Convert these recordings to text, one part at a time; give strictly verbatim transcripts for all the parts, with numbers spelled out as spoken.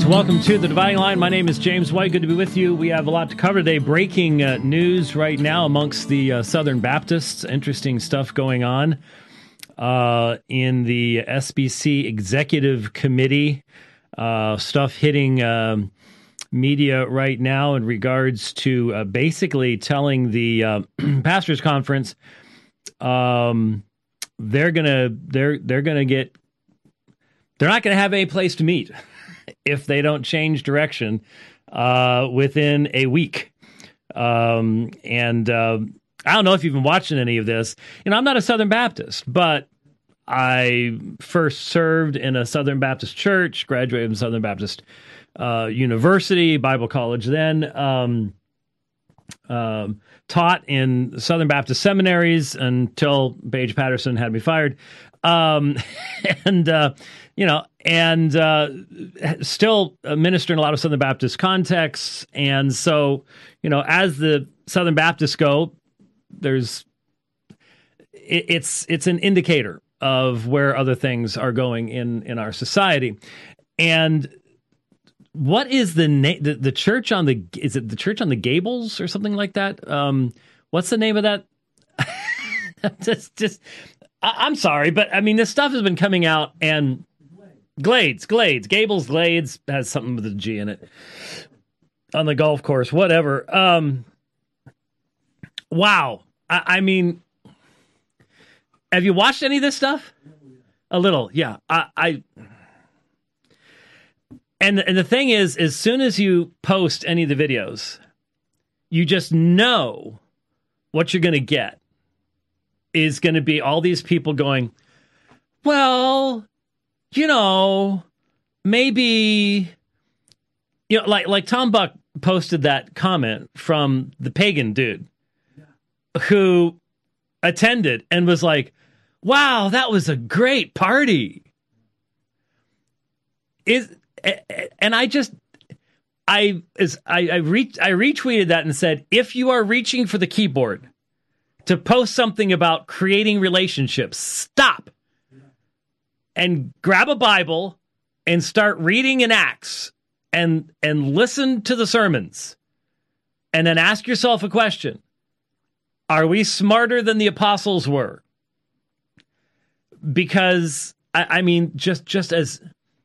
Welcome to the Dividing Line. My name is James White. Good to be with you. We have a lot to cover today. Breaking uh, news right now amongst the uh, Southern Baptists. Interesting stuff going on uh, in the S B C Executive Committee. Uh, stuff hitting um, media right now in regards to uh, basically telling the uh, pastors' conference um, they're gonna they're they're gonna get they're not gonna have a place to meet if they don't change direction uh, within a week. Um, and uh, I don't know if you've been watching any of this. You know, I'm not a Southern Baptist, but I first served in a Southern Baptist church, graduated from Southern Baptist uh, University, Bible college then, um, um, taught in Southern Baptist seminaries until Paige Patterson had me fired. Um, and, uh, you know, and uh, still minister in a lot of Southern Baptist contexts. And so, you know, as the Southern Baptists go, there's it, it's it's an indicator of where other things are going in, in our society. And what is the name? The, the church on the is it the church on the Gables or something like that? Um, what's the name of that? just just. I'm sorry, but I mean, this stuff has been coming out, and Glades, Glades, Gables, Glades has something with a G in it on the golf course, whatever. Um, wow. I, I mean, have you watched any of this stuff? A little, yeah. I, I and and the thing is, as soon as you post any of the videos, you just know what you're going to get. Is going to be all these people going, well, you know, maybe, you know, like like Tom Buck posted that comment from the pagan dude who attended and was like, wow, that was a great party. Is and I just I is I I re, I retweeted that and said, if you are reaching for the keyboard to post something about creating relationships, stop and grab a Bible and start reading in Acts and and listen to the sermons and then ask yourself a question. Are we smarter than the apostles were? Because, I, I mean, just, just as,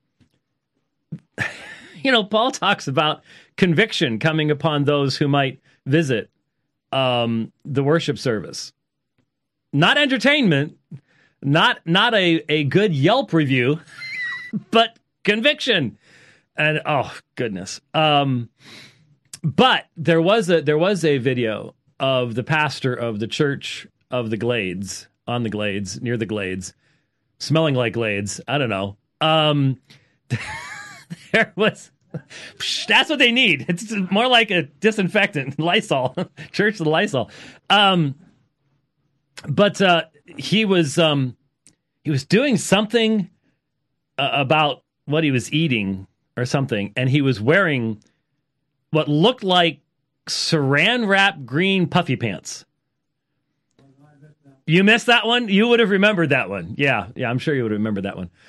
you know, Paul talks about conviction coming upon those who might visit Um, the worship service, not entertainment, not not a, a good Yelp review, but conviction. And oh goodness. Um, but there was a there was a video of the pastor of the Church of the Glades on the Glades near the Glades, smelling like Glades. I don't know. Um, there was. That's what they need. It's more like a disinfectant, Lysol, Church of the Lysol. Um, but uh, he was um, he was doing something uh, about what he was eating or something, and he was wearing what looked like saran wrap green puffy pants. You missed that one? You would have remembered that one. Yeah, yeah, I'm sure you would have remembered that one.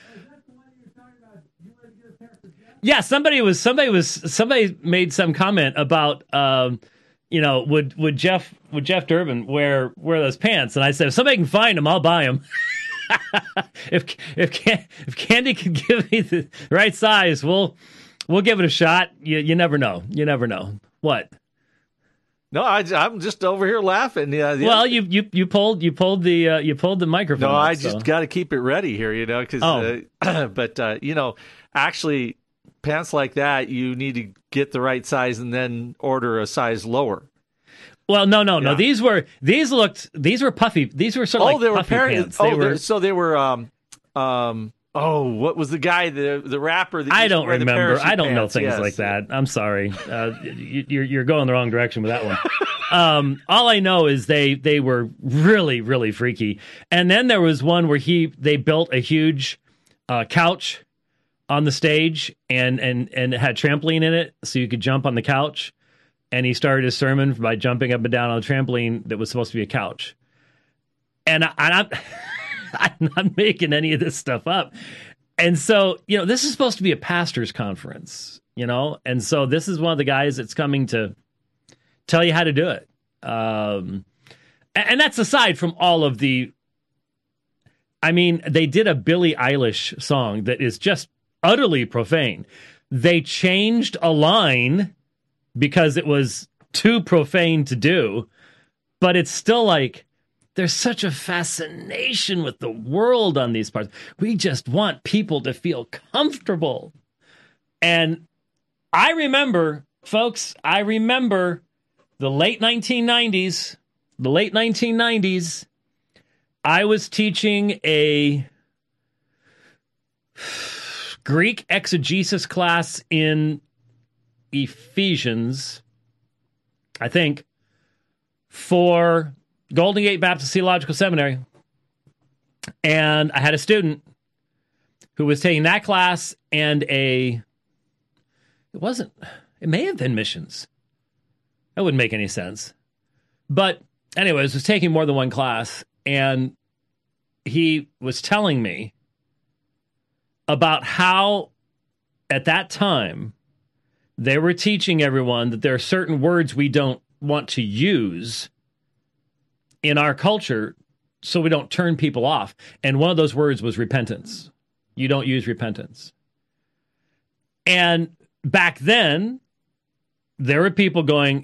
Yeah, somebody was somebody was somebody made some comment about um, you know, would would Jeff would Jeff Durbin wear wear those pants? And I said, if somebody can find them, I'll buy them. if if Can, if Candy can give me the right size, we'll we'll give it a shot. You you never know. You never know. What? No, I, I'm just over here laughing. Yeah. yeah. Well, you you you pulled you pulled the uh, you pulled the microphone. No, up, I so. just got to keep it ready here, you know. Cause, oh. uh, but uh, you know, actually. Pants like that, you need to get the right size and then order a size lower. Well, no, no, yeah. no. These were these looked these were puffy. These were sort of oh, like they were puffy par- pants. Oh, they were so they were. Um, um, oh, what was the guy the the rapper? That I don't wear remember. The I don't pants? know things yes. like that. I'm sorry. Uh, you, you're you're going the wrong direction with that one. um, all I know is they they were really really freaky. And then there was one where he they built a huge uh, couch on the stage and and and it had trampoline in it so you could jump on the couch, and he started his sermon by jumping up and down on a trampoline that was supposed to be a couch. And I, I'm I'm not making any of this stuff up. And so, you know, this is supposed to be a pastor's conference, you know? And so this is one of the guys that's coming to tell you how to do it. Um, and, and that's aside from all of the, I mean, they did a Billie Eilish song that is just utterly profane. They changed a line because it was too profane to do, but it's still like, there's such a fascination with the world on these parts. We just want people to feel comfortable. And I remember, folks, I remember the late nineteen nineties, the late nineteen nineties, I was teaching a Greek exegesis class in Ephesians, I think, for Golden Gate Baptist Theological Seminary. And I had a student who was taking that class and a, it wasn't, it may have been missions. That wouldn't make any sense. But anyways, was taking more than one class, and he was telling me about how at that time they were teaching everyone that there are certain words we don't want to use in our culture so we don't turn people off. And one of those words was repentance. You don't use repentance. And back then, there were people going,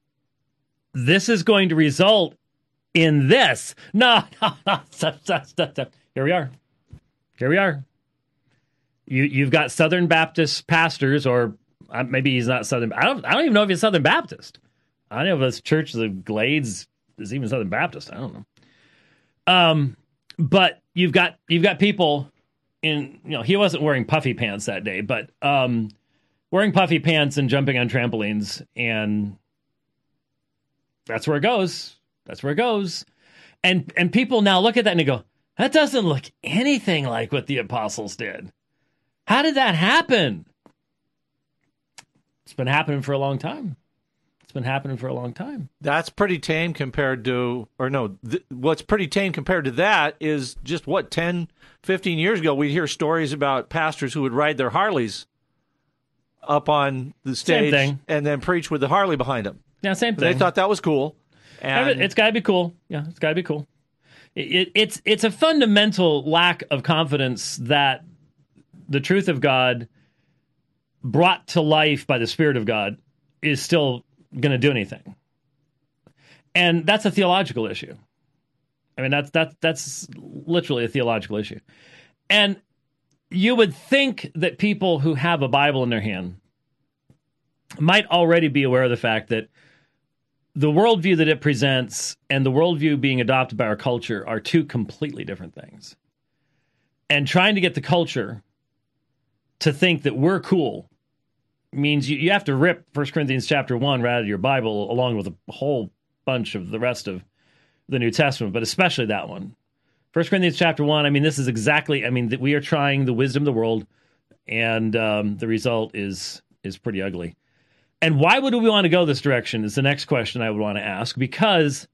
this is going to result in this. No, no, no. Stop, stop, stop, stop. Here we are. Here we are. You, you've got Southern Baptist pastors, or uh, maybe he's not Southern. I don't, I don't even know if he's Southern Baptist. I don't know if this Church of the Glades is even Southern Baptist. I don't know. Um, but you've got you've got people in, you know, he wasn't wearing puffy pants that day, but um, wearing puffy pants and jumping on trampolines, and that's where it goes. That's where it goes. And and people now look at that and they go, that doesn't look anything like what the apostles did. How did that happen? It's been happening for a long time. Been happening for a long time. That's pretty tame compared to, or no, th- what's pretty tame compared to that is just what, ten, fifteen years ago, we'd hear stories about pastors who would ride their Harleys up on the stage and then preach with the Harley behind them. Yeah, same thing. They thought that was cool. And it's got to be cool. Yeah, it's got to be cool. It, it, it's, it's a fundamental lack of confidence that the truth of God brought to life by the Spirit of God is still going to do anything. And that's a theological issue. I mean, that's that's that's literally a theological issue. And you would think that people who have a Bible in their hand might already be aware of the fact that the worldview that it presents and the worldview being adopted by our culture are two completely different things. And trying to get the culture to think that we're cool means you, you have to rip First Corinthians chapter one right out of your Bible, along with a whole bunch of the rest of the New Testament, but especially that one. First Corinthians chapter one, I mean, this is exactly, I mean, that we are trying the wisdom of the world, and um, the result is is pretty ugly. And why would we want to go this direction is the next question I would want to ask, because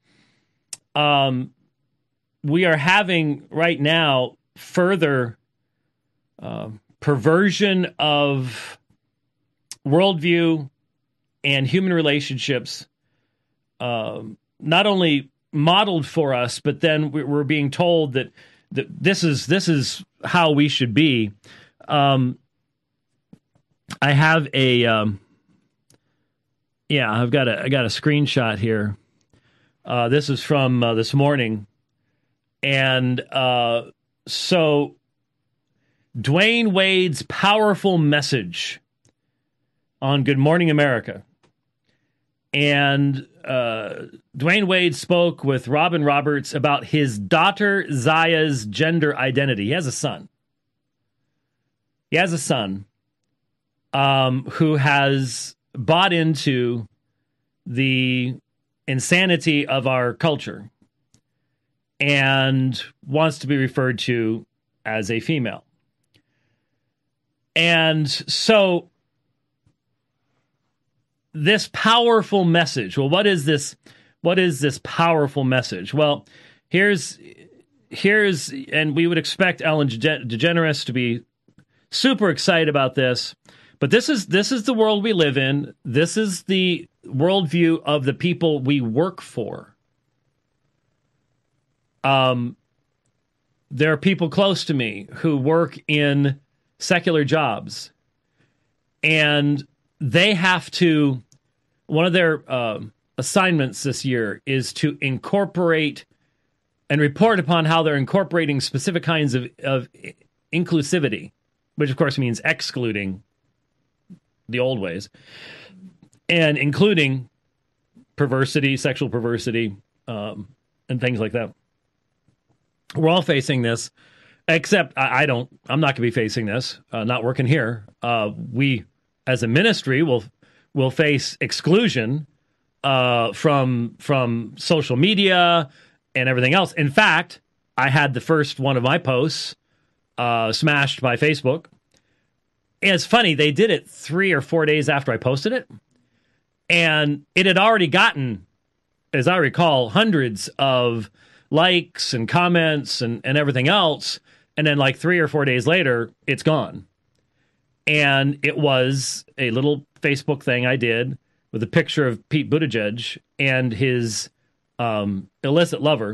um, we are having right now further uh, perversion of worldview and human relationships, um, not only modeled for us, but then we're being told that, that this is this is how we should be. Um, I have a um, yeah, I've got a I got a screenshot here. Uh, this is from uh, this morning, and uh, so Dwayne Wade's powerful message on Good Morning America. And uh, Dwayne Wade spoke with Robin Roberts about his daughter Zaya's gender identity. He has a son. He has a son um, who has bought into the insanity of our culture and wants to be referred to as a female. And so this powerful message. Well, what is this? What is this powerful message? Well, here's here's, and we would expect Ellen DeGeneres to be super excited about this, But this is this is the world we live in. This is the worldview of the people we work for. Um, there are people close to me who work in secular jobs, and they have to, one of their uh, assignments this year is to incorporate and report upon how they're incorporating specific kinds of, of inclusivity, which of course means excluding the old ways, and including perversity, sexual perversity, um, and things like that. We're all facing this, except I, I don't, I'm not going to be facing this, uh, not working here. Uh, we, as a ministry, will will face exclusion uh, from from social media and everything else. In fact, I had the first one of my posts uh, smashed by Facebook. And it's funny, they did it three or four days after I posted it. And it had already gotten, as I recall, hundreds of likes and comments and, and everything else. And then like three or four days later, it's gone. And it was a little Facebook thing I did with a picture of Pete Buttigieg and his um, illicit lover,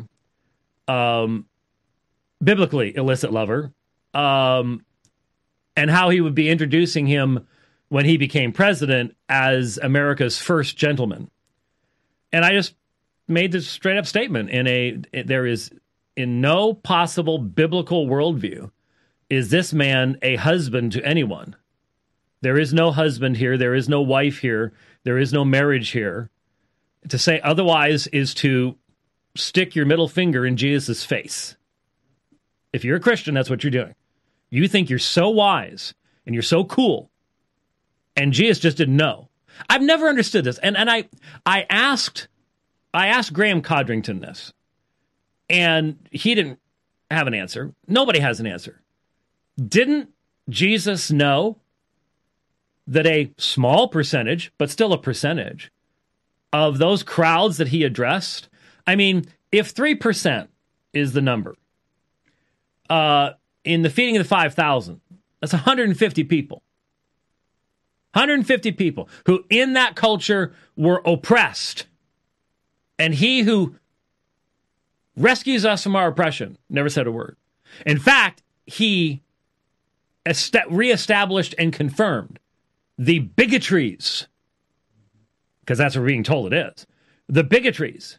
um, biblically illicit lover, um, and how he would be introducing him when he became president as America's first gentleman. And I just made this straight up statement in a, there is in no possible biblical worldview is this man a husband to anyone. There is no husband here. There is no wife here. There is no marriage here. To say otherwise is to stick your middle finger in Jesus' face. If you're a Christian, that's what you're doing. You think you're so wise and you're so cool, and Jesus just didn't know. I've never understood this. And and I I asked I asked Graham Codrington this, and he didn't have an answer. Nobody has an answer. Didn't Jesus know that a small percentage, but still a percentage, of those crowds that he addressed? I mean, if three percent is the number, uh, in the feeding of the five thousand, that's one hundred fifty people. one hundred fifty people who in that culture were oppressed. And he who rescues us from our oppression never said a word. In fact, he est- reestablished and confirmed the bigotries, because that's what we're being told it is, the bigotries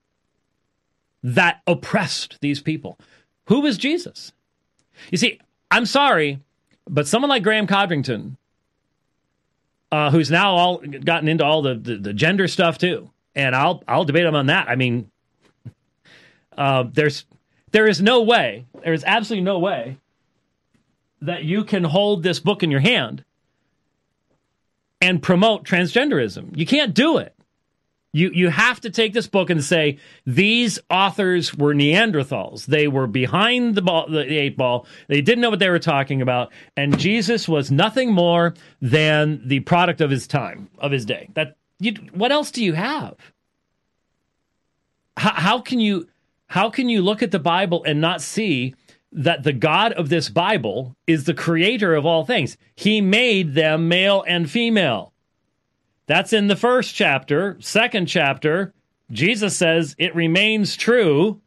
that oppressed these people. Who was Jesus? You see, I'm sorry, but someone like Graham Codrington, uh, who's now all gotten into all the, the, the gender stuff too, and I'll I'll debate him on that. I mean, uh, there's there is no way, there is absolutely no way that you can hold this book in your hand and promote transgenderism. You can't do it. You you have to take this book and say, these authors were Neanderthals. They were behind the, ball, the eight ball. They didn't know what they were talking about. And Jesus was nothing more than the product of his time, of his day. That you, what else do you have? How, how can you how can you look at the Bible and not see that the God of this Bible is the creator of all things? He made them male and female. That's in the first chapter. Second chapter, Jesus says it remains true.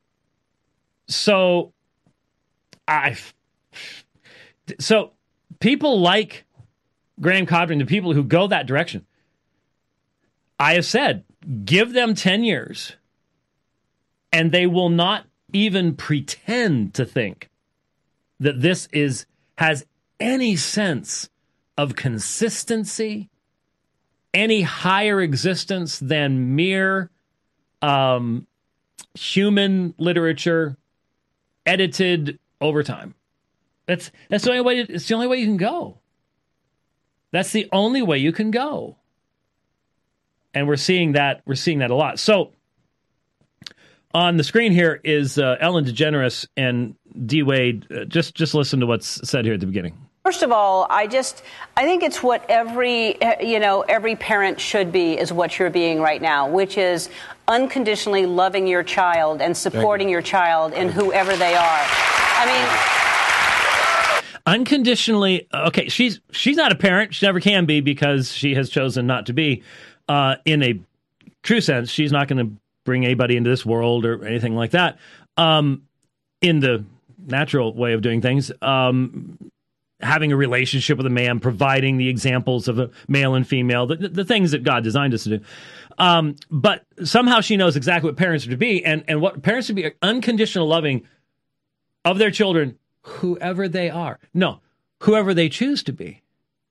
So, I, so people like Graham Codrington, the people who go that direction, I have said, give them ten years, and they will not even pretend to think that this is has any sense of consistency, any higher existence than mere um, human literature edited over time. That's that's the only way. It's the only way you can go. That's the only way you can go. And we're seeing that. We're seeing that a lot. So on the screen here is uh, Ellen DeGeneres and D. Wade. Uh, just just listen to what's said here at the beginning. First of all, I just, I think it's what every, you know, every parent should be, is what you're being right now, which is unconditionally loving your child and supporting your child in whoever they are. I mean, Unconditionally, okay, she's she's not a parent. She never can be because she has chosen not to be. Uh, in a true sense, she's not going to bring anybody into this world or anything like that. Um, in the natural way of doing things, um, having a relationship with a man, providing the examples of a male and female, the, the things that God designed us to do. Um, but somehow she knows exactly what parents are to be, and, and what parents to be are unconditional loving of their children, whoever they are. No, whoever they choose to be.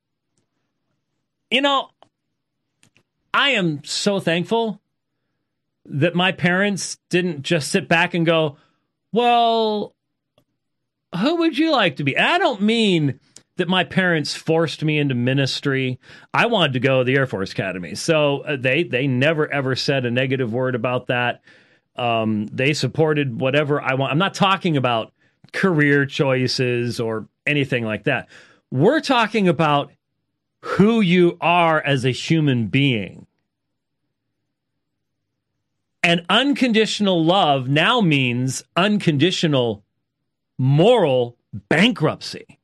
You know, I am so thankful that my parents didn't just sit back and go, well, who would you like to be? And I don't mean that my parents forced me into ministry. I wanted to go to the Air Force Academy. So uh, they they never, ever said a negative word about that. Um, they supported whatever I want. I'm not talking about career choices or anything like that. We're talking about who you are as a human being. And unconditional love now means unconditional moral bankruptcy.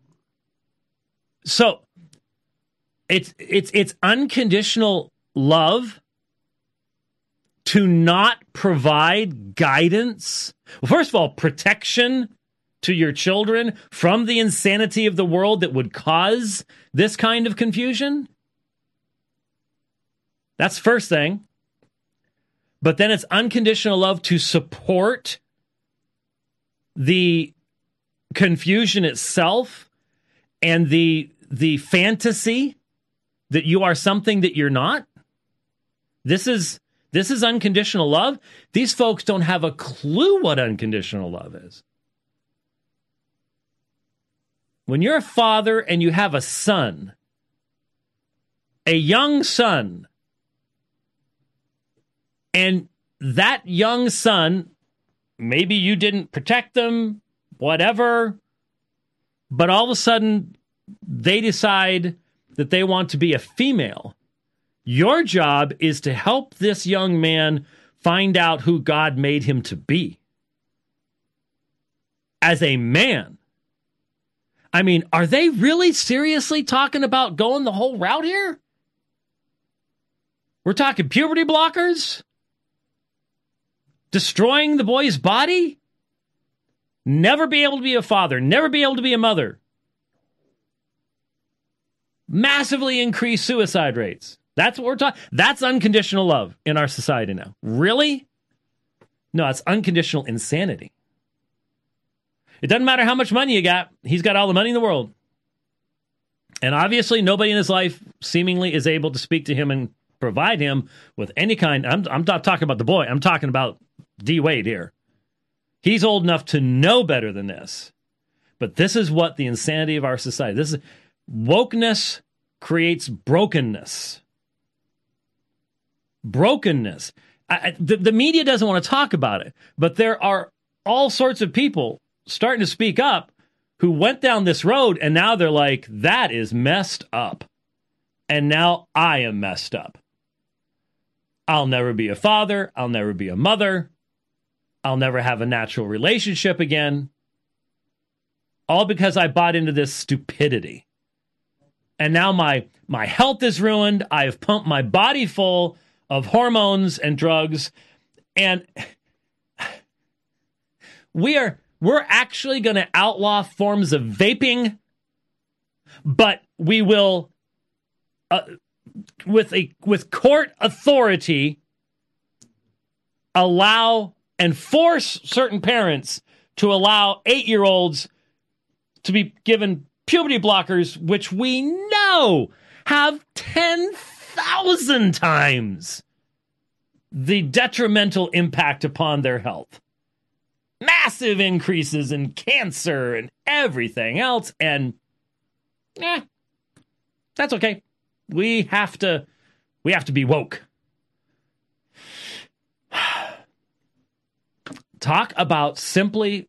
So it's it's it's unconditional love to not provide guidance. Well, first of all, protection to your children from the insanity of the world that would cause this kind of confusion. That's the first thing. But then it's unconditional love to support the confusion itself and the the fantasy that you are something that you're not. This is this is unconditional love. These folks don't have a clue what unconditional love is. When you're a father and you have a son, a young son, and that young son, maybe you didn't protect them, whatever, but all of a sudden they decide that they want to be a female. Your job is to help this young man find out who God made him to be as a man. I mean, are they really seriously talking about going the whole route here? We're talking puberty blockers? Destroying the boy's body? Never be able to be a father, never be able to be a mother. Massively increased suicide rates. That's what we're talking. That's unconditional love in our society now. Really? No, it's unconditional insanity. It doesn't matter how much money you got. He's got all the money in the world. And obviously nobody in his life seemingly is able to speak to him and provide him with any kind. I'm, I'm not talking about the boy. I'm talking about D. Wade here. He's old enough to know better than this. But this is what the insanity of our society. This is wokeness creates brokenness. Brokenness. I, the, the media doesn't want to talk about it, but there are all sorts of people starting to speak up who went down this road, and now they're like, that is messed up. And now I am messed up. I'll never be a father. I'll never be a mother. I'll never have a natural relationship again. All because I bought into this stupidity. And now my, my health is ruined. I've pumped my body full of hormones and drugs. And we are, we're actually going to outlaw forms of vaping, but we will, uh, with a, with court authority, allow and force certain parents to allow eight-year-olds to be given puberty blockers, which we know have ten thousand times the detrimental impact upon their health. Massive increases in cancer and everything else, and eh, that's okay. We have to, we have to be woke. Talk about simply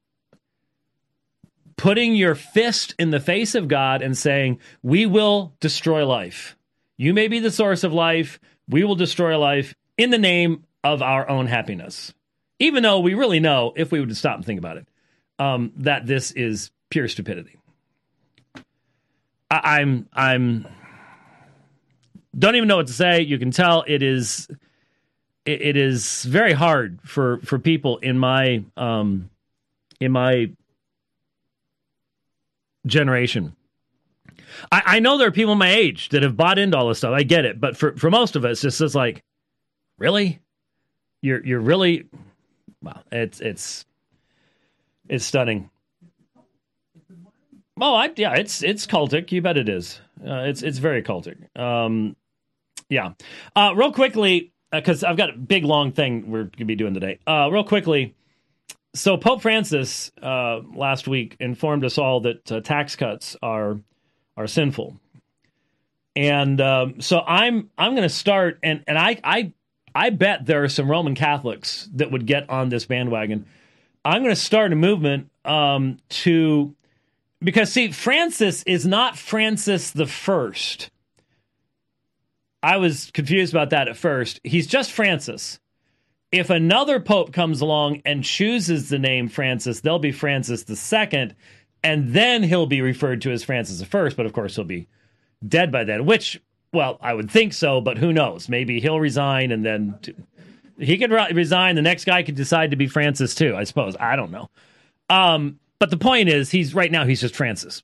putting your fist in the face of God and saying, we will destroy life. You may be the source of life. We will destroy life in the name of our own happiness. Even though we really know, if we would stop and think about it, um, that this is pure stupidity. I, I'm I'm don't even know what to say. You can tell it is it, it is very hard for for people in my um in my generation. I, I know there are people my age that have bought into all this stuff. I get it, but for, for most of us, it's just like, really, you're you're really, well, it's it's it's stunning. Oh, I, yeah, it's it's cultic. You bet it is. Uh, it's it's very cultic. Um, yeah. Uh, real quickly, because uh, I've got a big long thing we're gonna be doing today. Uh, real quickly. So Pope Francis uh, last week informed us all that uh, tax cuts are are sinful, and um, so I'm I'm going to start, and and I I I bet there are some Roman Catholics that would get on this bandwagon. I'm going to start a movement um, to because see, Francis is not Francis the First. I was confused about that at first. He's just Francis. If another pope comes along and chooses the name Francis, they'll be Francis the Second, and then he'll be referred to as Francis the First. But of course, he'll be dead by then. Which, well, I would think so, but who knows? Maybe he'll resign, and then he could re- resign. The next guy could decide to be Francis too. I suppose. I don't know. Um, but the point is, he's right now he's just Francis,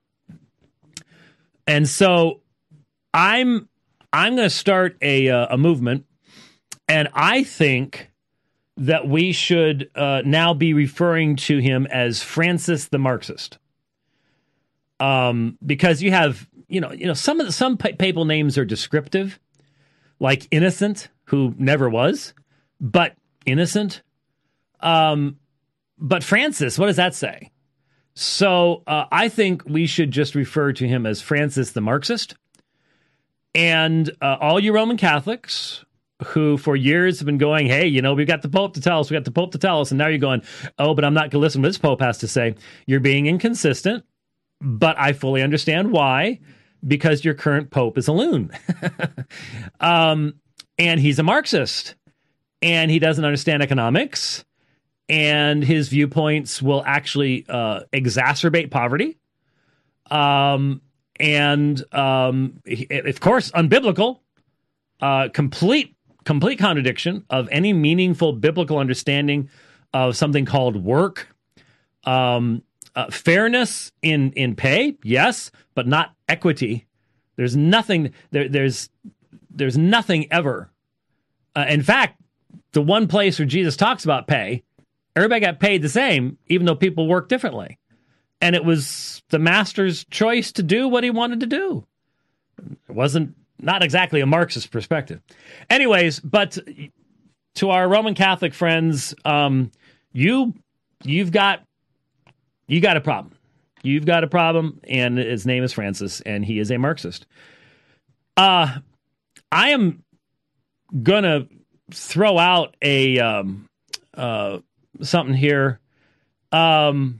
and so I'm I'm going to start a uh, a movement. And I think that we should uh, now be referring to him as Francis the Marxist, um, because you have, you know, you know, some of the, some papal names are descriptive, like Innocent, who never was, but Innocent. Um, but Francis, what does that say? So uh, I think we should just refer to him as Francis the Marxist, and uh, all you Roman Catholics who for years have been going, hey, you know, we've got the Pope to tell us, we got the Pope to tell us, and now you're going, oh, but I'm not going to listen to what this Pope has to say. You're being inconsistent, but I fully understand why, because your current Pope is a loon. um, and he's a Marxist, and he doesn't understand economics, and his viewpoints will actually uh, exacerbate poverty. Um, and, um, he, of course, unbiblical, uh, complete Complete contradiction of any meaningful biblical understanding of something called work. Um, uh, fairness in, in pay, yes, but not equity. There's nothing there. There's there's nothing ever. Uh, in fact, the one place where Jesus talks about pay, everybody got paid the same, even though people work differently, and it was the master's choice to do what he wanted to do. It wasn't. Not exactly a Marxist perspective. Anyways, but to our Roman Catholic friends, um, you, you've got, you got a problem. You've got a problem, and his name is Francis, and he is a Marxist. Uh, I am gonna throw out a um, uh, something here. Um,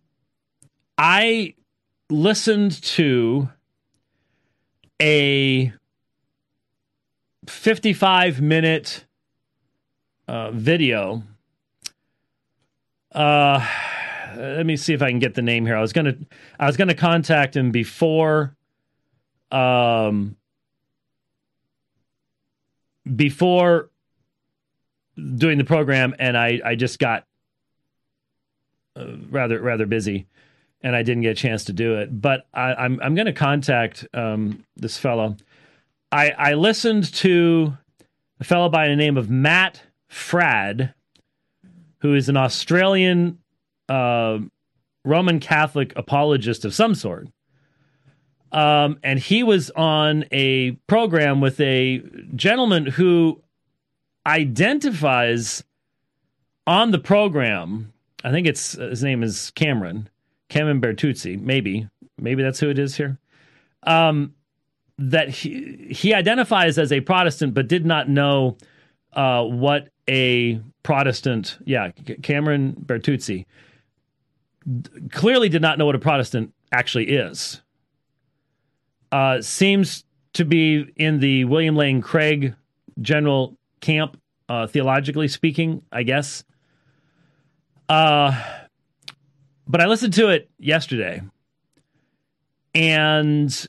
I listened to a fifty-five minute uh, video. Uh, let me see if I can get the name here. I was gonna, I was gonna contact him before, um, before doing the program, and I, I just got uh, rather, rather busy, and I didn't get a chance to do it. But I, I'm, I'm going to contact um, this fellow. I, I listened to a fellow by the name of Matt Fradd, who is an Australian uh, Roman Catholic apologist of some sort. Um, and he was on a program with a gentleman who identifies on the program, I think it's his name is Cameron, Cameron Bertuzzi, maybe. Maybe that's who it is here. Um, that he, he identifies as a Protestant, but did not know uh, what a Protestant, yeah, Cameron Bertuzzi, clearly did not know what a Protestant actually is. Uh, seems to be in the William Lane Craig general camp, uh, theologically speaking, I guess. Uh, but I listened to it yesterday, And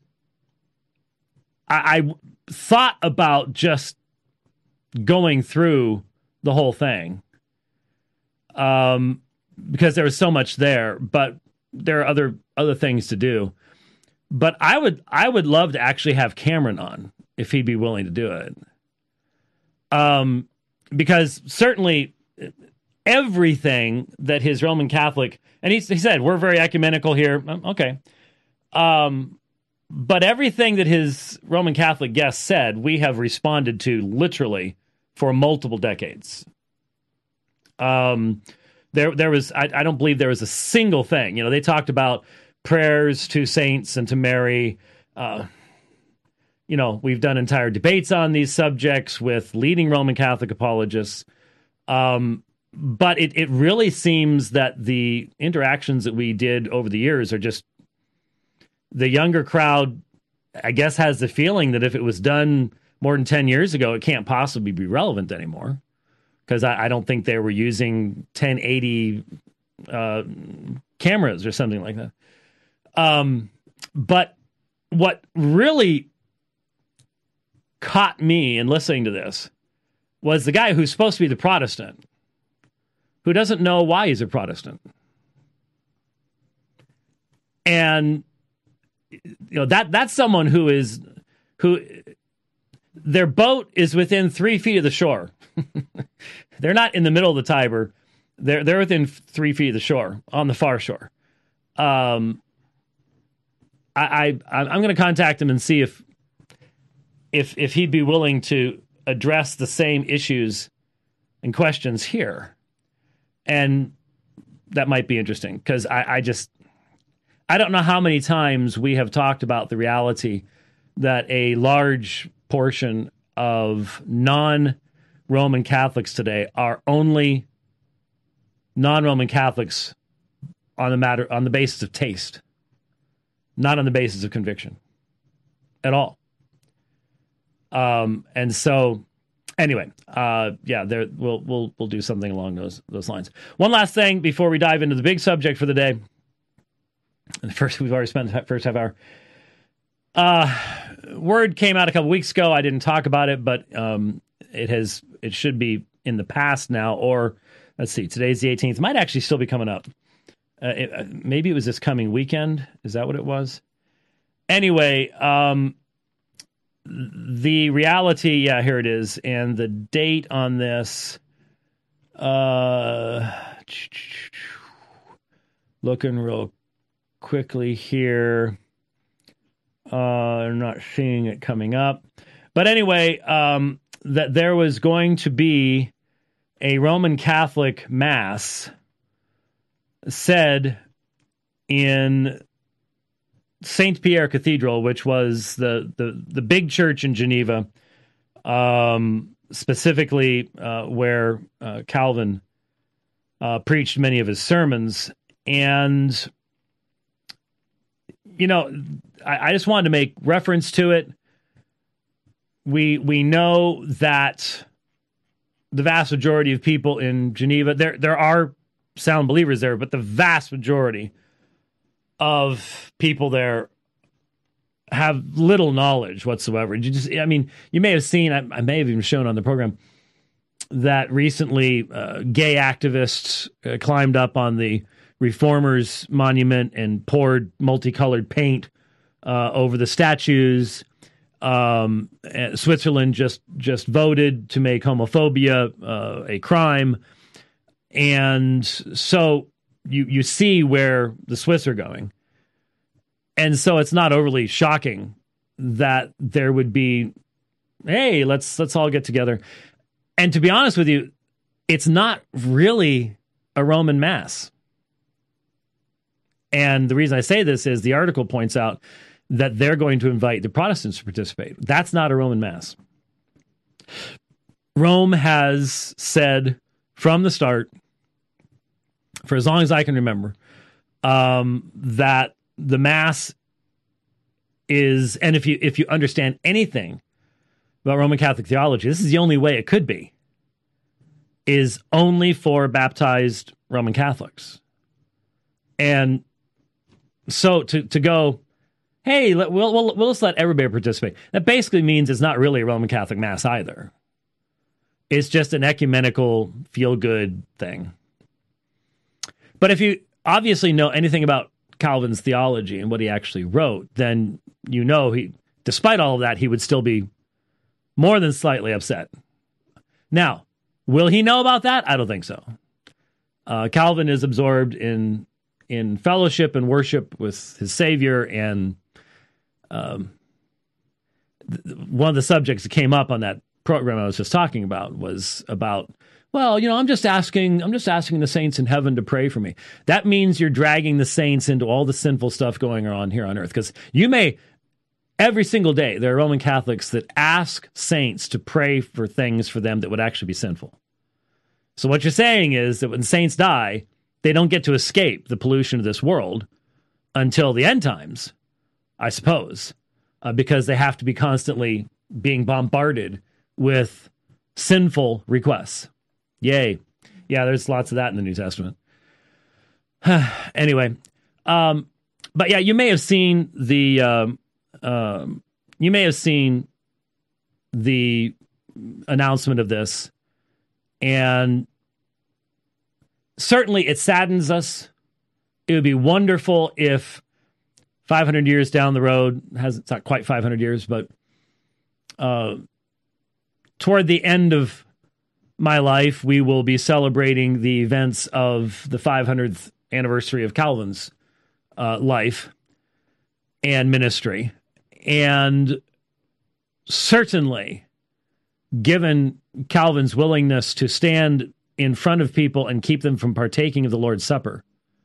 I, I thought about just going through the whole thing, um, because there was so much there, but there are other other things to do. But I would I would love to actually have Cameron on if he'd be willing to do it. Um, because certainly everything that his Roman Catholic, and he, he said, we're very ecumenical here. Okay. Um, but everything that his Roman Catholic guests said, we have responded to literally for multiple decades. Um, there, there was, I, I don't believe there was a single thing. You know, they talked about prayers to saints and to Mary. Uh, you know, we've done entire debates on these subjects with leading Roman Catholic apologists. Um, but it, it really seems that the interactions that we did over the years are just, the younger crowd, I guess, has the feeling that if it was done more than ten years ago, it can't possibly be relevant anymore. Because I, I don't think they were using ten eighty uh, cameras or something like that. Um, but what really caught me in listening to this was the guy who's supposed to be the Protestant, who doesn't know why he's a Protestant. And you know, that that's someone who is who their boat is within three feet of the shore. They're not in the middle of the Tiber. They're they're within three feet of the shore, on the far shore. Um, I, I I'm going to contact him and see if if if he'd be willing to address the same issues and questions here, and that might be interesting because I, I just I don't know how many times we have talked about the reality that a large portion of non-Roman Catholics today are only non-Roman Catholics on the matter on the basis of taste, not on the basis of conviction at all. Um, and so, anyway, uh, yeah, there we'll we'll we'll do something along those those lines. One last thing before we dive into the big subject for the day. And first, we've already spent the first half hour. Uh, word came out a couple weeks ago. I didn't talk about it, but um, it has it should be in the past now. Or let's see, today's the eighteenth. It might actually still be coming up. Uh, it, maybe it was this coming weekend. Is that what it was? Anyway, um, the reality, yeah, here it is, and the date on this. Uh, looking real quickly here. Uh, I'm not seeing it coming up. But anyway, um, that there was going to be a Roman Catholic Mass said in Saint Pierre Cathedral, which was the, the, the big church in Geneva, um, specifically uh, where uh, Calvin uh, preached many of his sermons. And you know, I, I just wanted to make reference to it. We we know that the vast majority of people in Geneva, there there are sound believers there, but the vast majority of people there have little knowledge whatsoever. You just, I mean, you may have seen, I, I may have even shown on the program that recently uh, gay activists uh, climbed up on the Reformers monument and poured multicolored paint uh, over the statues. Um, Switzerland just just voted to make homophobia uh, a crime, and so you you see where the Swiss are going, and so it's not overly shocking that there would be, hey, let's let's all get together. And to be honest with you, it's not really a Roman Mass. And the reason I say this is the article points out that they're going to invite the Protestants to participate. That's not a Roman Mass. Rome has said from the start, for as long as I can remember, um, that the Mass is, and if you if you understand anything about Roman Catholic theology, this is the only way it could be, is only for baptized Roman Catholics. And so to, to go, hey, let, we'll, we'll, we'll just let everybody participate. That basically means it's not really a Roman Catholic Mass either. It's just an ecumenical feel-good thing. But if you obviously know anything about Calvin's theology and what he actually wrote, then you know he, despite all of that, he would still be more than slightly upset. Now, will he know about that? I don't think so. Uh, Calvin is absorbed in in fellowship and worship with his Savior, and um, th- one of the subjects that came up on that program I was just talking about was about, well, you know, I'm just asking, I'm just asking the saints in heaven to pray for me. That means you're dragging the saints into all the sinful stuff going on here on earth, because you may, every single day, there are Roman Catholics that ask saints to pray for things for them that would actually be sinful. So what you're saying is that when saints die, they don't get to escape the pollution of this world until the end times, I suppose, uh, because they have to be constantly being bombarded with sinful requests. Yay. Yeah, there's lots of that in the New Testament. Anyway, um, but yeah, you may have seen the um, um, you may have seen the announcement of this, and certainly it saddens us. It would be wonderful if five hundred years down the road, has it's not quite five hundred years, but uh, toward the end of my life, we will be celebrating the events of the five hundredth anniversary of Calvin's uh, life and ministry. And certainly, given Calvin's willingness to stand in front of people and keep them from partaking of the Lord's Supper,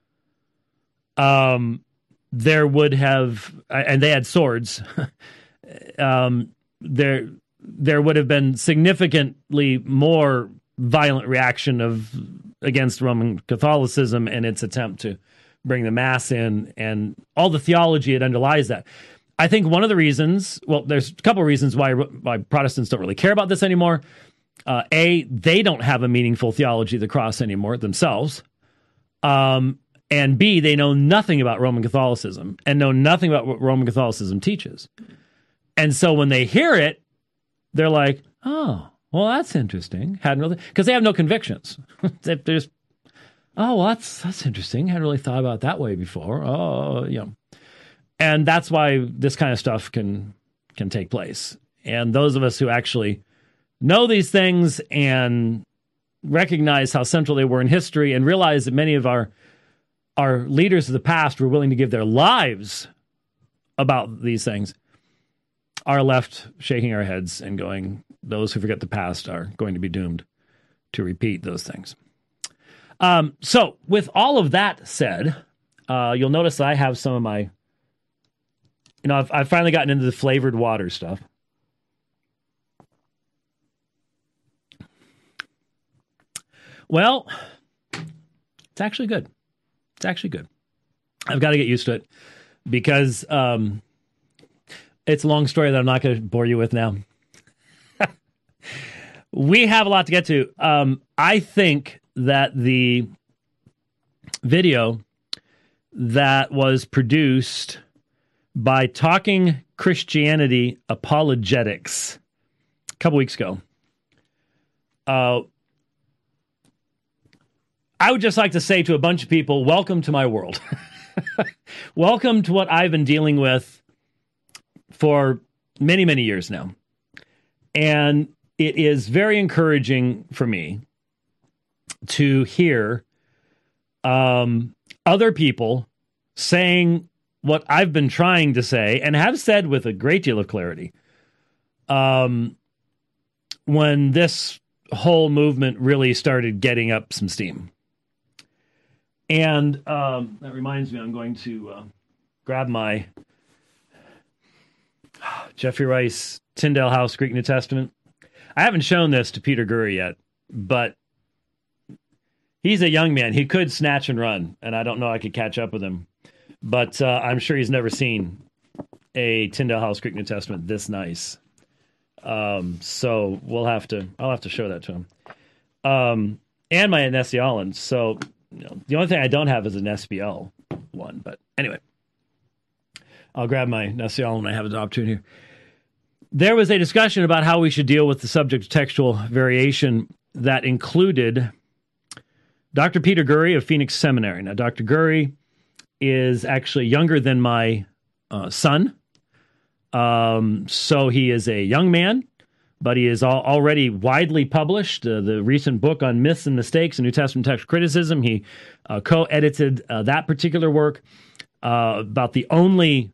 um, there would have, and they had swords, um, there there would have been significantly more violent reaction of against Roman Catholicism and its attempt to bring the Mass in and all the theology that underlies that. I think one of the reasons, well, there's a couple of reasons why, why Protestants don't really care about this anymore. Uh, A, they don't have a meaningful theology of the cross anymore themselves. Um, and B, they know nothing about Roman Catholicism and know nothing about what Roman Catholicism teaches. And so when they hear it, they're like, oh, well, that's interesting. Hadn't really, because they have no convictions. They're just, oh, well, that's that's interesting. Hadn't really thought about it that way before. Oh, you know, and that's why this kind of stuff can can take place. And those of us who actually know these things and recognize how central they were in history and realize that many of our our leaders of the past were willing to give their lives about these things, are left shaking our heads and going, those who forget the past are going to be doomed to repeat those things. Um, so with all of that said, uh, you'll notice that I have some of my, you know, I've, I've finally gotten into the flavored water stuff. Well, it's actually good. It's actually good. I've got to get used to it because um, it's a long story that I'm not going to bore you with now. We have a lot to get to. Um, I think that the video that was produced by Talking Christianity Apologetics a couple weeks ago, uh, I would just like to say to a bunch of people, welcome to my world. Welcome to what I've been dealing with for many, many years now. And it is very encouraging for me to hear um, other people saying what I've been trying to say and have said with a great deal of clarity. Um, when this whole movement really started getting up some steam. And um, that reminds me, I'm going to uh, grab my Jeffrey Rice Tyndale House Greek New Testament. I haven't shown this to Peter Gurry yet, but he's a young man. He could snatch and run, and I don't know I could catch up with him. But uh, I'm sure he's never seen a Tyndale House Greek New Testament this nice. Um, so we'll have to, I'll have to show that to him. Um, and my N S E Allens. So you know, the only thing I don't have is an S B L one. But anyway, I'll grab my Nessial when I have the opportunity here. There was a discussion about how we should deal with the subject of textual variation that included Doctor Peter Gurry of Phoenix Seminary. Now, Doctor Gurry is actually younger than my uh, son. Um, so he is a young man, but he is all, already widely published. Uh, the recent book on myths and mistakes in New Testament text criticism, he uh, co-edited uh, that particular work uh, about the only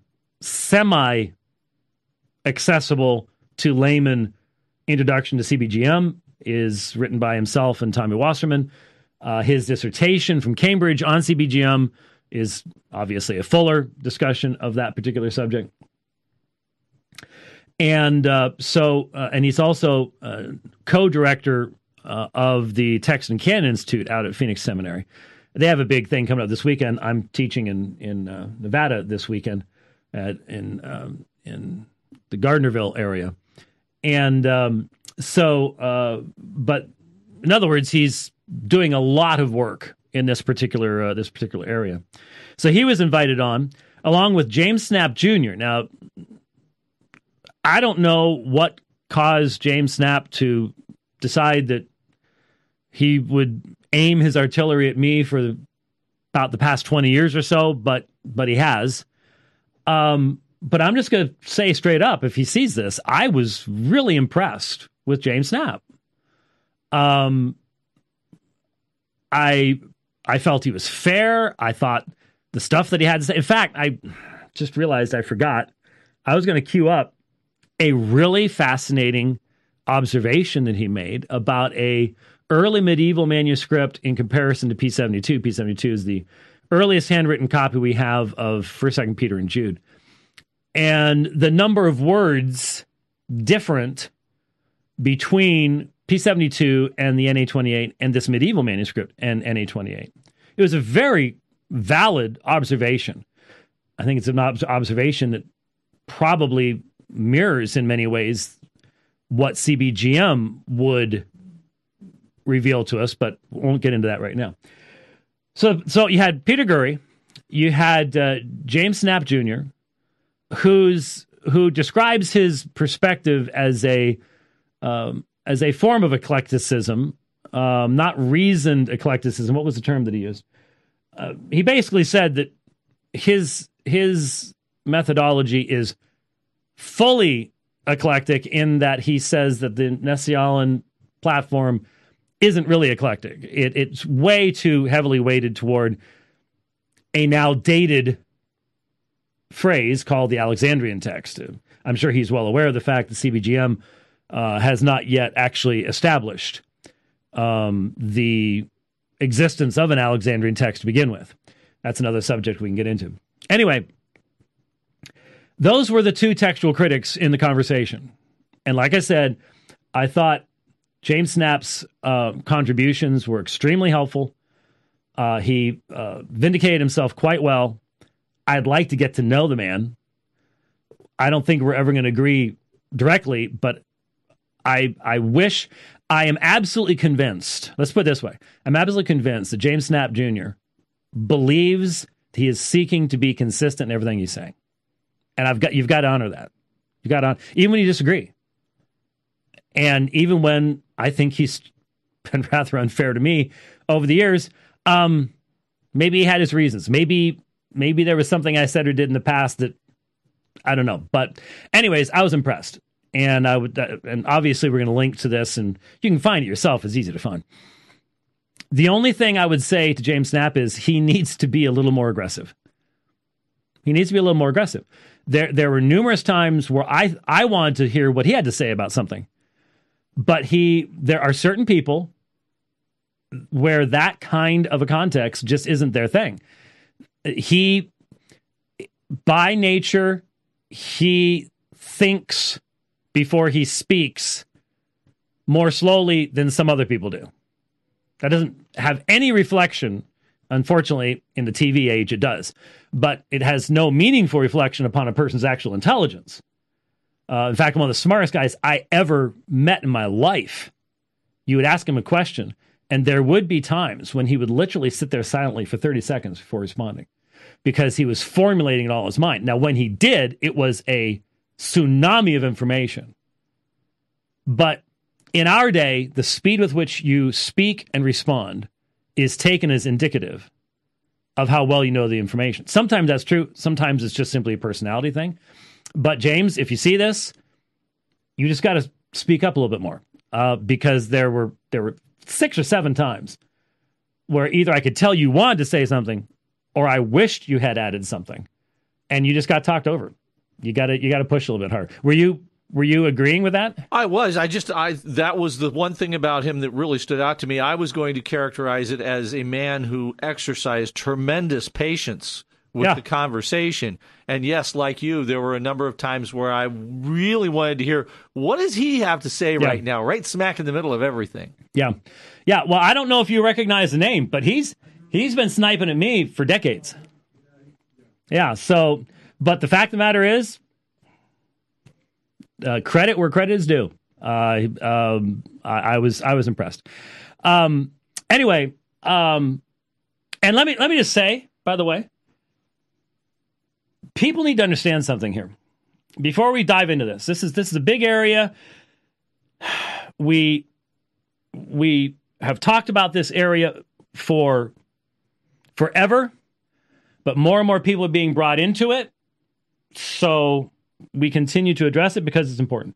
semi-accessible to layman introduction to C B G M is written by himself and Tommy Wasserman. Uh, his dissertation from Cambridge on C B G M is obviously a fuller discussion of that particular subject. And uh, so, uh, and he's also uh, co-director uh, of the Text and Canon Institute out at Phoenix Seminary. They have a big thing coming up this weekend. I'm teaching in in uh, Nevada this weekend at in um, in the Gardnerville area, and um, so, uh, but in other words, he's doing a lot of work in this particular uh, this particular area. So he was invited on along with James Snap Junior Now, I don't know what caused James Snap to decide that he would aim his artillery at me for the, about the past twenty years or so, but but he has. Um, but I'm just going to say straight up, if he sees this, I was really impressed with James Snap. Um, I I felt he was fair. I thought the stuff that he had to say. In fact, I just realized I forgot. I was going to queue up a really fascinating observation that he made about a early medieval manuscript in comparison to P seventy-two. P seventy-two is the earliest handwritten copy we have of First, Second Peter, and Jude. And the number of words different between P seventy-two and the N A twenty-eight and this medieval manuscript and N A twenty-eight. It was a very valid observation. I think it's an ob- observation that probably mirrors in many ways what C B G M would reveal to us, but we won't get into that right now. So, so you had Peter Gurry, you had uh, James Snap Junior, who's who describes his perspective as a um, as a form of eclecticism, um, not reasoned eclecticism. What was the term that he used? Uh, he basically said that his his methodology is fully eclectic in that he says that the Nessialan platform isn't really eclectic. It, it's way too heavily weighted toward a now dated phrase called the Alexandrian text. I'm sure he's well aware of the fact that C B G M uh, has not yet actually established um, the existence of an Alexandrian text to begin with. That's another subject we can get into. Anyway, those were the two textual critics in the conversation. And like I said, I thought James Snap's uh, contributions were extremely helpful. Uh, he uh, vindicated himself quite well. I'd like to get to know the man. I don't think we're ever going to agree directly, but I I wish, I am absolutely convinced, let's put it this way, I'm absolutely convinced that James Snap Junior believes he is seeking to be consistent in everything he's saying. And I've got you've got to honor that. You've got to honor, even when you disagree. And even when I think he's been rather unfair to me over the years, um, maybe he had his reasons. Maybe maybe there was something I said or did in the past that I don't know. But anyways, I was impressed. And I would, uh, and obviously we're going to link to this, and you can find it yourself. It's easy to find. The only thing I would say to James Snap is he needs to be a little more aggressive. He needs to be a little more aggressive. There, there were numerous times where I, I wanted to hear what he had to say about something, but he, there are certain people where that kind of a context just isn't their thing. He, by nature, he thinks before he speaks more slowly than some other people do. That doesn't have any reflection. Unfortunately, in the T V age, it does. But it has no meaningful reflection upon a person's actual intelligence. Uh, in fact, one of the smartest guys I ever met in my life, you would ask him a question, and there would be times when he would literally sit there silently for thirty seconds before responding. because he was formulating it all in his mind. Now, when he did, it was a tsunami of information. But in our day, the speed with which you speak and respond is taken as indicative of how well you know the information. Sometimes that's true. Sometimes it's just simply a personality thing. But James, if you see this, you just got to speak up a little bit more, uh, because there were there were six or seven times where either I could tell you wanted to say something, or I wished you had added something, and you just got talked over. You got to you got to push a little bit harder. Were you were you agreeing with that? I was. I just I that was the one thing about him that really stood out to me. I was going to characterize it as a man who exercised tremendous patience with yeah. the conversation. And yes, like you, there were a number of times where I really wanted to hear, what does he have to say yeah. right now, right smack in the middle of everything? Yeah. Yeah, well, I don't know if you recognize the name, but he's he's been sniping at me for decades. Yeah, so, but the fact of the matter is, uh, credit where credit is due. Uh, um, I, I was I was impressed. Um, anyway, um, and let me let me just say, by the way, people need to understand something here before we dive into this. This is this is a big area. We we have talked about this area for forever, but more and more people are being brought into it. So we continue to address it because it's important.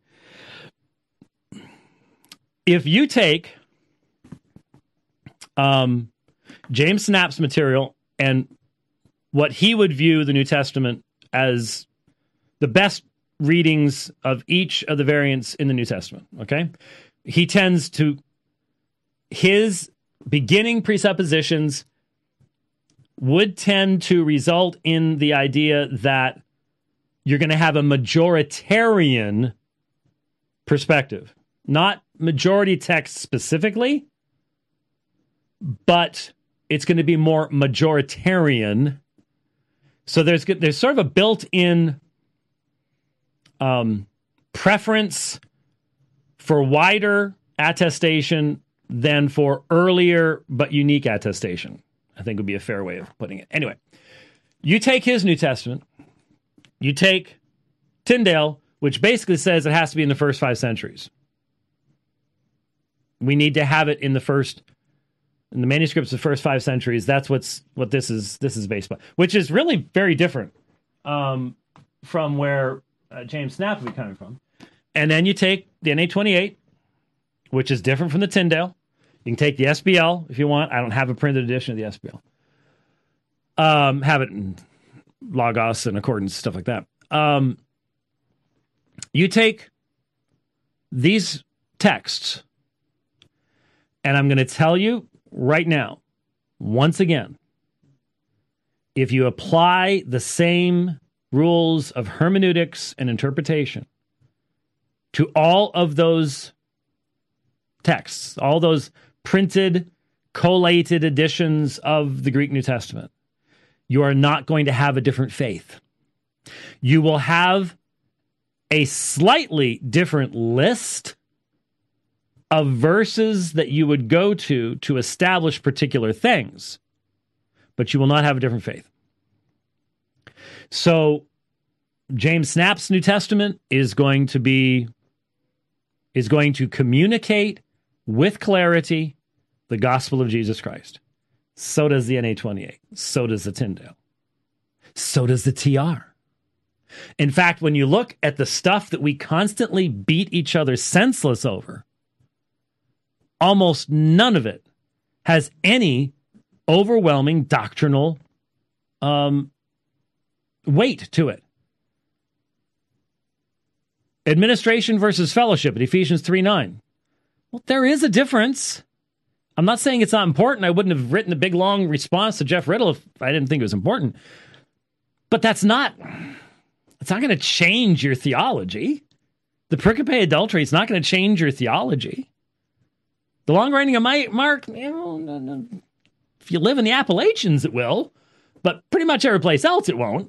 If you take um, James Snapp's material and what he would view the New Testament as the best readings of each of the variants in the New Testament, okay? He tends to, his beginning presuppositions would tend to result in the idea that you're going to have a majoritarian perspective. Not majority text specifically, but it's going to be more majoritarian. So there's there's sort of a built-in um, preference for wider attestation than for earlier but unique attestation, I think would be a fair way of putting it. Anyway, you take his New Testament, you take Tyndale, which basically says it has to be in the first five centuries. We need to have it in the first, in the manuscripts of the first five centuries. That's what's what this is. This is based on, which is really very different um, from where uh, James Snapp would be coming from. And then you take the N A twenty-eight, which is different from the Tyndale. You can take the S B L if you want. I don't have a printed edition of the S B L. Um, have it in Logos and Accordance, stuff like that. Um, you take these texts, and I'm going to tell you right now, once again, if you apply the same rules of hermeneutics and interpretation to all of those texts, all those printed, collated editions of the Greek New Testament, you are not going to have a different faith. You will have a slightly different list of verses that you would go to to establish particular things, but you will not have a different faith. So James Snapp's New Testament is going to be is going to communicate with clarity the gospel of Jesus Christ. So does the N A twenty-eight. So does the Tyndale. So does the T R. In fact, when you look at the stuff that we constantly beat each other senseless over, almost none of it has any overwhelming doctrinal um, weight to it. Administration versus fellowship at Ephesians three nine. Well, there is a difference. I'm not saying it's not important. I wouldn't have written a big, long response to Jeff Riddle if I didn't think it was important. But that's not, it's not going to change your theology. The pericope adultery is not going to change your theology. The long writing of my, Mark, you know, if you live in the Appalachians, it will. But pretty much every place else, it won't.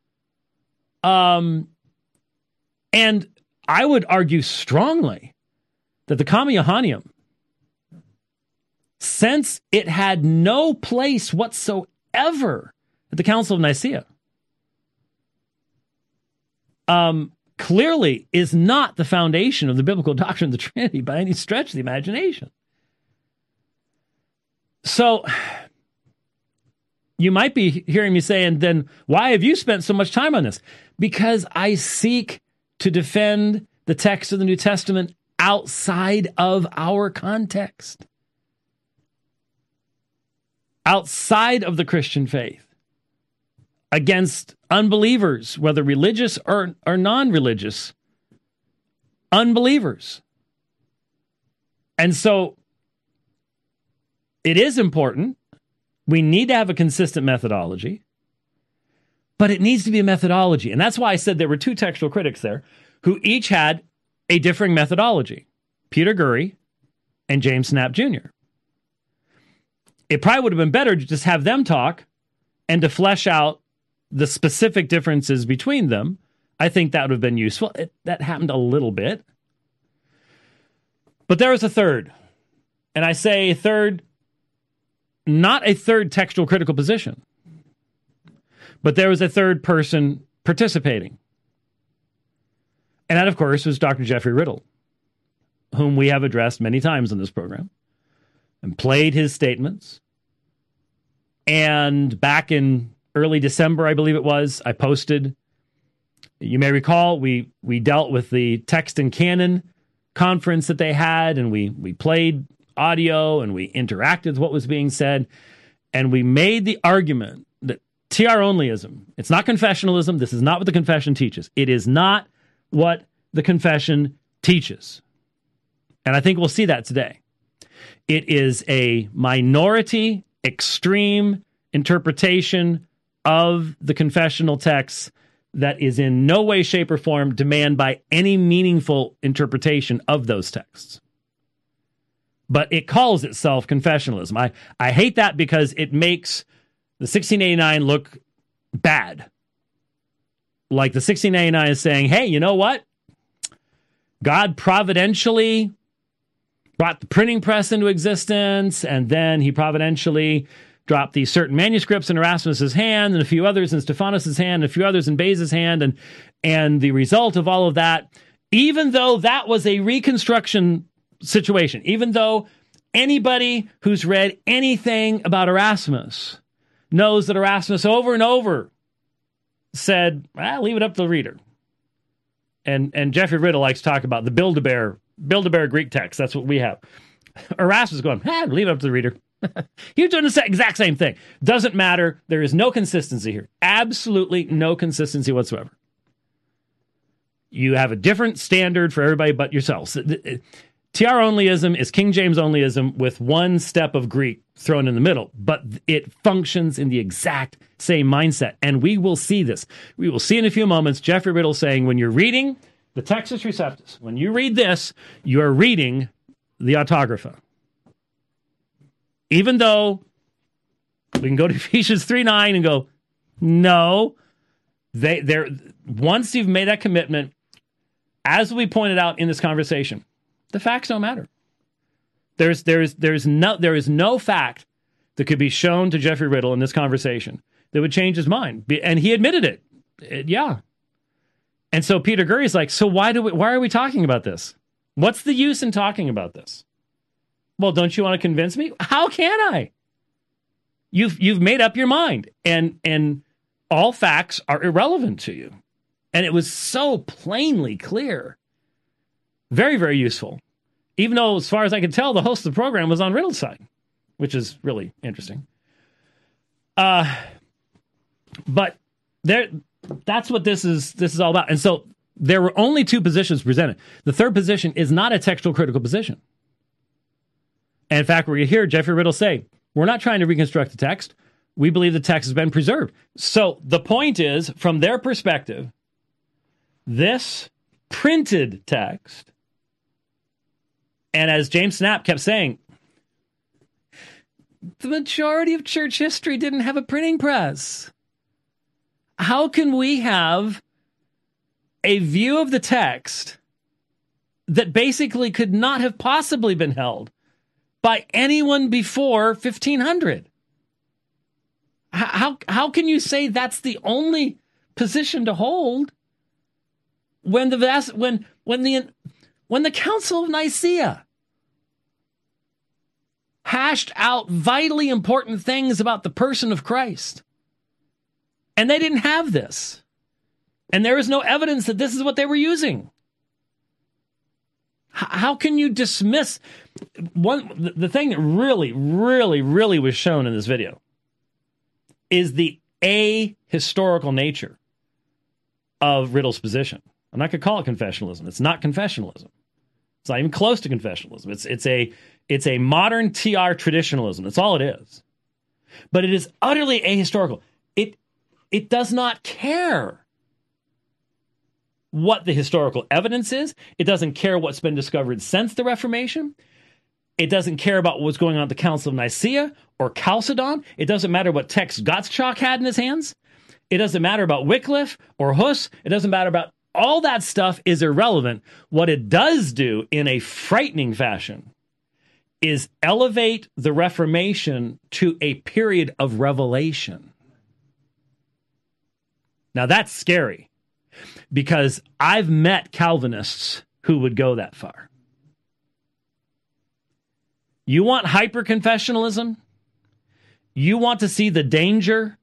Um, and I would argue strongly that the Comma Johanneum, since it had no place whatsoever at the Council of Nicaea um, clearly is not the foundation of the biblical doctrine of the Trinity by any stretch of the imagination. So you might be hearing me saying, then why have you spent so much time on this? Because I seek to defend the text of the New Testament outside of our context, outside of the Christian faith, against unbelievers, whether religious or, or non-religious, unbelievers. And so it is important. We need to have a consistent methodology, but it needs to be a methodology. And that's why I said there were two textual critics there who each had a differing methodology, Peter Gurry and James Snap Junior It probably would have been better to just have them talk and to flesh out the specific differences between them. I think that would have been useful. It, that happened a little bit. But there was a third. And I say third, not a third textual critical position, but there was a third person participating. And that, of course, was Doctor Jeffrey Riddle, whom we have addressed many times on this program and played his statements. And back in early December, I believe it was, I posted, you may recall, we we dealt with the Text and Canon conference that they had, and we we played audio, and we interacted with what was being said, and we made the argument that T R onlyism, it's not confessionalism, this is not what the confession teaches. It is not what the confession teaches. And I think we'll see that today. It is a minority, extreme interpretation of the confessional texts that is in no way, shape, or form demand by any meaningful interpretation of those texts. But it calls itself confessionalism. I, I hate that because it makes the sixteen eighty-nine look bad. Like the sixteen eighty-nine is saying, hey, you know what? God providentially brought the printing press into existence, and then he providentially dropped these certain manuscripts in Erasmus's hand and a few others in Stephanus's hand and a few others in Beza's hand. And, and the result of all of that, even though that was a reconstruction situation, even though anybody who's read anything about Erasmus knows that Erasmus over and over said, well, leave it up to the reader. And and Jeffrey Riddle likes to talk about the Build-A-Bear, Build-A-Bear Greek text. That's what we have. Erasmus is going, ah, leave it up to the reader. He was doing the exact same thing. Doesn't matter. There is no consistency here. Absolutely no consistency whatsoever. You have a different standard for everybody but yourselves. T R onlyism is King James onlyism with one step of Greek thrown in the middle, but it functions in the exact same mindset. And we will see this. We will see in a few moments Jeffrey Riddle saying, when you're reading the Textus Receptus, when you read this, you are reading the Autographa. Even though we can go to Ephesians three nine and go, no, they they're once you've made that commitment, as we pointed out in this conversation, the facts don't matter. There's there's there's no there is no fact that could be shown to Jeffrey Riddle in this conversation that would change his mind, and he admitted it. it yeah, and so Peter Gurry is like, so why do we, why are we talking about this? What's the use in talking about this? Well, don't you want to convince me? How can I? You've you've made up your mind, and and all facts are irrelevant to you, and it was so plainly clear. Very, very useful. Even though, as far as I could tell, the host of the program was on Riddle's side, which is really interesting. Uh, but there, that's what this is. This is all about. And so there were only two positions presented. The third position is not a textual critical position. And in fact, we're going to hear Jeffrey Riddle say, we're not trying to reconstruct the text. We believe the text has been preserved. So the point is, from their perspective, this printed text, and as James Snap kept saying, the majority of church history didn't have a printing press. How can we have a view of the text that basically could not have possibly been held by anyone before fifteen hundred? How, how can you say that's the only position to hold when the vast, when when the when the Council of Nicaea hashed out vitally important things about the person of Christ, and they didn't have this, and there is no evidence that this is what they were using? H- how can you dismiss one? The, the thing that really, really, really was shown in this video is the ahistorical nature of Riddle's position. I'm not going to call it confessionalism. It's not confessionalism. It's not even close to confessionalism. It's it's a it's a modern T R traditionalism. That's all it is. But it is utterly ahistorical. It it does not care what the historical evidence is. It doesn't care what's been discovered since the Reformation. It doesn't care about what's going on at the Council of Nicaea or Chalcedon. It doesn't matter what text Gottschalk had in his hands. It doesn't matter about Wycliffe or Huss. It doesn't matter about all that stuff is irrelevant. What it does do in a frightening fashion is elevate the Reformation to a period of revelation. Now that's scary because I've met Calvinists who would go that far. You want hyper-confessionalism? You want to see the danger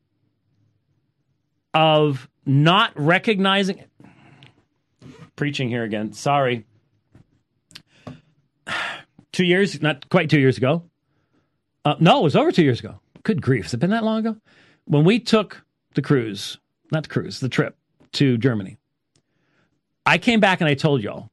of not recognizing... Preaching here again. Sorry. Two years, not quite two years ago. Uh, no, it was over two years ago. Good grief. Has it been that long ago? When we took the cruise, not the cruise, the trip to Germany, I came back and I told y'all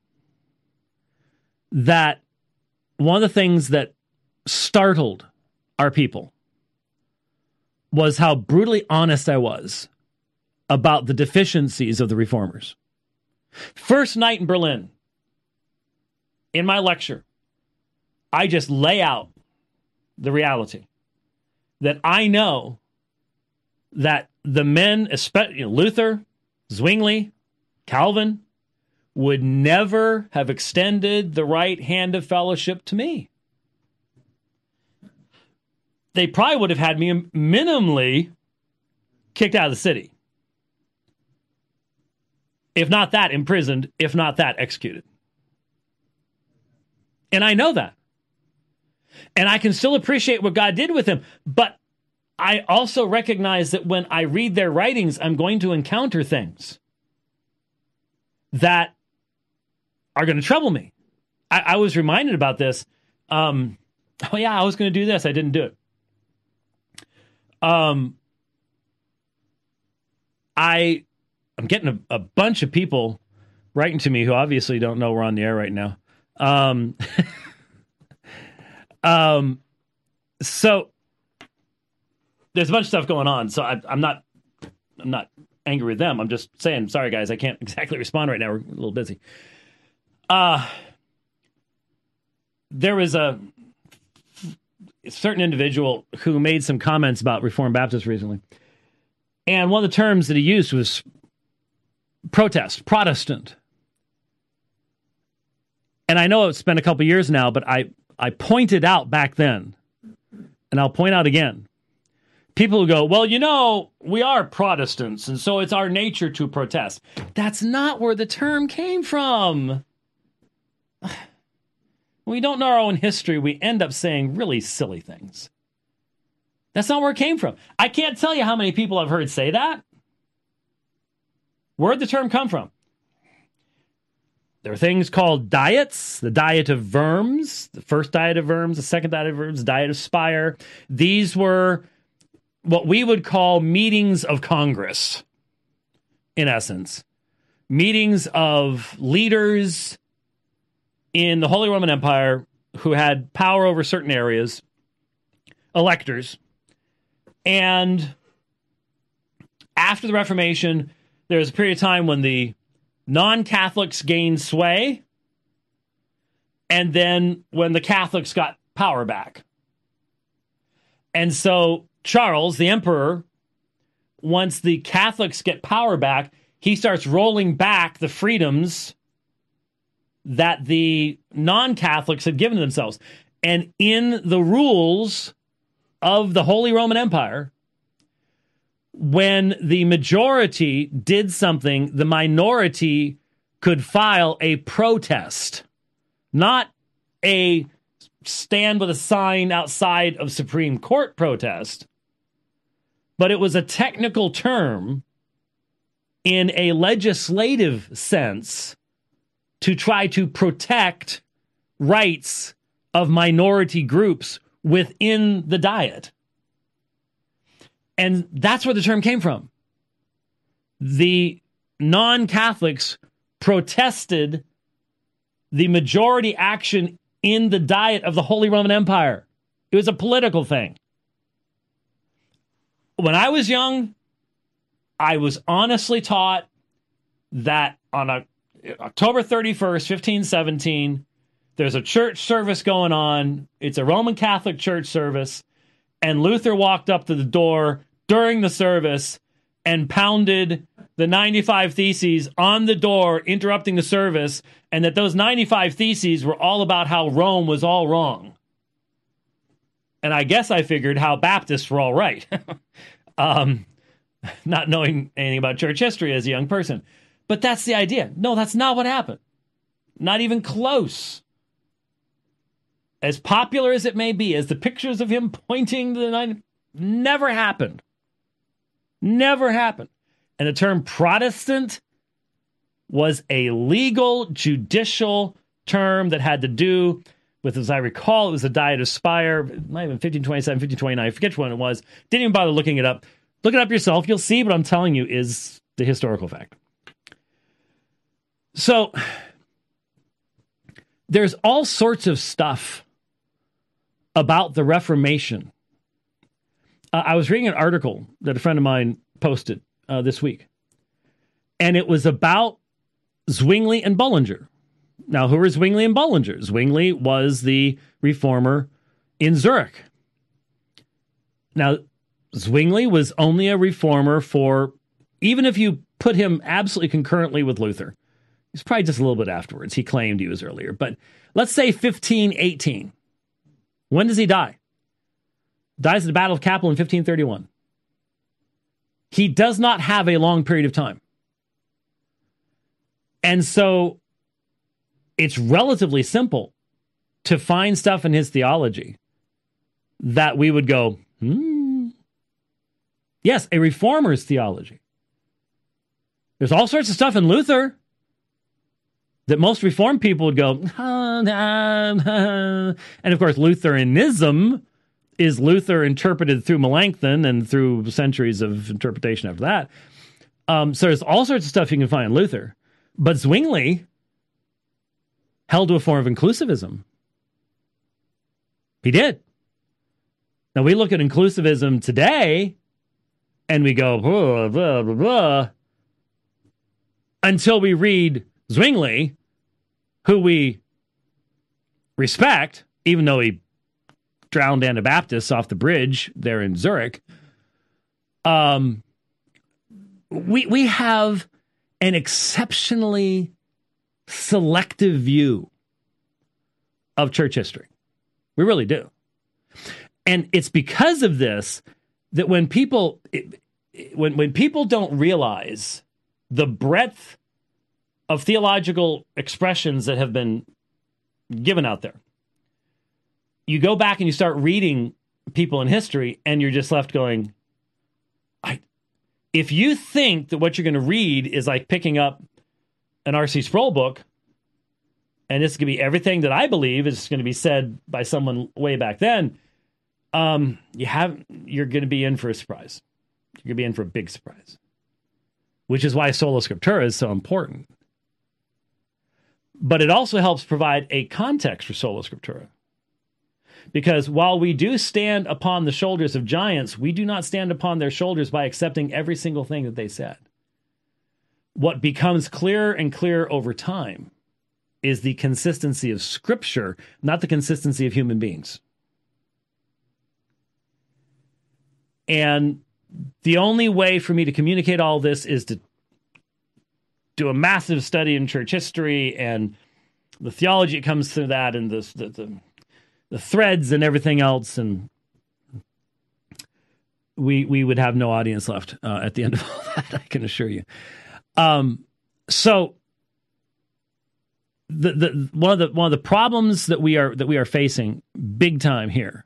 that one of the things that startled our people was how brutally honest I was about the deficiencies of the reformers. First night in Berlin, in my lecture, I just lay out the reality that I know that the men, especially you know, Luther, Zwingli, Calvin, would never have extended the right hand of fellowship to me. They probably would have had me minimally kicked out of the city. If not that, imprisoned. If not that, executed. And I know that. And I can still appreciate what God did with him. But I also recognize that when I read their writings, I'm going to encounter things that are going to trouble me. I, I was reminded about this. Um, oh, yeah, I was going to do this. I didn't do it. Um, I, I'm getting a, a bunch of people writing to me who obviously don't know we're on the air right now. Um, um, so there's a bunch of stuff going on. So I, I'm not, I'm not angry with them. I'm just saying, sorry guys, I can't exactly respond right now. We're a little busy. Uh, there was a, a certain individual who made some comments about Reformed Baptists recently. And one of the terms that he used was protest, Protestant. And I know it's been a couple of years now, but I, I pointed out back then, and I'll point out again, people who go, well, you know, we are Protestants, and so it's our nature to protest. That's not where the term came from. When we don't know our own history, we end up saying really silly things. That's not where it came from. I can't tell you how many people I've heard say that. Where'd the term come from? There are things called diets, the diet of Worms, the first diet of Worms, the second diet of Worms, diet of Speyer. These were what we would call meetings of Congress, in essence. Meetings of leaders in the Holy Roman Empire who had power over certain areas, electors. And after the Reformation, there was a period of time when the non-Catholics gained sway, and then when the Catholics got power back. And so Charles, the emperor, once the Catholics get power back, he starts rolling back the freedoms that the non-Catholics had given themselves. And in the rules of the Holy Roman Empire, when the majority did something, the minority could file a protest, not a stand with a sign outside of Supreme Court protest, but it was a technical term in a legislative sense to try to protect rights of minority groups within the Diet. And that's where the term came from. The non-Catholics protested the majority action in the Diet of the Holy Roman Empire. It was a political thing. When I was young, I was honestly taught that on a, October thirty-first, fifteen seventeen, there's a church service going on. It's a Roman Catholic church service. And Luther walked up to the door during the service and pounded the ninety-five Theses on the door, interrupting the service, and that those ninety-five Theses were all about how Rome was all wrong. And I guess I figured how Baptists were all right. um, not knowing anything about church history as a young person. But that's the idea. No, that's not what happened. Not even close. As popular as it may be, as the pictures of him pointing to the nine, never happened. Never happened. And the term Protestant was a legal, judicial term that had to do with, as I recall, it was the Diet of Speyer, it might have been fifteen twenty-seven, fifteen twenty-nine, I forget which one it was. Didn't even bother looking it up. Look it up yourself. You'll see what I'm telling you is the historical fact. So, there's all sorts of stuff about the Reformation. Uh, I was reading an article that a friend of mine posted uh, this week, and it was about Zwingli and Bullinger. Now, who are Zwingli and Bullinger? Zwingli was the reformer in Zurich. Now, Zwingli was only a reformer for, even if you put him absolutely concurrently with Luther, he's probably just a little bit afterwards. He claimed he was earlier, but let's say fifteen eighteen. When does he die? Dies at the Battle of Kappel in fifteen thirty-one. He does not have a long period of time. And so it's relatively simple to find stuff in his theology that we would go, hmm. Yes, a reformer's theology. There's all sorts of stuff in Luther that most Reformed people would go, ah, nah, nah. And of course, Lutheranism is Luther interpreted through Melanchthon and through centuries of interpretation after that. Um, so there's all sorts of stuff you can find in Luther. But Zwingli held to a form of inclusivism. He did. Now we look at inclusivism today and we go, blah, blah, blah, blah, until we read Zwingli, who we respect, even though he drowned Anabaptists off the bridge there in Zurich. Um, we we have an exceptionally selective view of church history. We really do. And it's because of this that when people it, when when people don't realize the breadth of theological expressions that have been given out there, you go back and you start reading people in history and you're just left going, I, if you think that what you're going to read is like picking up an R C Sproul book and this is going to be everything that I believe is going to be said by someone way back then, um, you have, you're going to be in for a surprise. You're going to be in for a big surprise, which is why Sola Scriptura is so important. But it also helps provide a context for Sola Scriptura. Because while we do stand upon the shoulders of giants, we do not stand upon their shoulders by accepting every single thing that they said. What becomes clearer and clearer over time is the consistency of Scripture, not the consistency of human beings. And the only way for me to communicate all this is to do a massive study in church history and the theology that comes through that and the, the, the, the threads and everything else. And we we would have no audience left uh, at the end of all that. I can assure you. Um, so the the one of the one of the problems that we are that we are facing big time here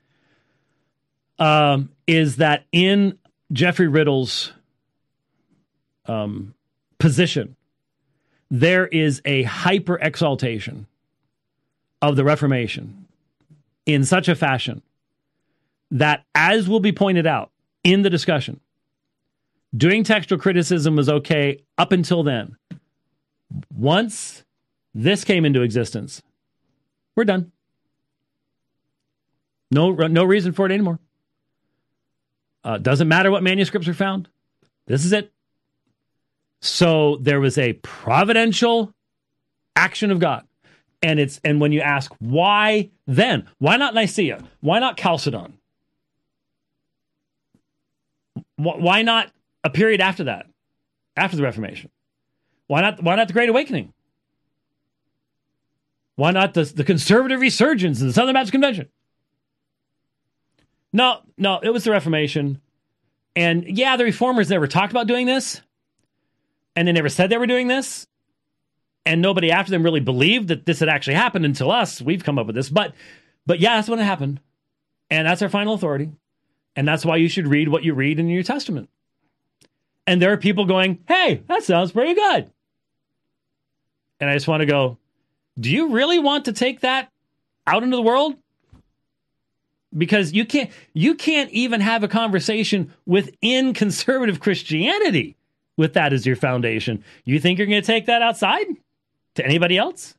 um, is that in Jeffrey Riddle's um, position, there is a hyper exaltation of the Reformation in such a fashion that, as will be pointed out in the discussion, doing textual criticism was okay up until then. Once this came into existence, we're done. No, no reason for it anymore. Uh, doesn't matter what manuscripts are found. This is it. So there was a providential action of God. And it's and when you ask why then, why not Nicaea? Why not Chalcedon? Why not a period after that, after the Reformation? Why not? Why not the Great Awakening? Why not the, the conservative resurgence in the Southern Baptist Convention? No, no, it was the Reformation. And yeah, the Reformers never talked about doing this. And they never said they were doing this. And nobody after them really believed that this had actually happened until us. We've come up with this. But, but yeah, that's when it happened. And that's our final authority. And that's why you should read what you read in the New Testament. And there are people going, hey, that sounds pretty good. And I just want to go, do you really want to take that out into the world? Because you can't, you can't even have a conversation within conservative Christianity with that as your foundation. You think you're going to take that outside to anybody else?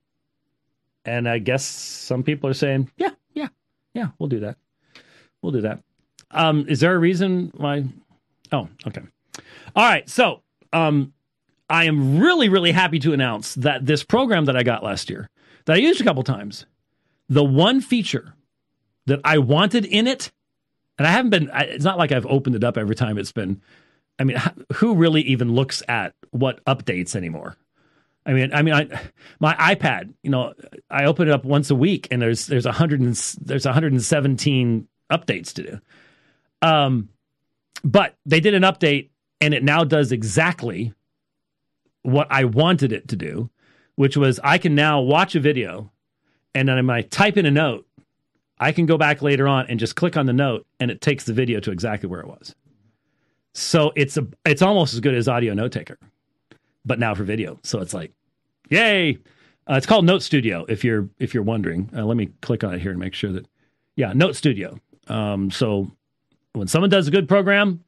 And I guess some people are saying, yeah, yeah, yeah, we'll do that. We'll do that. Um, is there a reason why? Oh, okay. All right. So um, I am really, really happy to announce that this program that I got last year, that I used a couple times, the one feature that I wanted in it, and I haven't been, it's not like I've opened it up every time it's been, I mean, who really even looks at what updates anymore? I mean, I mean, I, my iPad, you know, I open it up once a week, and there's there's a hundred and there's one hundred seventeen updates to do. Um, but they did an update, and it now does exactly what I wanted it to do, which was I can now watch a video, and then when I type in a note, I can go back later on and just click on the note, and it takes the video to exactly where it was. So it's a it's almost as good as Audio Note Taker, but now for video. So it's like, yay! Uh, it's called Note Studio. If you're if you're wondering, uh, let me click on it here and make sure that, yeah, Note Studio. Um, so when someone does a good program,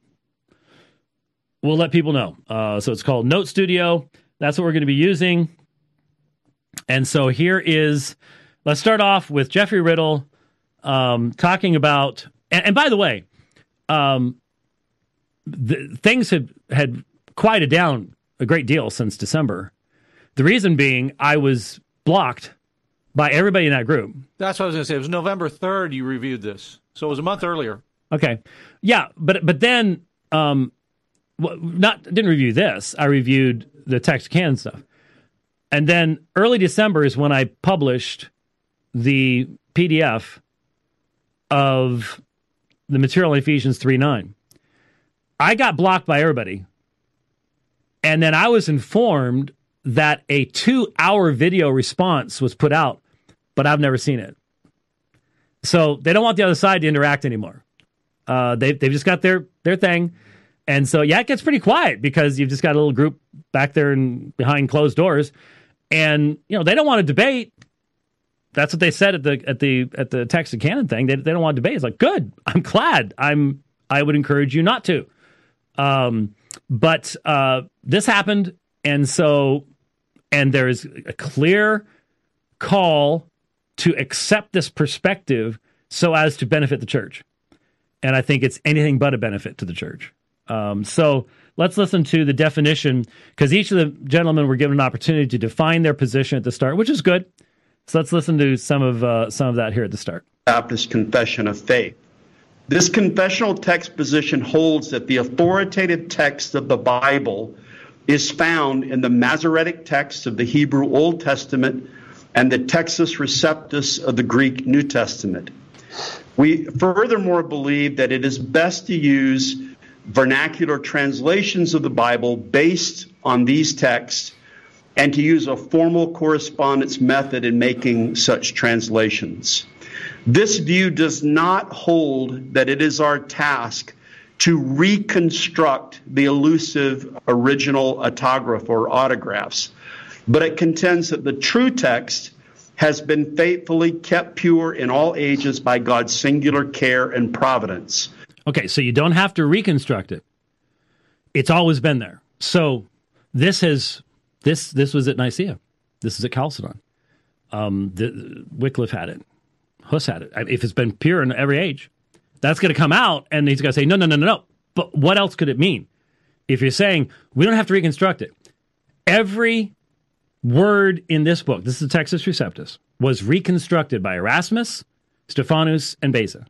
we'll let people know. Uh, so it's called Note Studio. That's what we're going to be using. And so here is, let's start off with Jeffrey Riddle um, talking about, and, and by the way, um, the, things had, had quieted down a great deal since December. The reason being I was blocked by everybody in that group. That's what I was going to say. It was November third you reviewed this. So it was a month earlier. Okay. Yeah, but but then um, not didn't review this. I reviewed the Texarkana stuff. And then early December is when I published the P D F of the material in Ephesians three nine. I got blocked by everybody. And then I was informed that a two-hour video response was put out, but I've never seen it. So they don't want the other side to interact anymore. Uh, they've, they've just got their, their thing. And so, yeah, it gets pretty quiet because you've just got a little group back there and behind closed doors. And, you know, they don't want to debate. That's what they said at the at the at the Texarkana thing. They they don't want to debate. It's like, good. I'm glad. I'm I would encourage you not to. Um, but uh, this happened, and so and there is a clear call to accept this perspective so as to benefit the church. And I think it's anything but a benefit to the church. Um, so let's listen to the definition, because each of the gentlemen were given an opportunity to define their position at the start, which is good. So let's listen to some of uh, some of that here at the start. Baptist Confession of Faith. This confessional text position holds that the authoritative text of the Bible is found in the Masoretic text of the Hebrew Old Testament and the Textus Receptus of the Greek New Testament. We furthermore believe that it is best to use vernacular translations of the Bible based on these texts and to use a formal correspondence method in making such translations. This view does not hold that it is our task to reconstruct the elusive original autograph or autographs, but it contends that the true text has been faithfully kept pure in all ages by God's singular care and providence. Okay, so you don't have to reconstruct it. It's always been there. So this has this this was at Nicaea. This is at Chalcedon. Um, the, Wycliffe had it. Huss had it. If it's been pure in every age, that's going to come out, and he's going to say, no, no, no, no, no. But what else could it mean? If you're saying we don't have to reconstruct it, every word in this book, this is the Textus Receptus, was reconstructed by Erasmus, Stephanus, and Beza.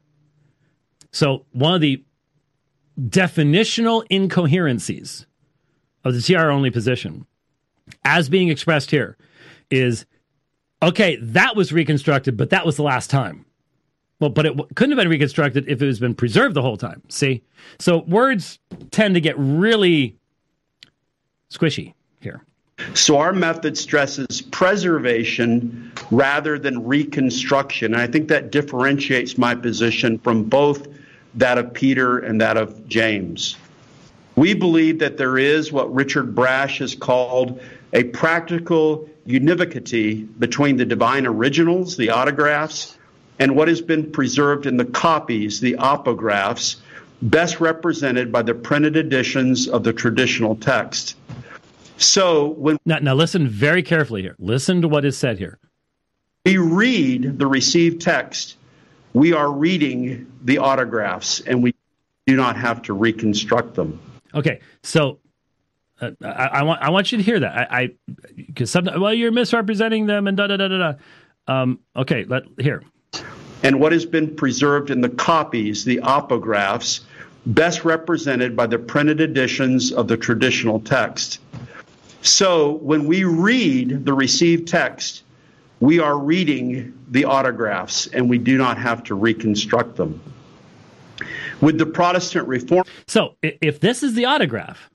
So one of the definitional incoherencies of the T R only position, as being expressed here, is, okay, that was reconstructed, but that was the last time. Well, but it w- couldn't have been reconstructed if it has been preserved the whole time. See? So words tend to get really squishy here. So our method stresses preservation rather than reconstruction. And I think that differentiates my position from both that of Peter and that of James. We believe that there is what Richard Brash has called a practical univocity between the divine originals, the autographs, and what has been preserved in the copies, the apographs, best represented by the printed editions of the traditional text. So when now, now listen very carefully here. Listen to what is said here. We read the received text, we are reading the autographs, and we do not have to reconstruct them. Okay, so uh, I, I want I want you to hear that. I because sometimes, well, you're misrepresenting them and da da da da da. Um, okay, let here. And what has been preserved in the copies, the apographs, best represented by the printed editions of the traditional text. So when we read the received text, we are reading the autographs, and we do not have to reconstruct them. With the Protestant Reform... So if this is the autograph,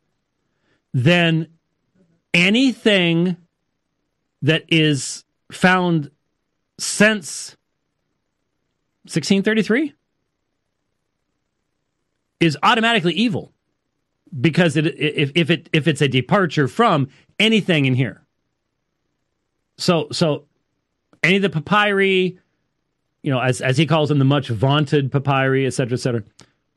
then anything that is found since sixteen thirty-three is automatically evil. Because it, if if it if it's a departure from anything in here, so so any of the papyri, you know, as as he calls them, the much vaunted papyri, et cetera, et cetera,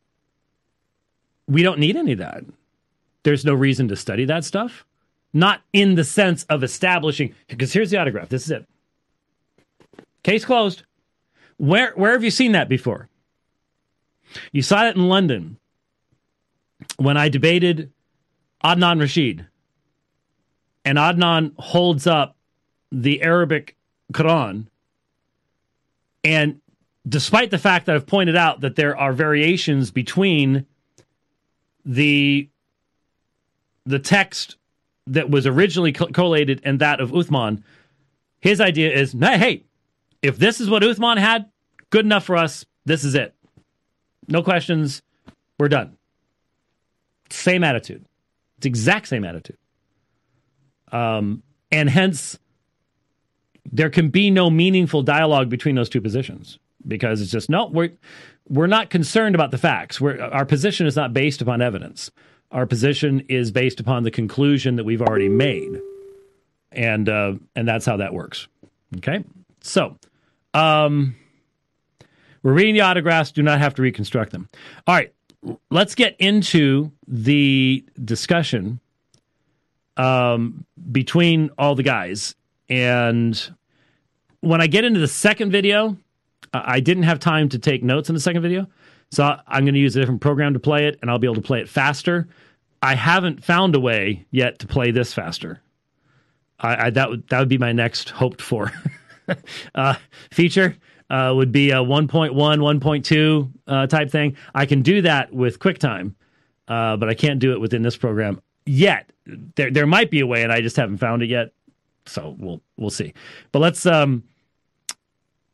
we don't need any of that. There's no reason to study that stuff, not in the sense of establishing. Because here's the autograph. This is it. Case closed. Where where have you seen that before? You saw it in London when I debated Adnan Rashid, and Adnan holds up the Arabic Quran, and despite the fact that I've pointed out that there are variations between the the text that was originally collated and that of Uthman, his idea is, hey, if this is what Uthman had, good enough for us, this is it. No questions, we're done. Same attitude. It's exact same attitude. Um, and hence, there can be no meaningful dialogue between those two positions because it's just, no, we're, we're not concerned about the facts. We're, our position is not based upon evidence. Our position is based upon the conclusion that we've already made. And, uh, and that's how that works. Okay? So, um, we're reading the autographs, do not have to reconstruct them. All right. Let's get into the discussion um, between all the guys. And when I get into the second video, I didn't have time to take notes in the second video. So I'm going to use a different program to play it, and I'll be able to play it faster. I haven't found a way yet to play this faster. I, I that would that would be my next hoped for uh, feature. Uh, would be a one point one, one point two uh, type thing. I can do that with QuickTime, uh, but I can't do it within this program yet. There there might be a way, and I just haven't found it yet. So we'll we'll see. But let's um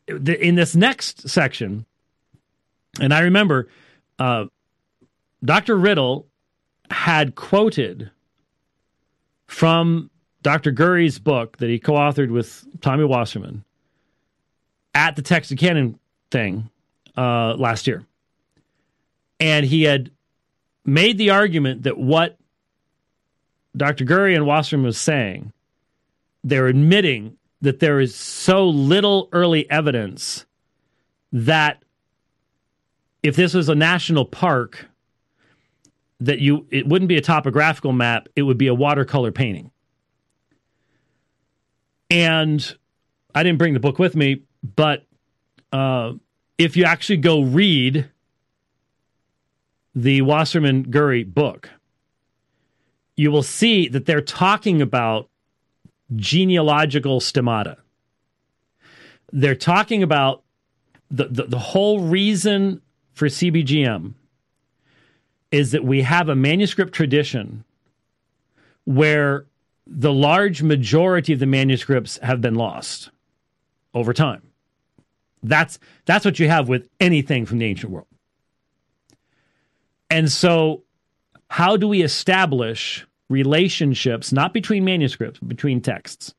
in this next section, and I remember uh, Doctor Riddle had quoted from Doctor Gurry's book that he co-authored with Tommy Wasserman at the Texas Canon thing uh, last year. And he had made the argument that what Doctor Gurry and Wasserman was saying, they're admitting that there is so little early evidence that if this was a national park, that you it wouldn't be a topographical map, it would be a watercolor painting. And I didn't bring the book with me, but uh, if you actually go read the Wasserman-Gurry book, you will see that they're talking about genealogical stomata. They're talking about the, the, the whole reason for C B G M is that we have a manuscript tradition where the large majority of the manuscripts have been lost over time. That's that's what you have with anything from the ancient world. And so how do we establish relationships, not between manuscripts, but between texts?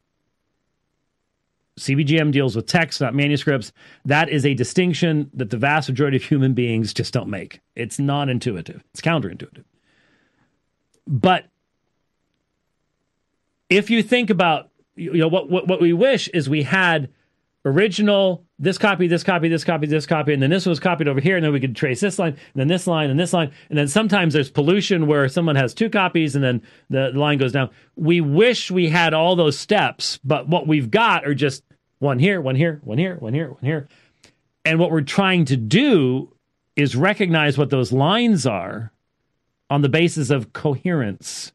C B G M deals with texts, not manuscripts. That is a distinction that the vast majority of human beings just don't make. It's non-intuitive. It's counterintuitive. But if you think about, you know, what, what, what we wish is we had original, this copy, this copy, this copy, this copy, and then this was copied over here, and then we could trace this line, and then this line, and this line, and then sometimes there's pollution where someone has two copies, and then the line goes down. We wish we had all those steps, but what we've got are just one here, one here, one here, one here, one here. And what we're trying to do is recognize what those lines are on the basis of coherence.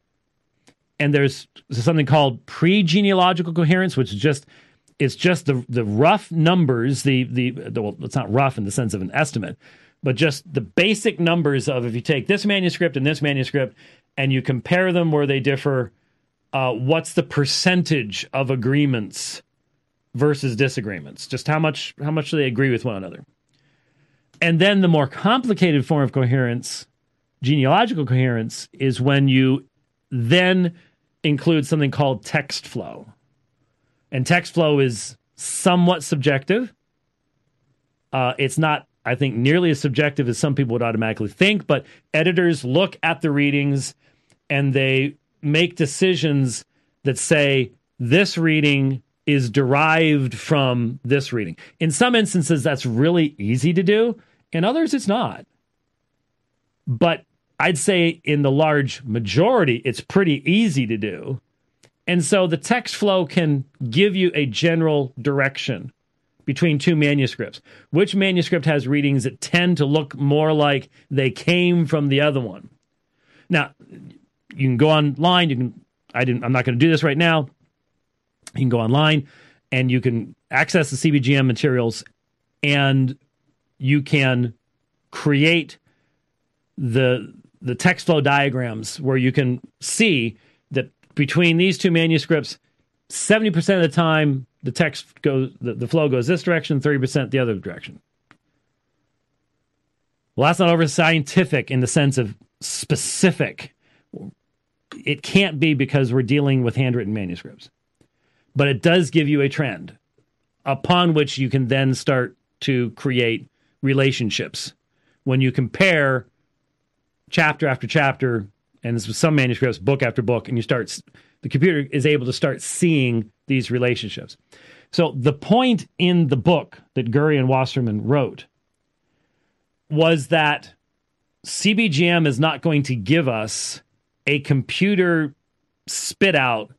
And there's something called pre-genealogical coherence, which is just it's just the the rough numbers, the, the the well, it's not rough in the sense of an estimate, but just the basic numbers of if you take this manuscript and this manuscript and you compare them where they differ, uh, what's the percentage of agreements versus disagreements? Just how much how much do they agree with one another? And then the more complicated form of coherence, genealogical coherence, is when you then include something called text flow. And text flow is somewhat subjective. Uh, it's not, I think, nearly as subjective as some people would automatically think, but editors look at the readings and they make decisions that say this reading is derived from this reading. In some instances, that's really easy to do. In others, it's not. But I'd say in the large majority, it's pretty easy to do. And so the text flow can give you a general direction between two manuscripts. Which manuscript has readings that tend to look more like they came from the other one? Now, you can go online. You can. I didn't. I'm not going to do this right now. You can go online and you can access the C B G M materials, and you can create the the text flow diagrams where you can see that between these two manuscripts, seventy percent of the time the text goes, the, the flow goes this direction, thirty percent the other direction. Well, that's not over scientific in the sense of specific. It can't be because we're dealing with handwritten manuscripts. But it does give you a trend upon which you can then start to create relationships. When you compare chapter after chapter, and this was some manuscripts, book after book, and you start, the computer is able to start seeing these relationships. So the point in the book that Gurry and Wasserman wrote was that C B G M is not going to give us a computer spit out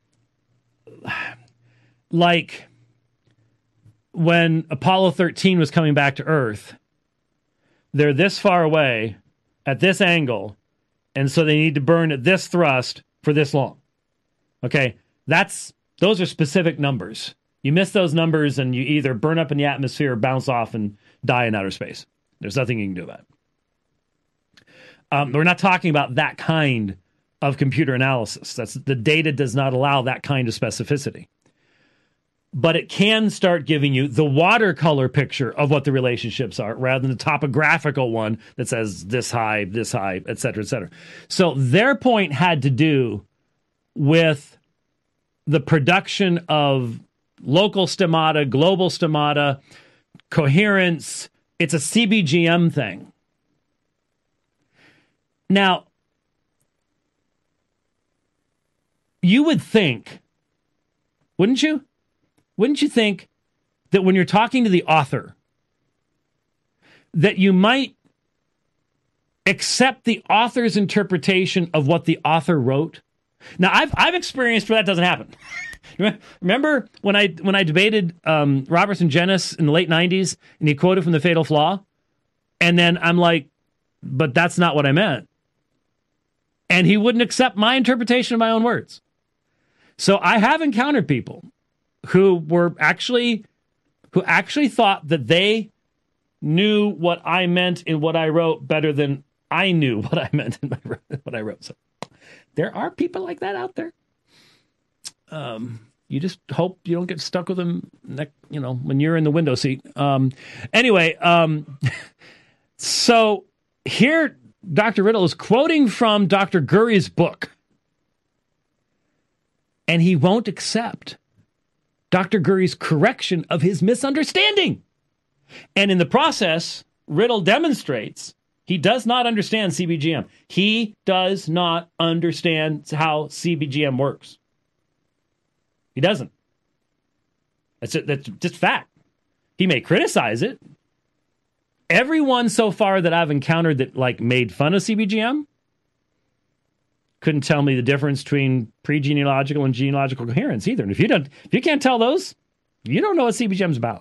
like when Apollo thirteen was coming back to Earth. They're this far away at this angle, and so they need to burn at this thrust for this long. Okay, that's those are specific numbers. You miss those numbers and you either burn up in the atmosphere or bounce off and die in outer space. There's nothing you can do about it. Um, we're not talking about that kind of computer analysis. That's the data does not allow that kind of specificity. but it can start giving you the watercolor picture of what the relationships are rather than the topographical one that says this high, this high, et cetera, et cetera. So their point had to do with the production of local stomata, global stomata, coherence. It's a C B G M thing. Now, you would think, wouldn't you? Wouldn't you think that when you're talking to the author, that you might accept the author's interpretation of what the author wrote? Now, I've I've experienced where that doesn't happen. Remember when I when I debated um, Robertson Jenis in the late nineties, and he quoted from The Fatal Flaw, and then I'm like, but that's not what I meant. And he wouldn't accept my interpretation of my own words. So I have encountered people who were actually, who actually thought that they knew what I meant in what I wrote better than I knew what I meant in my, what I wrote. So there are people like that out there. Um, you just hope you don't get stuck with them, you know, when you're in the window seat. Um, anyway, um, so here, Doctor Riddle is quoting from Doctor Gurry's book, and he won't accept Doctor Gurry's correction of his misunderstanding. And in the process, Riddle demonstrates he does not understand C B G M. He does not understand how C B G M works. He doesn't. That's it, that's just fact. He may criticize it. Everyone so far that I've encountered that like made fun of C B G M couldn't tell me the difference between pre-genealogical and genealogical coherence either. And if you don't, if you can't tell those, you don't know what C B G M is about.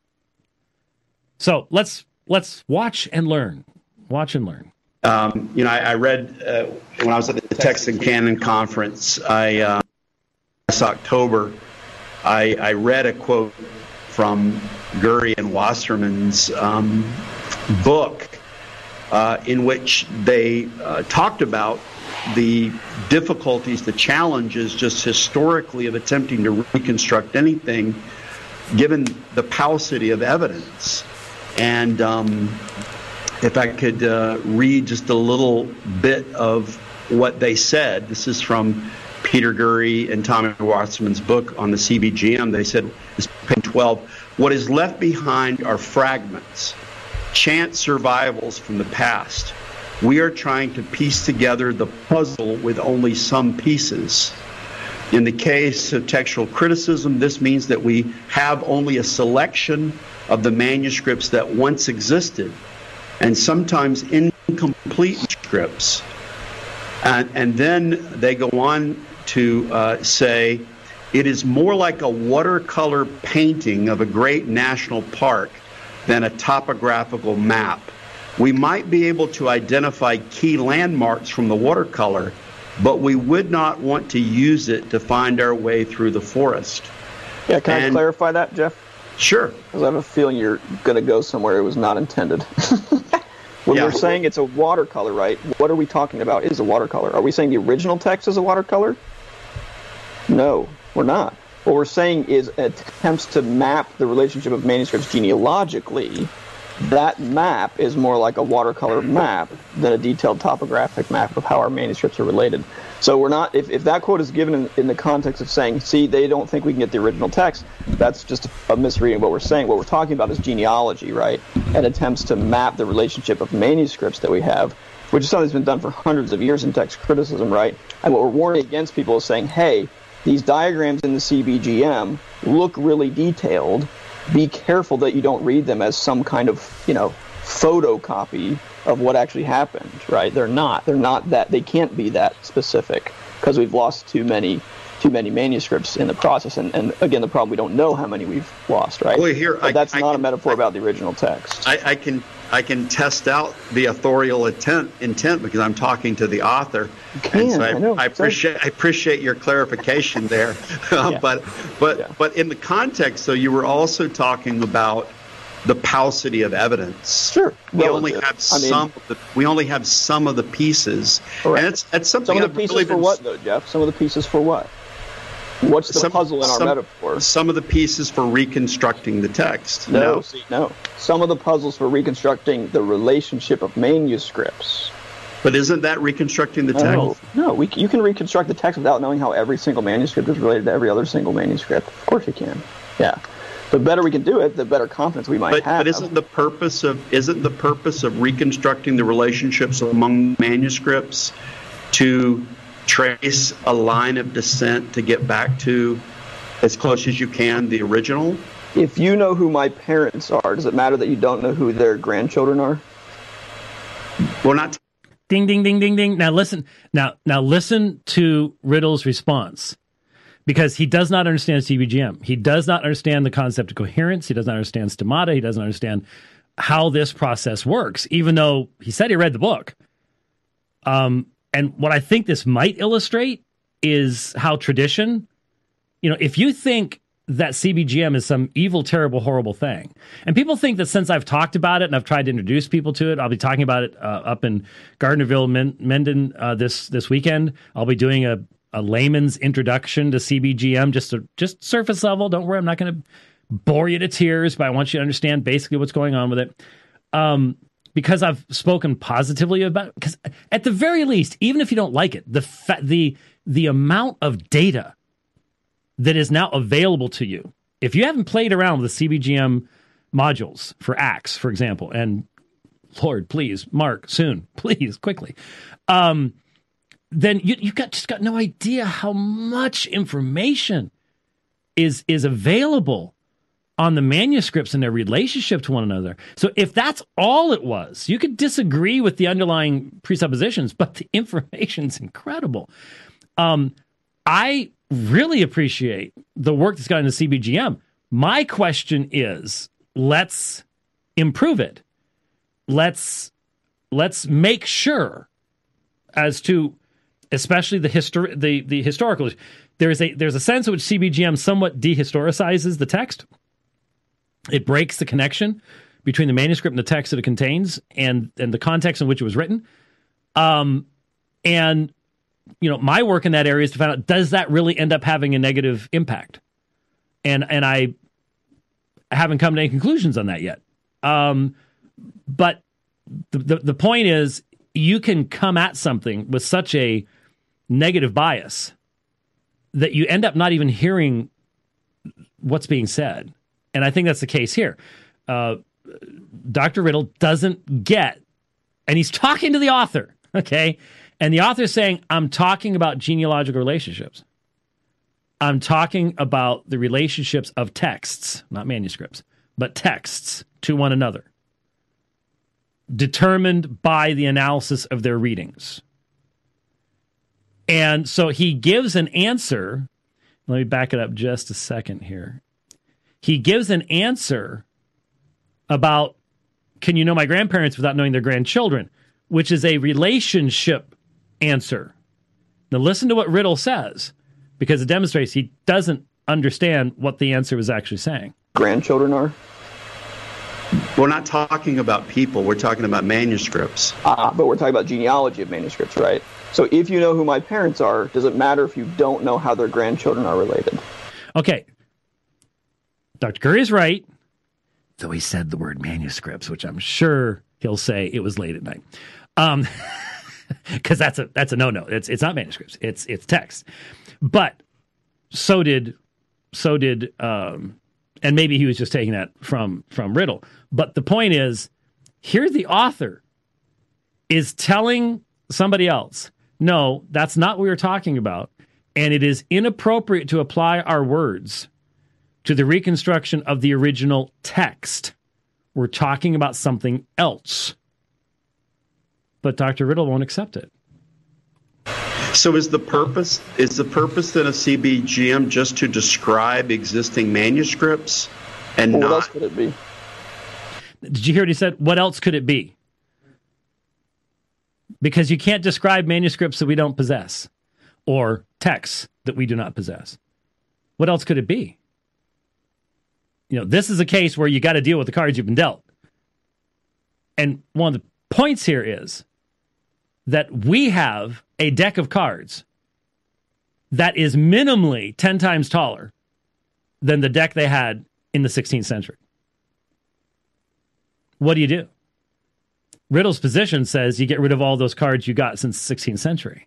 So let's let's watch and learn. Watch and learn. Um, you know, I, I read uh, when I was at the Text and Canon conference. I uh, this October, I, I read a quote from Gurry and Wasserman's um, book, uh, in which they uh, talked about the difficulties, the challenges, just historically, of attempting to reconstruct anything, given the paucity of evidence. And um, if I could uh, read just a little bit of what they said, this is from Peter Gurry and Tommy Wasserman's book on the C B G M. They said, this page twelve, what is left behind are fragments, chance survivals from the past. We are trying to piece together the puzzle with only some pieces. In the case of textual criticism, this means that we have only a selection of the manuscripts that once existed, and sometimes incomplete scripts. And, and then they go on to uh, say, it is more like a watercolor painting of a great national park than a topographical map. We might be able to identify key landmarks from the watercolor, but we would not want to use it to find our way through the forest. Yeah, can and, I clarify that, Jeff? Sure. Because I have a feeling you're going to go somewhere it was not intended. When yeah. we're saying it's a watercolor, right, what are we talking about is a watercolor? Are we saying the original text is a watercolor? No, we're not. What we're saying is attempts to map the relationship of manuscripts genealogically. That map is more like a watercolor map than a detailed topographic map of how our manuscripts are related. So we're not, if, if that quote is given in, in the context of saying, see, they don't think we can get the original text, that's just a misreading of what we're saying. What we're talking about is genealogy, right? And attempts to map the relationship of manuscripts that we have, which is something that's been done for hundreds of years in text criticism, right? And what we're warning against people is saying, hey, these diagrams in the C B G M look really detailed. Be careful that you don't read them as some kind of, you know, photocopy of what actually happened, right? They're not. They're not that. They can't be that specific because we've lost too many, too many manuscripts in the process. And, and again, the problem, we don't know how many we've lost, right? Well, here, but I, that's I not can, a metaphor I, about the original text. I, I can I can test out the authorial intent intent because I'm talking to the author. You can, and so I, I know. I appreciate I appreciate your clarification there. yeah. But but yeah. but in the context, though, you were also talking about the paucity of evidence. Sure. We Relative. only have I mean, some. Of the, we only have some of the pieces, correct. and it's it's something. Some of the I've pieces really for been, what, though, Jeff? Some of the pieces for what? What's the some, puzzle in our some, metaphor? Some of the pieces for reconstructing the text. No, No. see, no. Some of the puzzles for reconstructing the relationship of manuscripts. But isn't that reconstructing the No, text? no. We, you can reconstruct the text without knowing how every single manuscript is related to every other single manuscript. Of course you can. Yeah. The better we can do it, the better confidence we might But, have. but isn't the purpose of isn't the purpose of reconstructing the relationships among manuscripts to trace a line of descent to get back to, as close as you can, the original? If you know who my parents are, does it matter that you don't know who their grandchildren are? We're not. Ding, ding, ding, ding, ding. Now listen. Now, now listen to Riddle's response, because he does not understand C B G M. He does not understand the concept of coherence. He doesn't understand stemata. He doesn't understand how this process works, even though he said he read the book. Um, and what I think this might illustrate is how tradition, you know, if you think that C B G M is some evil, terrible, horrible thing, and people think that since I've talked about it and I've tried to introduce people to it, I'll be talking about it uh, up in Gardnerville, Men- Mendon uh, this this weekend. I'll be doing a, a layman's introduction to C B G M, just to, just surface level. Don't worry, I'm not going to bore you to tears, but I want you to understand basically what's going on with it. Um, because I've spoken positively about it. Because at the very least, even if you don't like it, the fa- the the amount of data that is now available to you, if you haven't played around with the C B G M modules for Acts, for example, and Lord, please, Mark, soon, please, quickly, um, then you you got just got no idea how much information is is available on the manuscripts and their relationship to one another. So if that's all it was, you could disagree with the underlying presuppositions, but the information's incredible. Um, I really appreciate the work that's gone into C B G M. My question is, let's improve it. Let's let's make sure as to, especially the histor- the the historical. There's a there's a sense in which C B G M somewhat dehistoricizes the text. It breaks the connection between the manuscript and the text that it contains, and and the context in which it was written. Um, and you know, my work in that area is to find out, does that really end up having a negative impact? And and I haven't come to any conclusions on that yet. Um, but the, the the point is, you can come at something with such a negative bias that you end up not even hearing what's being said. And I think that's the case here. Uh, Doctor Riddle doesn't get, and he's talking to the author, okay? And the author is saying, I'm talking about genealogical relationships. I'm talking about the relationships of texts, not manuscripts, but texts to one another, determined by the analysis of their readings. And so he gives an answer. Let me back it up just a second here. He gives an answer about, can you know my grandparents without knowing their grandchildren, which is a relationship answer. Now listen to what Riddle says, because it demonstrates he doesn't understand what the answer was actually saying. Grandchildren are? We're not talking about people. We're talking about manuscripts. Ah, but we're talking about genealogy of manuscripts, right? So if you know who my parents are, does it matter if you don't know how their grandchildren are related? Okay. Doctor Curry is right, though he said the word manuscripts, which I'm sure he'll say it was late at night. Um, because that's a that's a no-no. It's it's not manuscripts. It's it's text. But so did so did um, and maybe he was just taking that from from Riddle. But the point is, here the author is telling somebody else, no, that's not what we were talking about, and it is inappropriate to apply our words to the reconstruction of the original text. We're talking about something else. But Doctor Riddle won't accept it. So is the purpose is the purpose then of C B G M just to describe existing manuscripts and well, not? What else could it be? Did you hear what he said? What else could it be? Because you can't describe manuscripts that we don't possess, or texts that we do not possess. What else could it be? You know, this is a case where you got to deal with the cards you've been dealt. And one of the points here is that we have a deck of cards that is minimally ten times taller than the deck they had in the sixteenth century. What do you do? Riddle's position says you get rid of all those cards you got since the sixteenth century.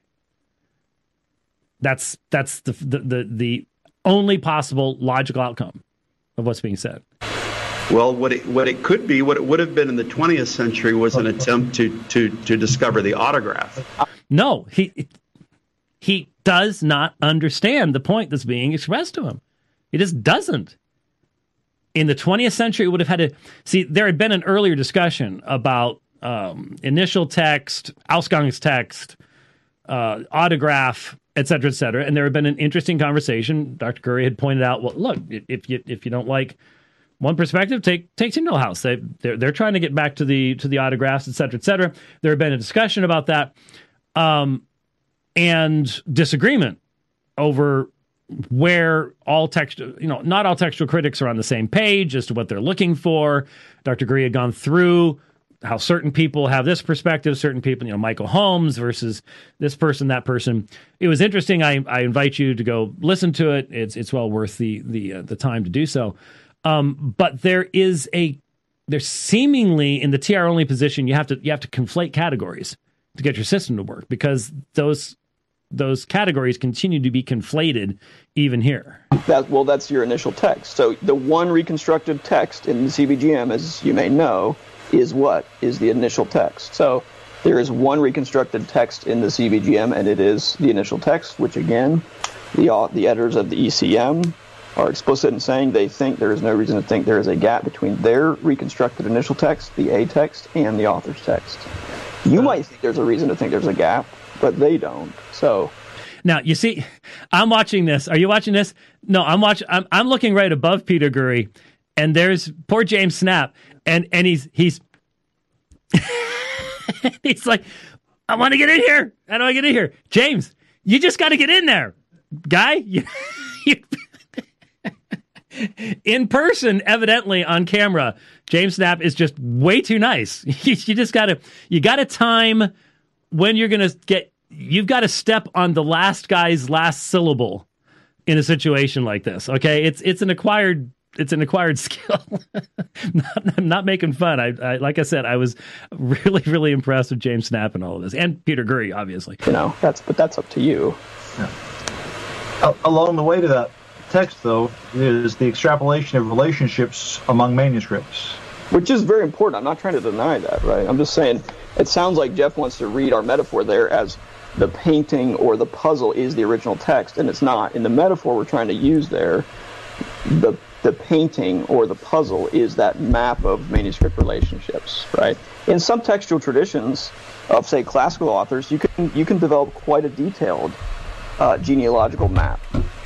That's that's the the the, the only possible logical outcome of what's being said. Well, what it what it could be, what it would have been in the twentieth century, was an attempt to to to discover the autograph. No, he he does not understand the point that's being expressed to him. He just doesn't. In the twentieth century, it would have had to see. There had been an earlier discussion about um, initial text, Ausgangstext, uh, autograph, et cetera, et cetera, and there had been an interesting conversation. Doctor Curry had pointed out, well, look, if you if you don't like one perspective, take take Tyndale House. They they're, they're trying to get back to the to the autographs, et cetera, et cetera. There had been a discussion about that, um, and disagreement over where all text, you know, not all textual critics are on the same page as to what they're looking for. Doctor Curry had gone through how certain people have this perspective, certain people, you know, Michael Holmes versus this person, that person. It was interesting. I I invite you to go listen to it. It's it's well worth the the uh, the time to do so. Um, but there is a, there's seemingly in the T R only position, you have to, you have to conflate categories to get your system to work, because those, those categories continue to be conflated even here. That, well, that's your initial text. So the one reconstructed text in the C B G M, as you may know, is what is the initial text. So there is one reconstructed text in the C B G M, and it is the initial text, which again, the, the editors of the E C M are explicit in saying they think there is no reason to think there is a gap between their reconstructed initial text, the A text, and the author's text. You might think there's a reason to think there's a gap, but they don't. So now you see, I'm watching this. Are you watching this? No, I'm watching. I'm, I'm looking right above Peter Gurry, and there's poor James Snap, and and he's he's he's like, I want to get in here. How do I get in here? James, you just got to get in there, guy. You, you, in person, evidently on camera, James Snap is just way too nice. you, you just gotta, you gotta time when you're gonna get, you've got to step on the last guy's last syllable in a situation like this. Okay, it's it's an acquired, it's an acquired skill. not, I'm not making fun. I, I like I said, I was really really impressed with James Snap and all of this, and Peter Gurry, obviously. You know, that's but that's up to you. Yeah. Along the way to that text, though, is the extrapolation of relationships among manuscripts. Which is very important. I'm not trying to deny that, right? I'm just saying it sounds like Jeff wants to read our metaphor there as the painting or the puzzle is the original text, and it's not. In the metaphor we're trying to use there, the the painting or the puzzle is that map of manuscript relationships, right? In some textual traditions of, say, classical authors, you can you can develop quite a detailed uh, genealogical map.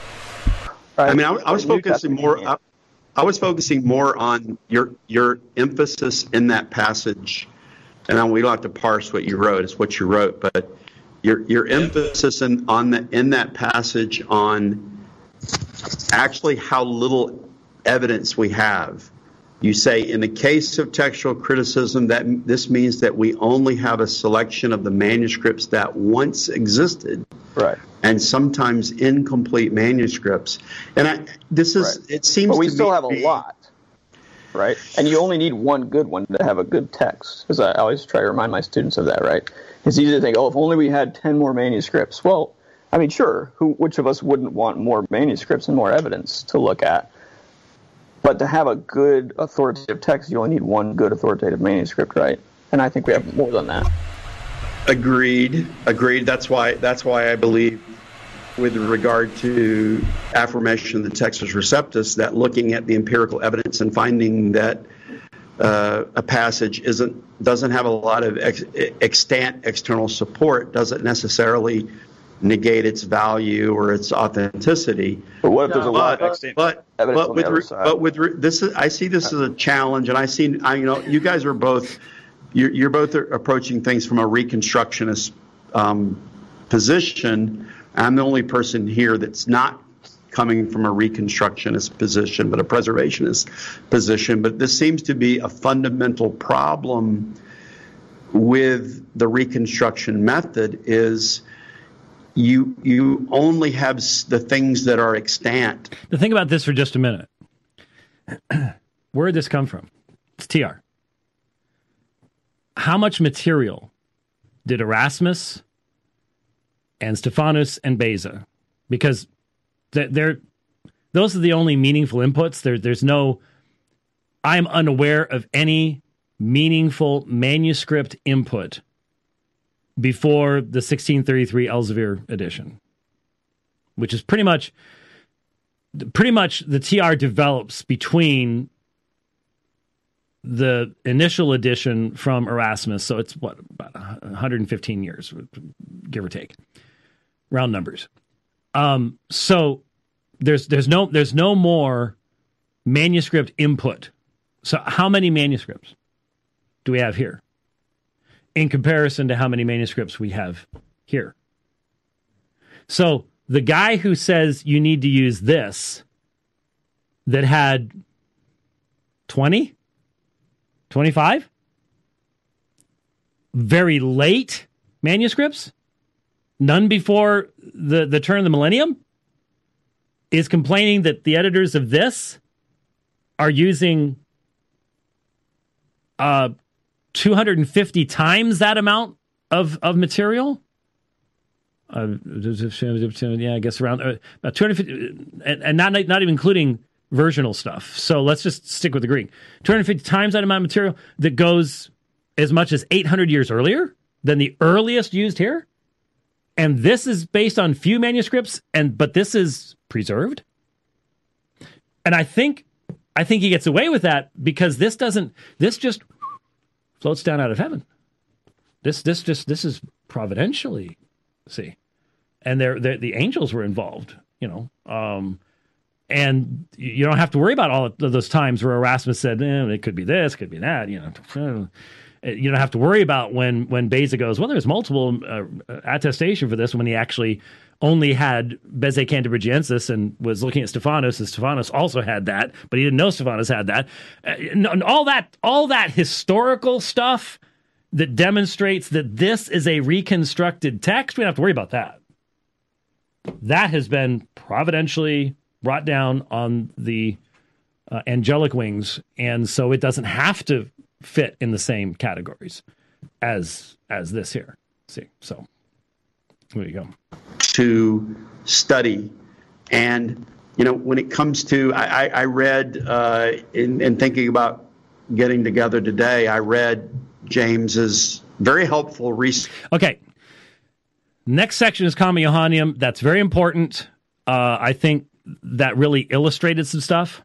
I mean, I, I was focusing more. I, I was focusing more on your your emphasis in that passage, and I, we don't have to parse what you wrote; it's what you wrote. But your your emphasis in on the in that passage on actually how little evidence we have. You say, in the case of textual criticism, that this means that we only have a selection of the manuscripts that once existed, right? And sometimes incomplete manuscripts. And I, this is, right. It seems but we to still me have a be, lot, right? And you only need one good one to have a good text. Because I always try to remind my students of that, right? It's easy to think, oh, if only we had ten more manuscripts. Well, I mean, sure, who, which of us wouldn't want more manuscripts and more evidence to look at? But to have a good authoritative text, you only need one good authoritative manuscript, right? And I think we have more than that. Agreed. Agreed. That's why. That's why I believe, with regard to affirmation of the Textus Receptus, that looking at the empirical evidence and finding that uh, a passage isn't doesn't have a lot of ex, extant external support doesn't necessarily negate its value or its authenticity. But what if there's a lot but, of extant but, evidence but on with the other re, side? But with re, this, is, I see this as a challenge, and I see, I, you know, you guys are both, you're, you're both approaching things from a reconstructionist um, position. I'm the only person here that's not coming from a reconstructionist position, but a preservationist position. But this seems to be a fundamental problem with the reconstruction method is you you only have the things that are extant. Now think about this for just a minute. Where did this come from? It's T R. How much material did Erasmus and Stephanus and Beza, because they're, those are the only meaningful inputs. There, there's no, I'm unaware of any meaningful manuscript input before the sixteen thirty-three Elsevier edition, which is pretty much, pretty much the T R develops between the initial edition from Erasmus. So it's what, about one hundred fifteen years, give or take, round numbers. Um, so there's, there's no, there's no more manuscript input. So how many manuscripts do we have here in comparison to how many manuscripts we have here? So the guy who says you need to use this that had twenty, twenty-five very late manuscripts, none before the, the turn of the millennium, is complaining that the editors of this are using uh, two hundred fifty times that amount of, of material. Uh, yeah, I guess around uh, about two hundred fifty, and, and not not even including versional stuff. So let's just stick with the Greek. two hundred fifty times that amount of material that goes as much as eight hundred years earlier than the earliest used here. And this is based on few manuscripts, and but this is preserved. And I think I think he gets away with that because this doesn't this just floats down out of heaven. This this just this is providentially, see. And they're, they're, the angels were involved, you know. Um, and you don't have to worry about all of those times where Erasmus said, eh, it could be this, could be that, you know. You don't have to worry about when, when Beza goes, well, there's multiple uh, attestation for this, when he actually only had Beze Cantabrigiensis and was looking at Stephanus, and Stephanus also had that, but he didn't know Stephanus had that. Uh, and all that, all that historical stuff that demonstrates that this is a reconstructed text, we don't have to worry about that. That has been providentially brought down on the uh, angelic wings, and so it doesn't have to fit in the same categories as as this here. See, so there you go. To study, and you know, when it comes to, I, I read uh, in, in thinking about getting together today, I read James's very helpful research. Okay. Next section is Comma Johannium. That's very important. Uh, I think that really illustrated some stuff.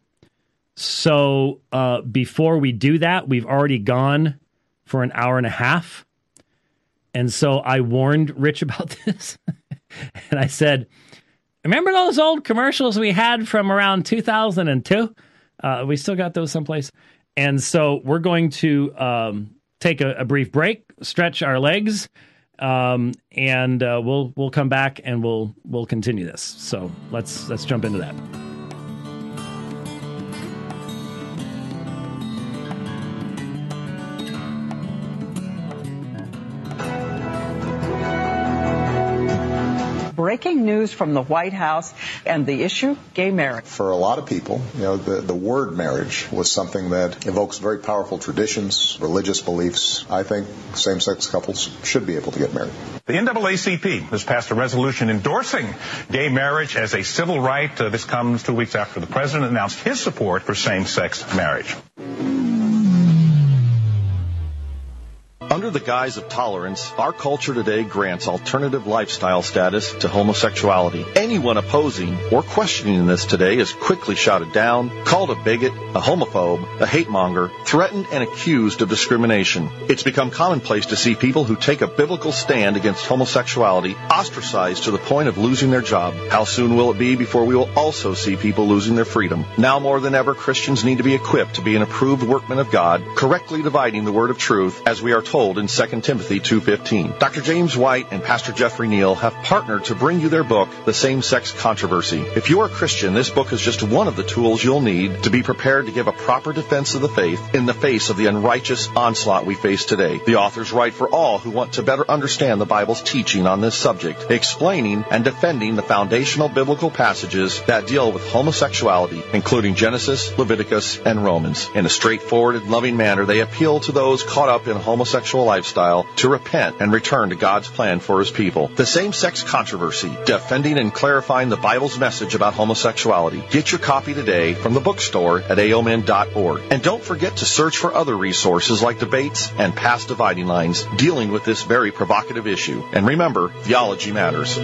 So uh, before we do that, we've already gone for an hour and a half. And so I warned Rich about this. And I said, remember those old commercials we had from around two thousand two? Uh, we still got those someplace. And so we're going to um, take a, a brief break, stretch our legs, um, and uh, we'll we'll come back and we'll we'll continue this. So let's let's jump into that. Breaking news from the White House and the issue, gay marriage. For a lot of people, you know, the, the word marriage was something that evokes very powerful traditions, religious beliefs. I think same-sex couples should be able to get married. The N double A C P has passed a resolution endorsing gay marriage as a civil right. Uh, this comes two weeks after the president announced his support for same-sex marriage. Under the guise of tolerance, our culture today grants alternative lifestyle status to homosexuality. Anyone opposing or questioning this today is quickly shouted down, called a bigot, a homophobe, a hate monger, threatened and accused of discrimination. It's become commonplace to see people who take a biblical stand against homosexuality ostracized to the point of losing their job. How soon will it be before we will also see people losing their freedom? Now more than ever, Christians need to be equipped to be an approved workman of God, correctly dividing the word of truth, as we are told in in Second Timothy two fifteen. Doctor James White and Pastor Jeffrey Neal have partnered to bring you their book, The Same-Sex Controversy. If you are a Christian, this book is just one of the tools you'll need to be prepared to give a proper defense of the faith in the face of the unrighteous onslaught we face today. The authors write for all who want to better understand the Bible's teaching on this subject, explaining and defending the foundational biblical passages that deal with homosexuality, including Genesis, Leviticus, and Romans. In a straightforward and loving manner, they appeal to those caught up in a homosexual lifestyle to repent and return to God's plan for His people. The Same-Sex Controversy, defending and clarifying the Bible's message about homosexuality. Get your copy today from the bookstore at A O M dot org. And don't forget to search for other resources like debates and past dividing lines dealing with this very provocative issue. And remember, theology matters.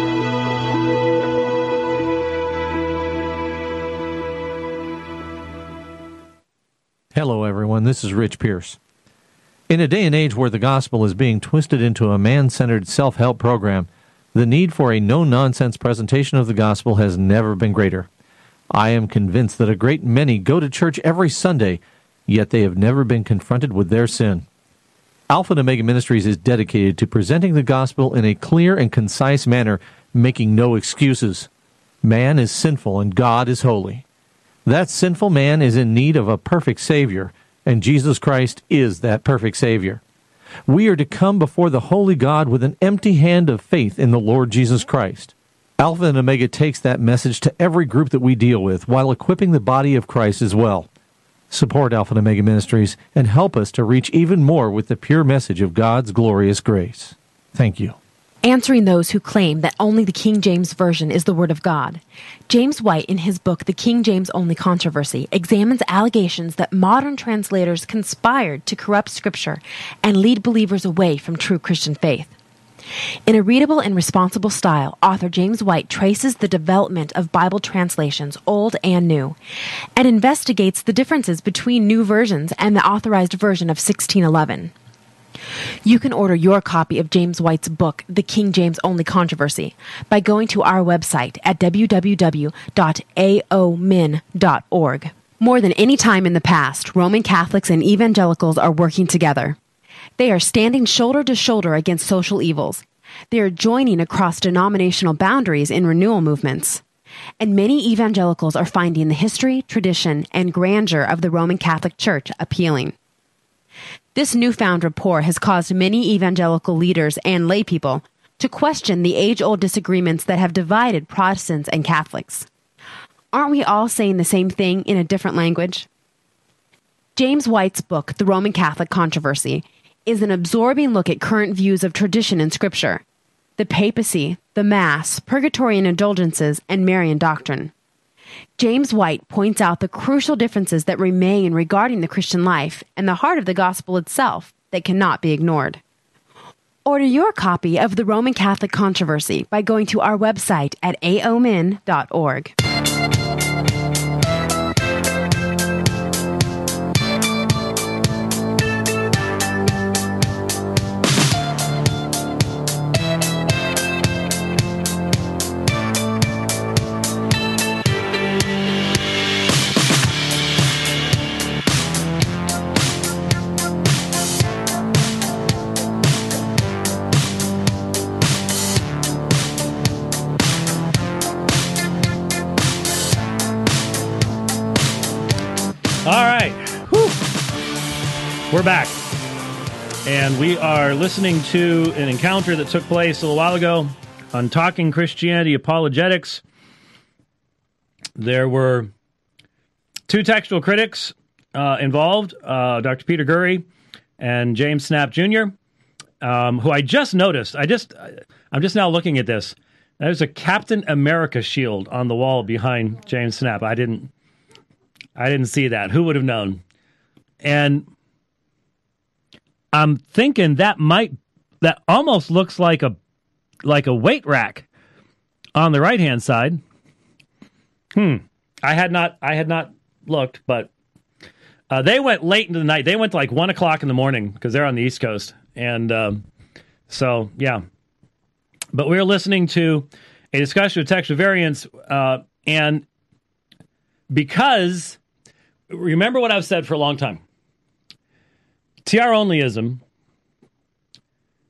Hello, everyone. This is Rich Pierce. In a day and age where the gospel is being twisted into a man-centered self-help program, the need for a no-nonsense presentation of the gospel has never been greater. I am convinced that a great many go to church every Sunday, yet they have never been confronted with their sin. Alpha and Omega Ministries is dedicated to presenting the gospel in a clear and concise manner, making no excuses. Man is sinful and God is holy. That sinful man is in need of a perfect Savior, and Jesus Christ is that perfect Savior. We are to come before the holy God with an empty hand of faith in the Lord Jesus Christ. Alpha and Omega takes that message to every group that we deal with, while equipping the body of Christ as well. Support Alpha and Omega Ministries and help us to reach even more with the pure message of God's glorious grace. Thank you. Answering those who claim that only the King James Version is the Word of God, James White, in his book The King James Only Controversy, examines allegations that modern translators conspired to corrupt Scripture and lead believers away from true Christian faith. In a readable and responsible style, author James White traces the development of Bible translations, old and new, and investigates the differences between new versions and the authorized version of sixteen eleven. You can order your copy of James White's book, The King James Only Controversy, by going to our website at w w w dot a o min dot org. More than any time in the past, Roman Catholics and evangelicals are working together. They are standing shoulder to shoulder against social evils. They are joining across denominational boundaries in renewal movements. And many evangelicals are finding the history, tradition, and grandeur of the Roman Catholic Church appealing. This newfound rapport has caused many evangelical leaders and laypeople to question the age-old disagreements that have divided Protestants and Catholics. Aren't we all saying the same thing in a different language? James White's book, The Roman Catholic Controversy, is an absorbing look at current views of tradition in Scripture, the papacy, the Mass, purgatory and indulgences, and Marian doctrine. James White points out the crucial differences that remain regarding the Christian life and the heart of the gospel itself that cannot be ignored. Order your copy of The Roman Catholic Controversy by going to our website at a o min dot org. All right. Whew. We're back. And we are listening to an encounter that took place a little while ago on Talking Christianity Apologetics. There were two textual critics uh, involved, uh, Doctor Peter Gurry and James Snap Junior, um, who I just noticed. I just, I'm just now looking at this. There's a Captain America shield on the wall behind James Snap. I didn't, I didn't see that. Who would have known? And I'm thinking that might, that almost looks like a, like a weight rack on the right hand side. Hmm. I had not, I had not looked, but uh, they went late into the night. They went to like one o'clock in the morning because they're on the East Coast, and um, so yeah. But we were listening to a discussion of textual variants, uh, and because remember what I've said for a long time. T R onlyism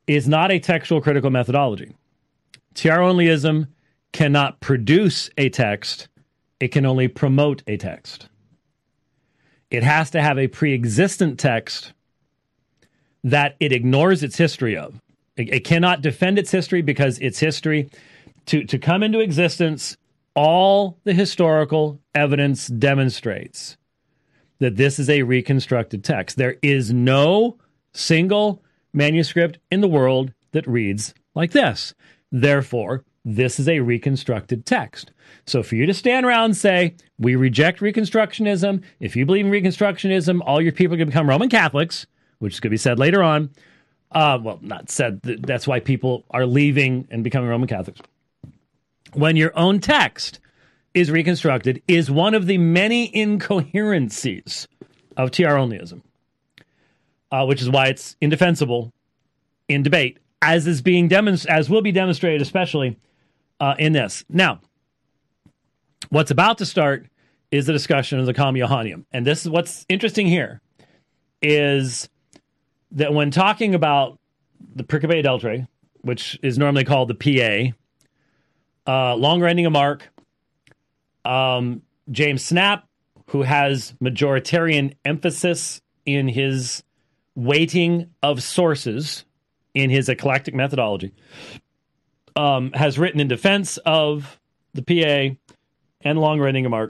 is not a textual critical methodology. T R-onlyism cannot produce a text. It can only promote a text. It has to have a pre-existent text that it ignores its history of. It, it cannot defend its history because its history, to, to come into existence, all the historical evidence demonstrates that this is a reconstructed text. There is no single manuscript in the world that reads like this. Therefore, this is a reconstructed text. So for you to stand around and say, we reject Reconstructionism, if you believe in Reconstructionism, all your people are going to become Roman Catholics, which is going to be said later on. Uh, well, not said. That's why people are leaving and becoming Roman Catholics. When your own text is reconstructed, is one of the many incoherencies of T R-onlyism, uh, which is why it's indefensible in debate, as is being demonst- as will be demonstrated, especially uh, in this. Now, what's about to start is the discussion of the Comma Johanneum, and this is what's interesting here is that when talking about the Pericope Adulterae, which is normally called the P A, uh, longer ending of Mark, um, James Snap, who has majoritarian emphasis in his weighting of sources in his eclectic methodology, um, has written in defense of the P A and longer ending of Mark.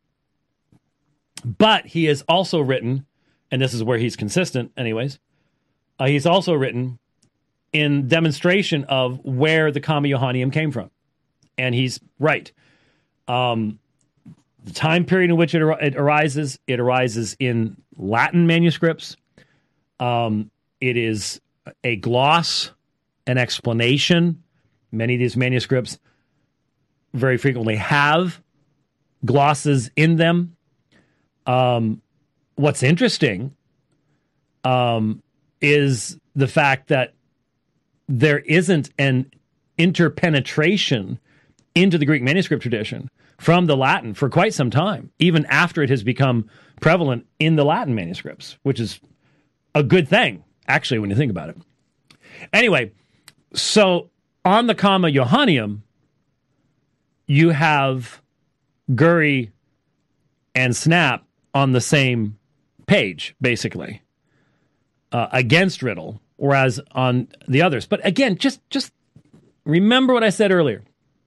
But he has also written, and this is where he's consistent anyways, uh, he's also written in demonstration of where the Comma Johanneum came from. And he's right. Um, the time period in which it, ar- it arises, it arises in Latin manuscripts. Um, it is a gloss, an explanation. Many of these manuscripts very frequently have glosses in them. Um, what's interesting um, is the fact that there isn't an interpenetration into the Greek manuscript tradition from the Latin for quite some time, even after it has become prevalent in the Latin manuscripts, which is a good thing, actually, when you think about it. Anyway, so on the Comma Johanneum, you have Gurry and Snap on the same page, basically, uh, against Riddle, whereas on the others. But again, just just remember what I said earlier.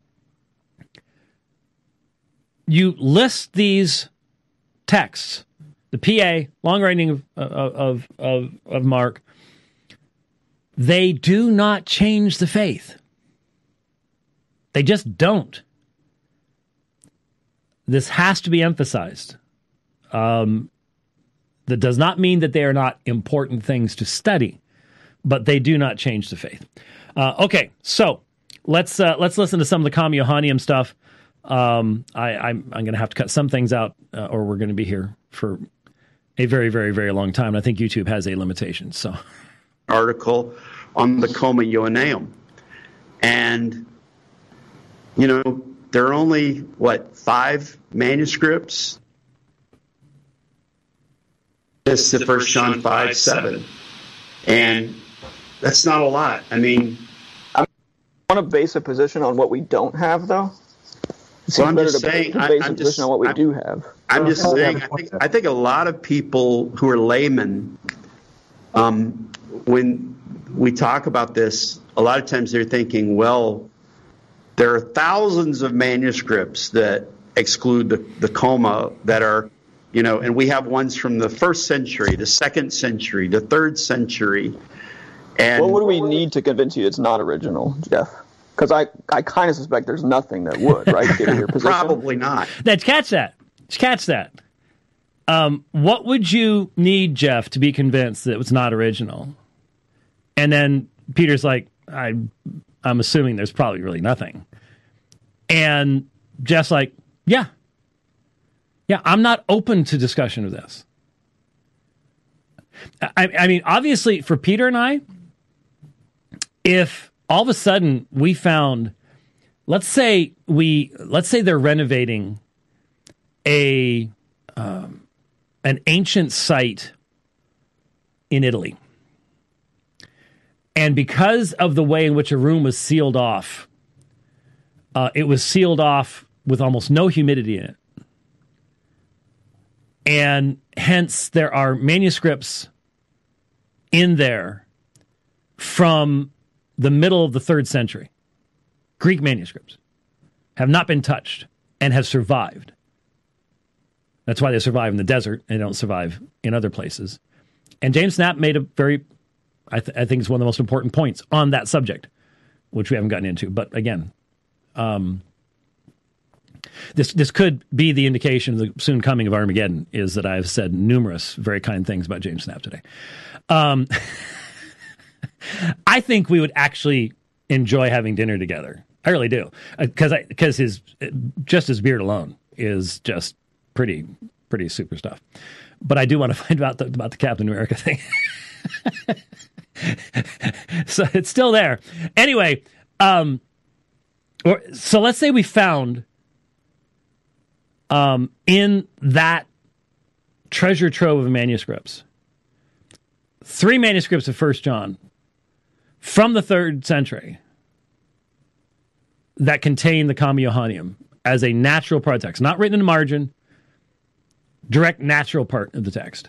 You list these texts, the P A, long writing of, of, of, of Mark, they do not change the faith. They just don't. This has to be emphasized. Um, that does not mean that they are not important things to study, but they do not change the faith. Uh, okay, so let's uh, let's listen to some of the Comma Johanneum stuff. Um, I, I'm I'm going to have to cut some things out, uh, or we're going to be here for a very, very, very long time. I think YouTube has a limitation. So, article on the Comma Johanneum, and you know there are only what five manuscripts. It's the First John five seven, and that's not a lot. I mean, I want to base a position on what we don't have, though. So I'm just saying, to base I'm a position just, on what we I'm, do have. I'm just saying, I think, I think a lot of people who are laymen, um, when we talk about this, a lot of times they're thinking, well, there are thousands of manuscripts that exclude the, the Comma that are, you know, and we have ones from the first century, the second century, the third century. And what would we need to convince you it's not original, Jeff? Because I, I kind of suspect there's nothing that would, right? Given your position. Probably not. Let's catch that. Let's catch that. Um, what would you need, Jeff, to be convinced that it was not original? And then Peter's like, I, I'm assuming there's probably really nothing. And Jeff's like, yeah. Yeah, I'm not open to discussion of this. I, I mean, obviously, for Peter and I, if all of a sudden we found, let's say we, let's say they're renovating a um, an ancient site in Italy, And because of the way in which a room was sealed off, uh, it was sealed off with almost no humidity in it. And hence there are manuscripts in there from the middle of the third century. Greek manuscripts have not been touched and have survived. That's why they survive in the desert and they don't survive in other places. And James Snapp made a very, I, th- I think it's one of the most important points on that subject, which we haven't gotten into. But again, um, this this could be the indication of the soon coming of Armageddon, is that I've said numerous very kind things about James Snapp today. Um, I think we would actually enjoy having dinner together. I really do, because I because his just his beard alone is just pretty pretty super stuff. But I do want to find out the, about the Captain America thing. So it's still there. Anyway, um, or, so let's say we found um, in that treasure trove of manuscripts three manuscripts of First John from the third century that contain the Comma Johanneum as a natural part of the text, not written in the margin, direct natural part of the text.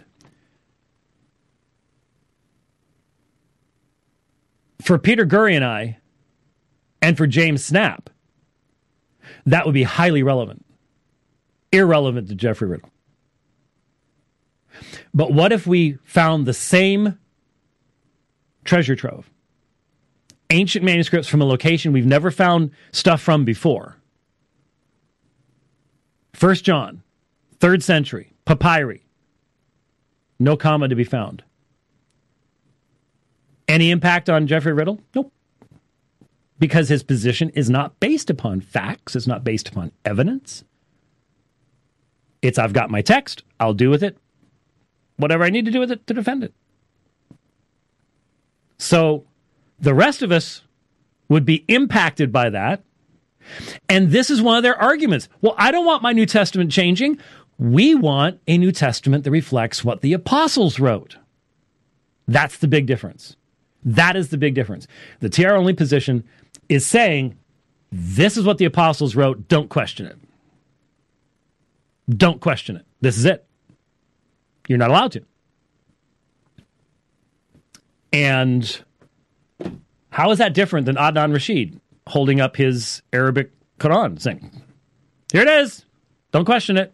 For Peter Gurry and I, and for James Snapp, that would be highly relevant. Irrelevant to Jeffrey Riddle. But what if we found the same treasure trove? Ancient manuscripts from a location we've never found stuff from before. First John, third century, papyri. No comma to be found. Any impact on Jeffrey Riddle? Nope. Because his position is not based upon facts. It's not based upon evidence. It's, I've got my text. I'll do with it whatever I need to do with it to defend it. So the rest of us would be impacted by that. And this is one of their arguments. Well, I don't want my New Testament changing. We want a New Testament that reflects what the apostles wrote. That's the big difference. That is the big difference. The T R only position is saying, this is what the apostles wrote. Don't question it. Don't question it. This is it. You're not allowed to. And how is that different than Adnan Rashid holding up his Arabic Quran saying, here it is. Don't question it.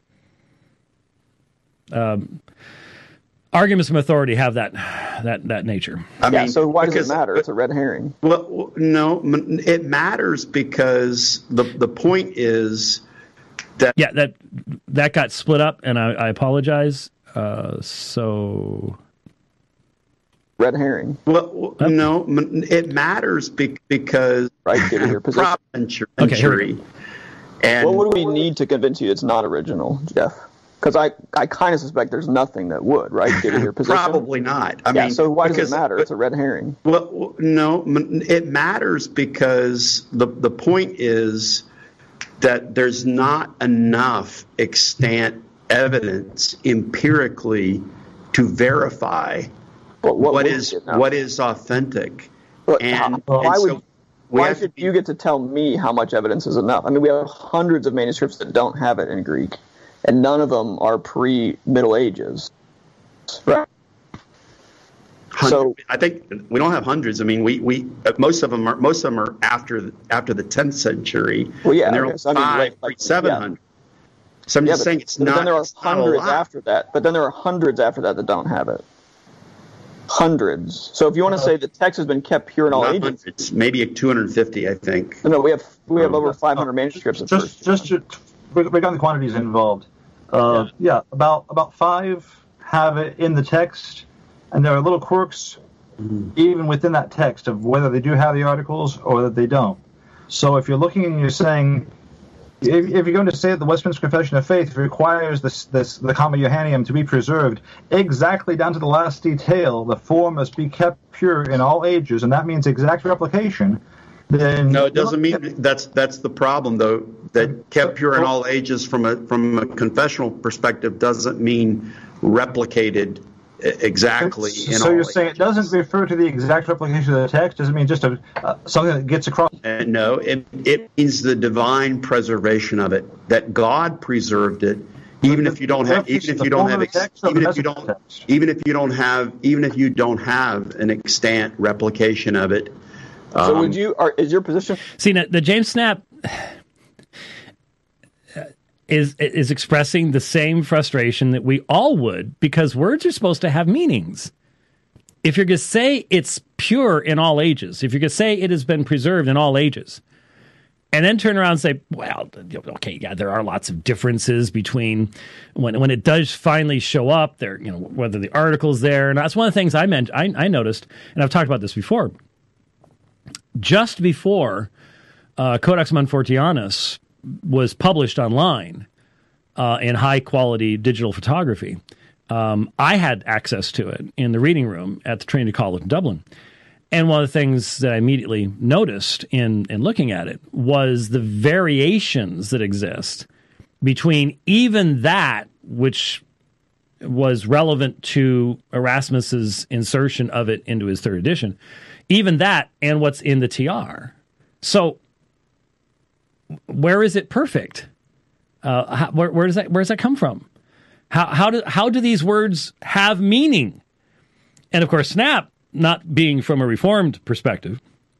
Um, arguments from authority have that that that nature. I yeah, mean, so why because, does it matter? It's a red herring. Well, no, it matters because the the point is that yeah that that got split up, and I, I apologize. Uh, so red herring. Well, okay. No, it matters be- because right, give it your position. Okay, and well, what do we need to convince you it's not original, Jeff? Because I, I kind of suspect there's nothing that would, right? Given your position, probably not. I yeah, mean, so why because, does it matter? It's a red herring. Well, no, it matters because the the point is that there's not enough extant evidence empirically to verify but what, what is what is authentic. But and, why and so would why should you get to tell me how much evidence is enough? I mean, we have hundreds of manuscripts that don't have it in Greek. And none of them are pre-Middle Ages. Right. So I think we don't have hundreds. I mean, we, we most of them are most of them are after after the tenth century. Well, yeah, and there okay, are so five, I mean, like, seven yeah. hundred. So I'm yeah, just but, saying it's but not. Then there are hundreds after that. But then there are hundreds after that that don't have it. Hundreds. So if you want to uh, say the text has been kept pure in all ages, hundreds, maybe two hundred fifty, I think. No, we have we have over five hundred manuscripts. At just first. just to break down the quantities involved. Uh, yeah. yeah, about about five have it in the text, and there are little quirks mm-hmm. even within that text of whether they do have the articles or that they don't. So if you're looking and you're saying, if, if you're going to say that the Westminster Confession of Faith requires this, this the Comma Johanneum to be preserved exactly down to the last detail, the form must be kept pure in all ages, and that means exact replication. Then no, it doesn't mean that's that's the problem though. That kept pure in all ages from a from a confessional perspective doesn't mean replicated exactly. So, in so all you're saying ages. it doesn't refer to the exact replication of the text? Does it mean just a, uh, something that gets across? Uh, no, it, it means the divine preservation of it, that God preserved it, even if you don't have, even if you don't have, even if you don't, even if you don't have, even if you don't have an extant replication of it. Um, so would you? Are, is your position? See, now, the James Snap is is expressing the same frustration that we all would, because words are supposed to have meanings. If you're going to say it's pure in all ages, if you're going to say it has been preserved in all ages, and then turn around and say, well, okay, yeah, there are lots of differences between when when it does finally show up there, you know, whether the article's there. And that's one of the things I meant, I, I noticed, and I've talked about this before. Just before uh, Codex Montfortianus was published online uh, in high-quality digital photography, um, I had access to it in the reading room at the Trinity College in Dublin. And one of the things that I immediately noticed in, in looking at it was the variations that exist between even that which was relevant to Erasmus's insertion of it into his third edition, even that and what's in the T R. So where is it perfect? Uh, how, where, where does that where does that come from? How how do how do these words have meaning? And of course, Snap, not being from a Reformed perspective,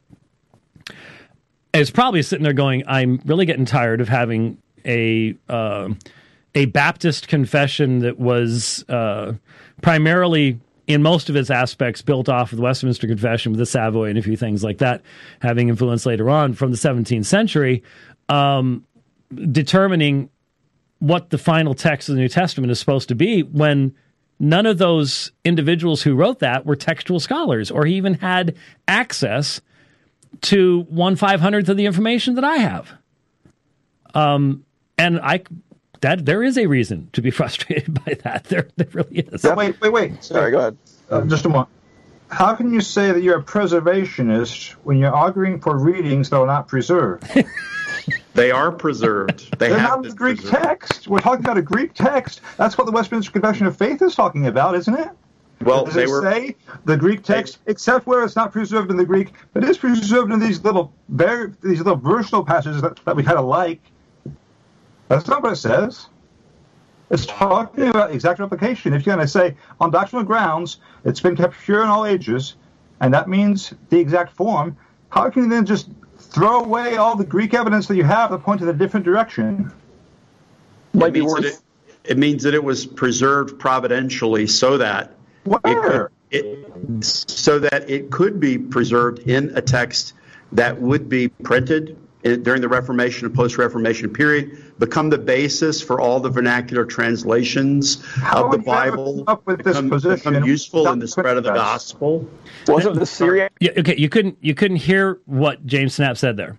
is probably sitting there going, "I'm really getting tired of having a uh, a Baptist confession that was uh, primarily, in most of its aspects, built off of the Westminster Confession with the Savoy and a few things like that, having influence later on from the seventeenth century, um, determining what the final text of the New Testament is supposed to be, when none of those individuals who wrote that were textual scholars, or even had access to one five hundredth of the information that I have. Um, and I, that there is a reason to be frustrated by that. There, there really is. Oh, wait, wait, wait. Sorry, go ahead. Uh, just a moment. How can you say that you're a preservationist when you're arguing for readings that are not preserved? They are preserved. They They're have not been the Greek preserved. text. We're talking about a Greek text. That's what the Westminster Confession of Faith is talking about, isn't it? Well, Does they it were say the Greek text, except where it's not preserved in the Greek, but it is preserved in these little very, these little versional passages that, that we kind of like. That's not what it says. It's talking about exact replication. If you're going to say, on doctrinal grounds, it's been kept pure in all ages, and that means the exact form, how can you then just throw away all the Greek evidence that you have that point in a different direction? It means, that it, it means that it was preserved providentially so that it could, it, so that it could be preserved in a text that would be printed in, during the Reformation and post-Reformation period, become the basis for all the vernacular translations How of the would you ever Bible, come up with this become, position become useful in the without spread of the press? gospel. Wasn't the Syriac? Yeah, okay, you couldn't you couldn't hear what James Snap said there.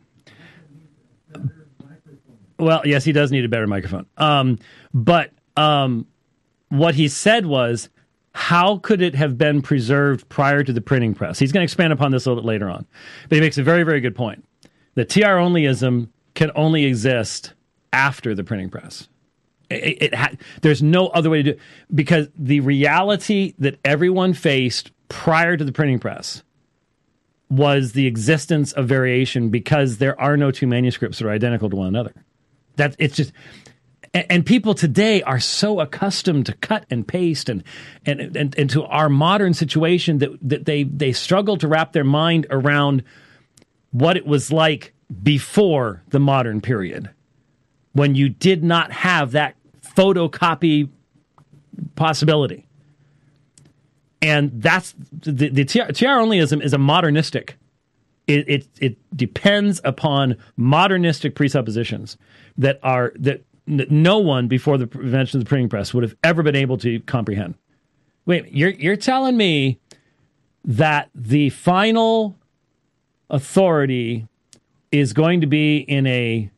Well, yes, he does need a better microphone. Um, but um, what he said was, how could it have been preserved prior to the printing press? He's going to expand upon this a little bit later on. But he makes a very, very good point. The T R onlyism can only exist after the printing press. It, it ha- there's no other way to do it, because the reality that everyone faced prior to the printing press was the existence of variation, because there are no two manuscripts that are identical to one another. That it's just, and, and people today are so accustomed to cut and paste and and and, and to our modern situation that that they they struggle to wrap their mind around what it was like before the modern period, when you did not have that photocopy possibility. And that's the, the T R onlyism is a modernistic. It, it it depends upon modernistic presuppositions that are that no one before the invention of the printing press would have ever been able to comprehend. Wait, you're you're telling me that the final authority is going to be in a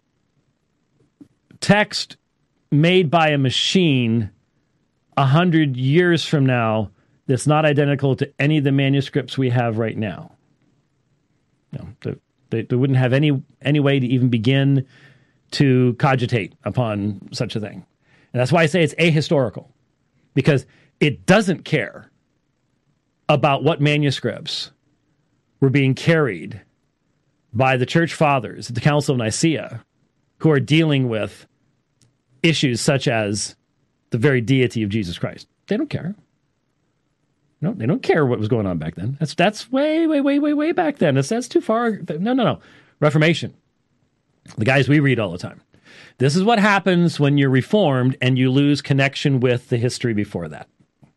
text made by a machine a hundred years from now that's not identical to any of the manuscripts we have right now? No, they, they wouldn't have any any way to even begin to cogitate upon such a thing. And that's why I say it's ahistorical, because it doesn't care about what manuscripts were being carried by the church fathers at the Council of Nicaea, who are dealing with issues such as the very deity of Jesus Christ. They don't care. No, they don't care what was going on back then. That's that's way, way, way, way, way back then. That's, that's too far. No, no, no. Reformation. The guys we read all the time. This is what happens when you're reformed and you lose connection with the history before that.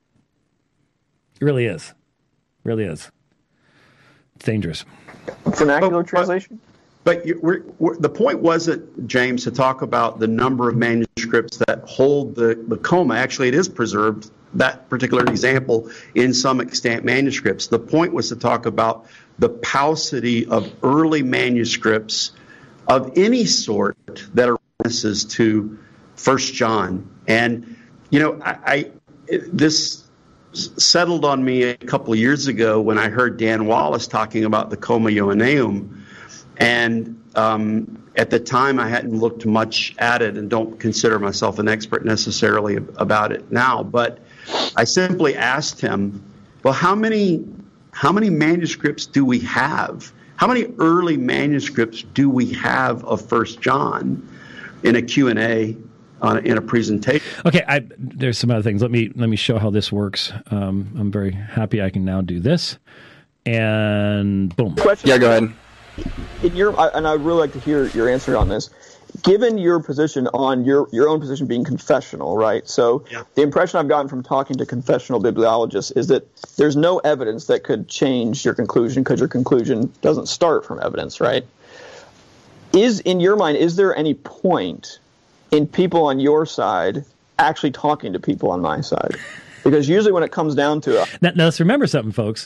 It really is. It really is. It's dangerous. Vernacular translation? But you, we're, we're, the point wasn't, James, to talk about the number of manuscripts that hold the, the coma. Actually, it is preserved, that particular example, in some extant manuscripts. The point was to talk about the paucity of early manuscripts of any sort that are witnesses to First John. And, you know, I, I this settled on me a couple of years ago when I heard Dan Wallace talking about the Coma Ioanneum. And um, at the time, I hadn't looked much at it and don't consider myself an expert necessarily about it now. But I simply asked him, well, how many how many manuscripts do we have? How many early manuscripts do we have of First John in a Q and A, uh, in a presentation? Okay, I, there's some other things. Let me let me show how this works. Um, I'm very happy I can now do this. And boom. Question. Yeah, go ahead. In your, and I'd really like to hear your answer on this. Given your position on your, your own position being confessional, right? So yeah. The impression I've gotten from talking to confessional bibliologists is that there's no evidence that could change your conclusion because your conclusion doesn't start from evidence, right? Is, in your mind, is there any point in people on your side actually talking to people on my side? Because usually when it comes down to it... Now, now let's remember something, folks.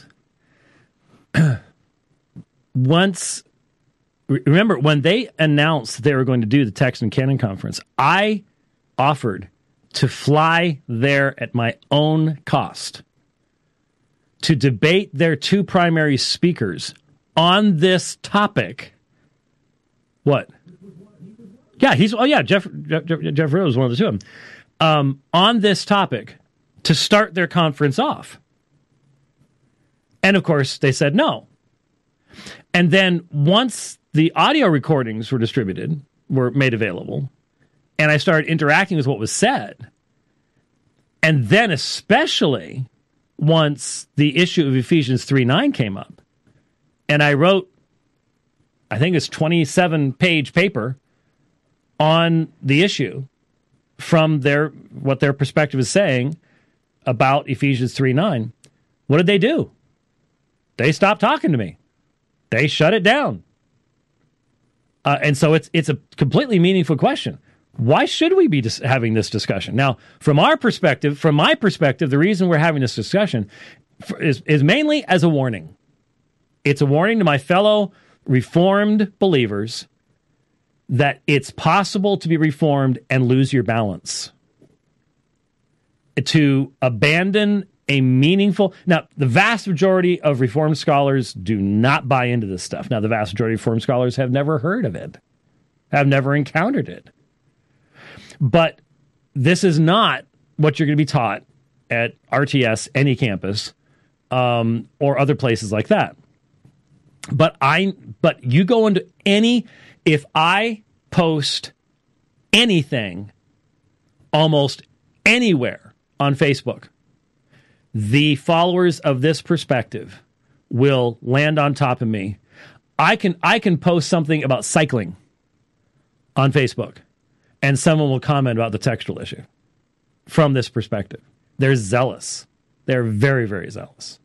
Once, remember, when they announced they were going to do the Text and Canon Conference, I offered to fly there at my own cost to debate their two primary speakers on this topic. What? Yeah, he's, oh yeah, Jeff, Jeff, Jeff Riddle was one of the two of them. Um, on this topic to start their conference off. And of course, they said no. And then once the audio recordings were distributed, were made available, and I started interacting with what was said, and then especially once the issue of Ephesians three nine came up, and I wrote, I think it's twenty-seven page paper on the issue from their what their perspective is saying about Ephesians three nine, what did they do? They stopped talking to me. They shut it down. Uh, and so it's it's a completely meaningful question. Why should we be dis- having this discussion? Now, from our perspective, from my perspective, the reason we're having this discussion for, is, is mainly as a warning. It's a warning to my fellow Reformed believers that it's possible to be Reformed and lose your balance. To abandon a meaningful... Now, the vast majority of Reformed scholars do not buy into this stuff. Now, the vast majority of Reformed scholars have never heard of it, have never encountered it. But this is not what you're going to be taught at R T S, any campus, um, or other places like that. But I, but you go into any... If I post anything almost anywhere on Facebook, the followers of this perspective will land on top of me. I can I can post something about cycling on Facebook, and someone will comment about the textual issue from this perspective. They're zealous. They're very, very zealous.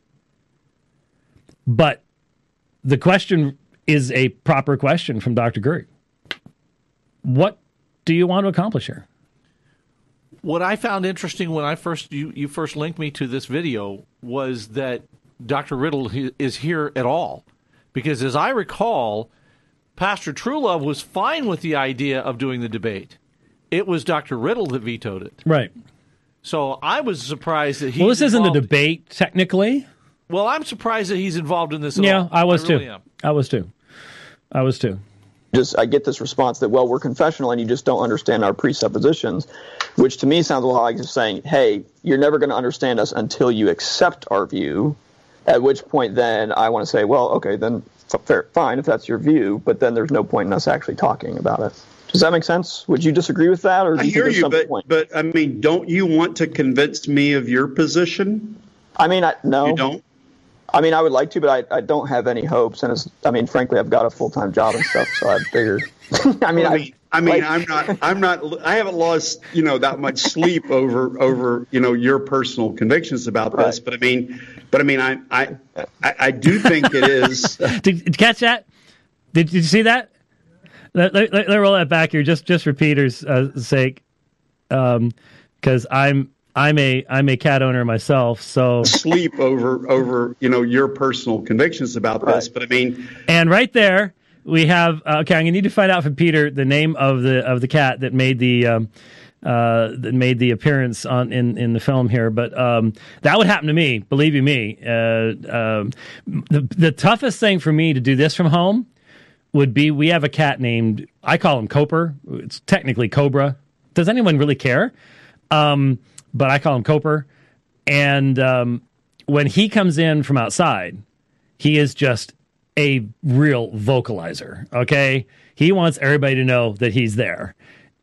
But the question is a proper question from Doctor Gurry. What do you want to accomplish here? What I found interesting when I first you, you first linked me to this video was that Doctor Riddle is here at all. Because as I recall, Pastor Truelove was fine with the idea of doing the debate. It was Doctor Riddle that vetoed it. Right. So I was surprised that he. Well, this isn't a debate, technically. Well, I'm surprised that he's involved in this at yeah, all. I was I really too. am. I was too. I was too. Just I get this response that, well, we're confessional and you just don't understand our presuppositions, which to me sounds a lot like just saying, hey, you're never going to understand us until you accept our view. At which point, then I want to say, well, okay, then fair, fine if that's your view, but then there's no point in us actually talking about it. Does that make sense? Would you disagree with that, or do I you hear think you, there's some but, point? but I mean, don't you want to convince me of your position? I mean, I, no. You don't? I mean, I would like to, but I, I don't have any hopes. And it's, I mean, frankly, I've got a full-time job and stuff, so I figured. I mean, I mean, I, I mean, like, I'm not, I'm not, I haven't lost, you know, that much sleep over, over, you know, your personal convictions about this. Right. But I mean, but I mean, I, I, I, I do think it is. did, did you catch that? Did, did you see that? Let, let, let, let me roll that back here, just just for Peter's uh, sake, because um, I'm. I'm a I'm a cat owner myself, so sleep over over you know your personal convictions about this. Right. But I mean, and right there we have uh, okay. I'm gonna need to find out from Peter the name of the of the cat that made the um, uh, that made the appearance on in, in the film here. But um, that would happen to me, believe you me. Uh, um, the the toughest thing for me to do this from home would be we have a cat named, I call him Coper. It's technically Cobra. Does anyone really care? Um, but I call him Coper. And um, when he comes in from outside, he is just a real vocalizer, okay? He wants everybody to know that he's there.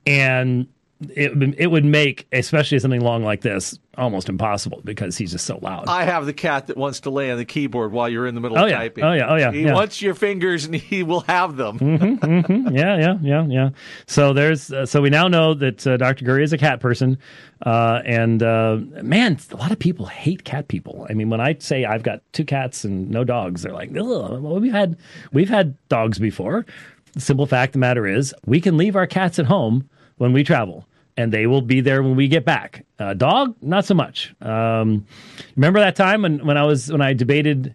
And it, it would make, especially something long like this, almost impossible because he's just so loud. I have the cat that wants to lay on the keyboard while you're in the middle oh, of yeah. typing. Oh, yeah, oh, yeah. He yeah. wants your fingers, and he will have them. mm-hmm, mm-hmm. Yeah, yeah, yeah, yeah. So there's, uh, so we now know that uh, Doctor Gurry is a cat person, uh, and uh, man, a lot of people hate cat people. I mean, when I say I've got two cats and no dogs, they're like, ugh. Well, we've had we've had dogs before. The simple fact of the matter is, we can leave our cats at home when we travel, and they will be there when we get back. Uh, dog, not so much. Um, remember that time when, when I was when I debated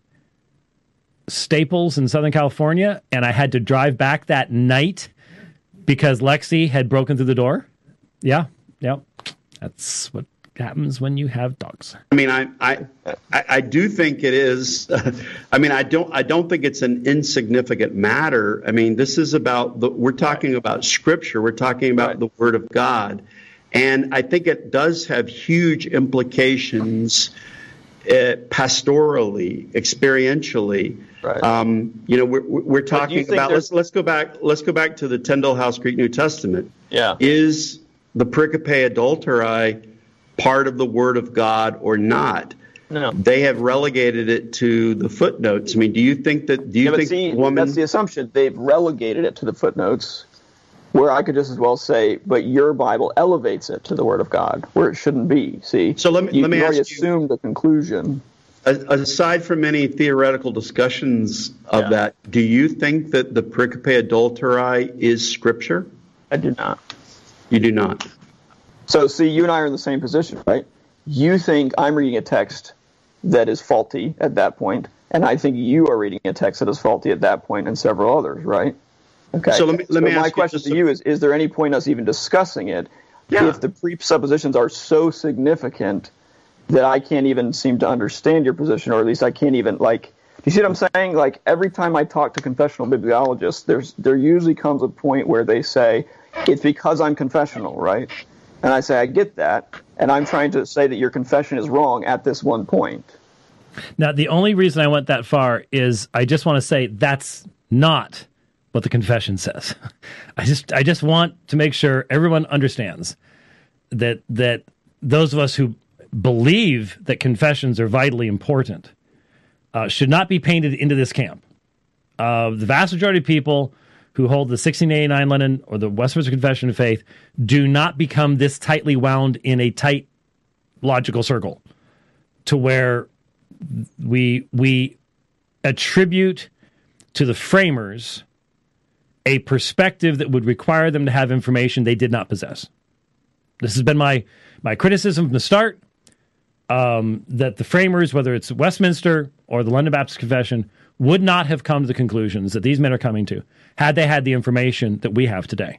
Staples in Southern California, and I had to drive back that night because Lexi had broken through the door? Yeah, yeah. That's what happens when you have dogs. I mean, I I, I, I do think it is. Uh, I mean, I don't I don't think it's an insignificant matter. I mean, this is about the. We're talking about Scripture. We're talking about right. the Word of God, and I think it does have huge implications, uh, pastorally, experientially. Right. Um, you know, we're we're talking about. Let's let's go back. Let's go back to the Tyndale House Greek New Testament. Yeah. Is the pericope adulterae part of the Word of God or not? No. They have relegated it to the footnotes. I mean, do you think that? Do you yeah, think see, woman? That's the assumption. They've relegated it to the footnotes, where I could just as well say, but your Bible elevates it to the Word of God, where it shouldn't be. See, so let me you, let me you ask already you. Assume the conclusion. Aside from any theoretical discussions of yeah. that, do you think that the pericope adulterae is Scripture? I do not. You do not. So, see, you and I are in the same position, right? You think I'm reading a text that is faulty at that point, and I think you are reading a text that is faulty at that point, and several others, right? Okay. So let me let so me my ask question you to you is: is there any point us even discussing it yeah. if the presuppositions are so significant that I can't even seem to understand your position, or at least I can't even like? Do you see what I'm saying? Like every time I talk to confessional bibliologists, there's there usually comes a point where they say it's because I'm confessional, right? And I say, I get that, and I'm trying to say that your confession is wrong at this one point. Now, the only reason I went that far is I just want to say that's not what the confession says. I just I just want to make sure everyone understands that that those of us who believe that confessions are vitally important uh, should not be painted into this camp. Uh, the vast majority of people who hold the sixteen eighty-nine Lennon or the Westminster Confession of Faith do not become this tightly wound in a tight logical circle to where we we attribute to the framers a perspective that would require them to have information they did not possess. This has been my my criticism from the start, um, that the framers, whether it's Westminster or the London Baptist Confession, would not have come to the conclusions that these men are coming to had they had the information that we have today.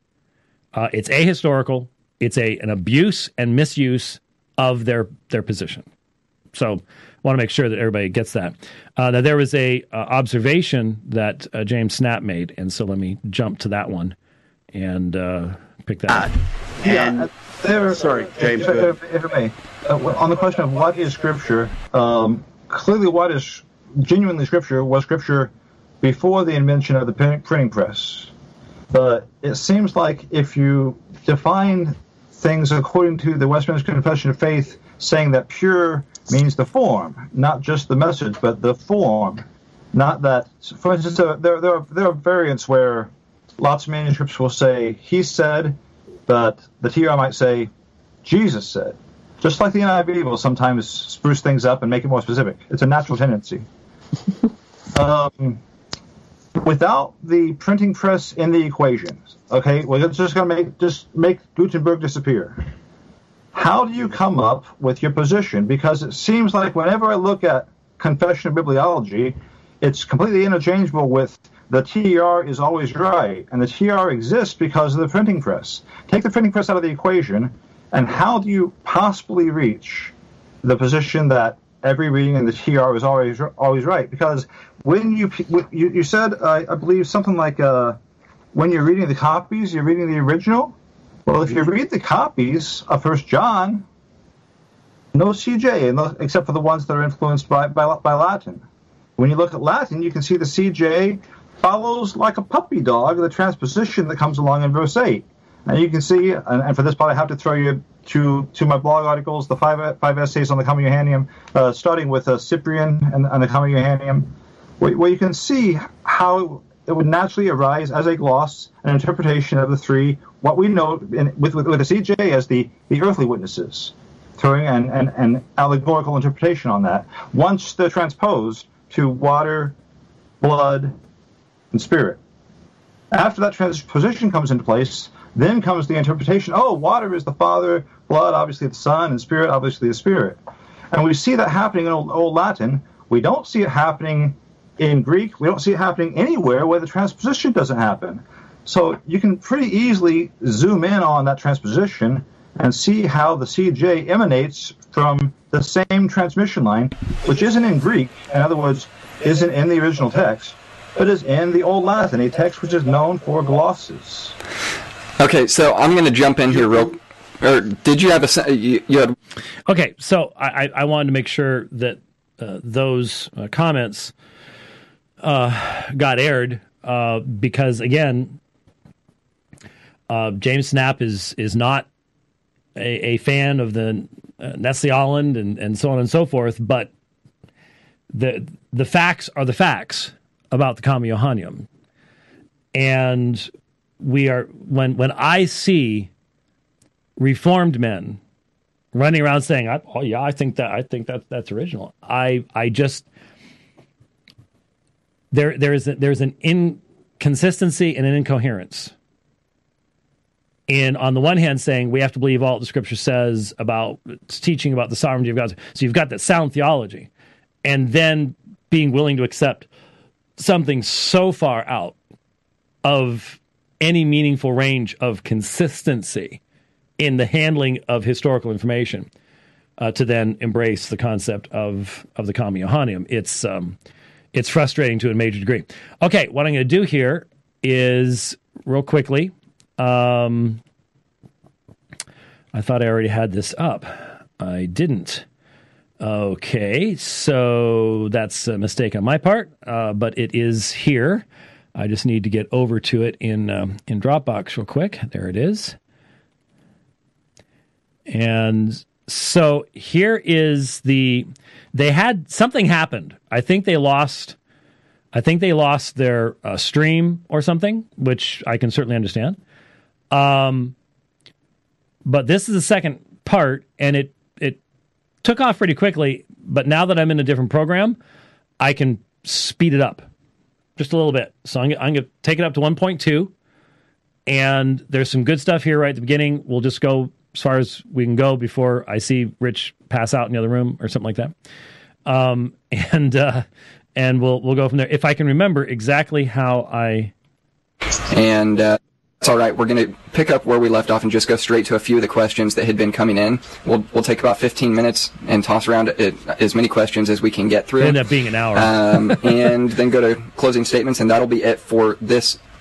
Uh, it's ahistorical. It's a an abuse and misuse of their their position. So I want to make sure that everybody gets that. Uh, now, there was a uh, observation that uh, James Snap made, and so let me jump to that one and uh, pick that up. Yeah, there, sorry, James. If, if, if I may, uh, on the question of what is Scripture, um, clearly what is genuinely Scripture was Scripture before the invention of the printing press. But it seems like if you define things according to the Westminster Confession of Faith, saying that pure means the form, not just the message, but the form. Not that, for instance, there, there, are, there are variants where lots of manuscripts will say, he said, but the T R might say, Jesus said. Just like the N I V will sometimes spruce things up and make it more specific. It's a natural tendency. um, without the printing press in the equation, okay, we're just going to make just make Gutenberg disappear. How do you come up with your position? Because it seems like whenever I look at Confession of Bibliology, it's completely interchangeable with the T R is always right, and the T R exists because of the printing press. Take the printing press out of the equation, and how do you possibly reach the position that every reading in the T R is always always right? Because when you you, you said, uh, I believe, something like uh, when you're reading the copies, you're reading the original. Well, if you read the copies of First John, no C J, except for the ones that are influenced by, by, by Latin. When you look at Latin, you can see the C J follows like a puppy dog the transposition that comes along in verse eight. And you can see, and, and for this part I have to throw you to, to my blog articles, the five five essays on the Comma Johanneum, uh, starting with uh, Cyprian and, and the Comma Johanneum, where, where you can see how it would naturally arise as a gloss, an interpretation of the three, what we know in, with, with, with the C J as the, the earthly witnesses, throwing an, an, an allegorical interpretation on that. Once they're transposed to water, blood, and spirit. After that transposition comes into place, then comes the interpretation, oh, water is the Father, blood, obviously the Son, and spirit, obviously the Spirit. And we see that happening in Old, Old Latin. We don't see it happening in Greek. We don't see it happening anywhere where the transposition doesn't happen. So you can pretty easily zoom in on that transposition and see how the C J emanates from the same transmission line, which isn't in Greek, in other words, isn't in the original text, but is in the Old Latin, a text which is known for glosses. Okay, so I'm going to jump in here real. Or did you have a you, you had? Okay, so I, I wanted to make sure that uh, those uh, comments uh, got aired uh, because again, uh, James Snap is is not a, a fan of the uh, Nestle Aland and, and so on and so forth, but the the facts are the facts about the Comma Johanneum, and we are when when I see Reformed men running around saying, "Oh yeah, I think that I think that that's original." I I just there there is a, there's an inconsistency and an incoherence in, on the one hand, saying we have to believe all the Scripture says about teaching about the sovereignty of God. So you've got that sound theology, and then being willing to accept something so far out of any meaningful range of consistency in the handling of historical information uh, to then embrace the concept of, of the Comma Johanneum. It's um, it's frustrating to a major degree. Okay, what I'm going to do here is, real quickly, um, I thought I already had this up. I didn't. Okay, so that's a mistake on my part, uh, but it is here. I just need to get over to it in um, in Dropbox real quick. There it is. And so here is the, they had, something happened. I think they lost, I think they lost their uh, stream or something, which I can certainly understand. Um, but this is the second part, and it, it took off pretty quickly, but now that I'm in a different program, I can speed it up just a little bit. So I'm, I'm going to take it up to one point two, and there's some good stuff here right at the beginning. We'll just go as far as we can go before I see Rich pass out in the other room or something like that. Um, and uh, and we'll we'll go from there. If I can remember exactly how I... And uh, it's all right. We're going to pick up where we left off and just go straight to a few of the questions that had been coming in. We'll we'll take about fifteen minutes and toss around it, as many questions as we can get through. It'll end up being an hour. um, and then go to closing statements, and that'll be it for this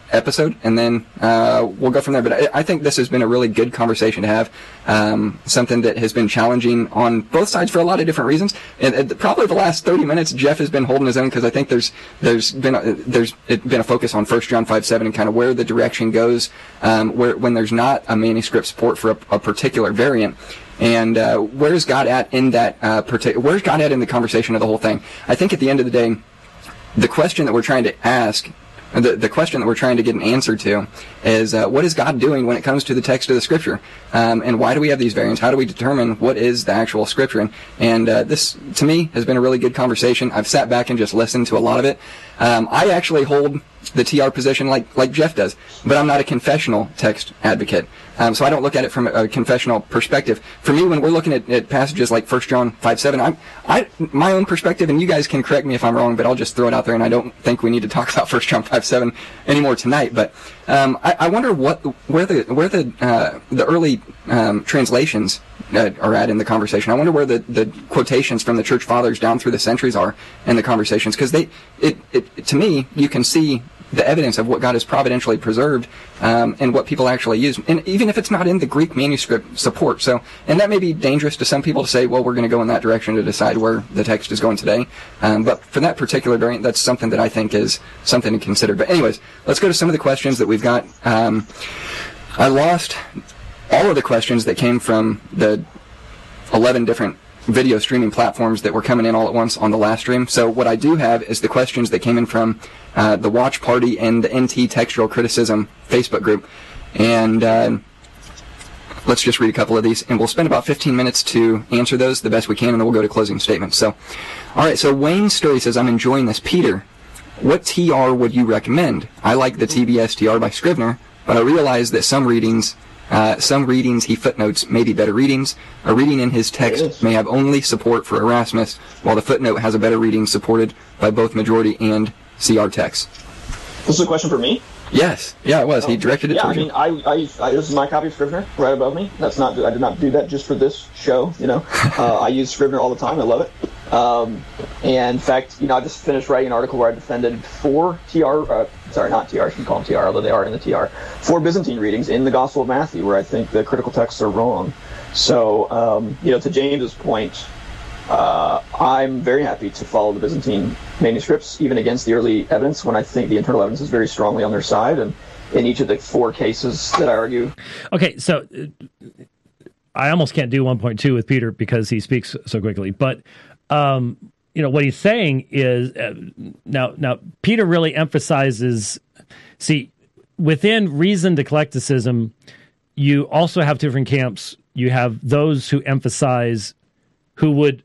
episode, and then uh, we'll go from there. But I, I think this has been a really good conversation to have, um, something that has been challenging on both sides for a lot of different reasons. And, and probably the last thirty minutes, Jeff has been holding his own, because I think there's there's been a, there's been a focus on First John five seven and kind of where the direction goes, um, where when there's not a manuscript support for a, a particular variant. And uh, where's God at in that uh, particular? Where's God at in the conversation of the whole thing? I think at the end of the day, the question that we're trying to ask, the the question that we're trying to get an answer to, is uh, what is God doing when it comes to the text of the Scripture, um, and why do we have these variants? How do we determine what is the actual Scripture? And, and uh, this, to me, has been a really good conversation. I've sat back and just listened to a lot of it. Um, I actually hold the T R position like like Jeff does, but I'm not a confessional text advocate. Um, so I don't look at it from a, a confessional perspective. For me, when we're looking at, at passages like First John five seven, I'm, I, my own perspective, and you guys can correct me if I'm wrong, but I'll just throw it out there, and I don't think we need to talk about First John five seven anymore tonight. But um, I, I wonder what where the where the uh, the early um, translations uh, are at in the conversation. I wonder where the, the quotations from the church fathers down through the centuries are in the conversations, because they it, it to me you can see the evidence of what God has providentially preserved, um, and what people actually use, and even if it's not in the Greek manuscript support. So, and that may be dangerous to some people to say, well, we're going to go in that direction to decide where the text is going today. Um, but for that particular variant, that's something that I think is something to consider. But anyways, let's go to some of the questions that we've got. Um, I lost all of the questions that came from the eleven different video streaming platforms that were coming in all at once on the last stream. So what I do have is the questions that came in from uh, the Watch Party and the N T Textual Criticism Facebook group. And uh, let's just read a couple of these, and we'll spend about fifteen minutes to answer those the best we can, and then we'll go to closing statements. So, all right, so Wayne Story says, I'm enjoying this. Peter, what T R would you recommend? I like the T B S T R by Scrivener, but I realize that some readings Uh, some readings he footnotes may be better readings. A reading in his text may have only support for Erasmus, while the footnote has a better reading supported by both majority and C R texts. This is a question for me? Yes. Yeah, it was. He directed it yeah, towards I mean, I, I, I, this is my copy of Scrivener right above me. That's not. I did not do that just for this show. You know, uh, I use Scrivener all the time. I love it. Um, and in fact, you know, I just finished writing an article where I defended four T R. Uh, sorry, not T R. I shouldn't call them T R, although they are in the T R. Four Byzantine readings in the Gospel of Matthew, where I think the critical texts are wrong. So, um, you know, to James's point, uh, I'm very happy to follow the Byzantine manuscripts, even against the early evidence, when I think the internal evidence is very strongly on their side. And in each of the four cases that I argue. Okay, so I almost can't do one point two with Peter because he speaks so quickly. But, um, you know, what he's saying is, uh, now, now Peter really emphasizes, see, within reasoned eclecticism, you also have different camps. You have those who emphasize, who would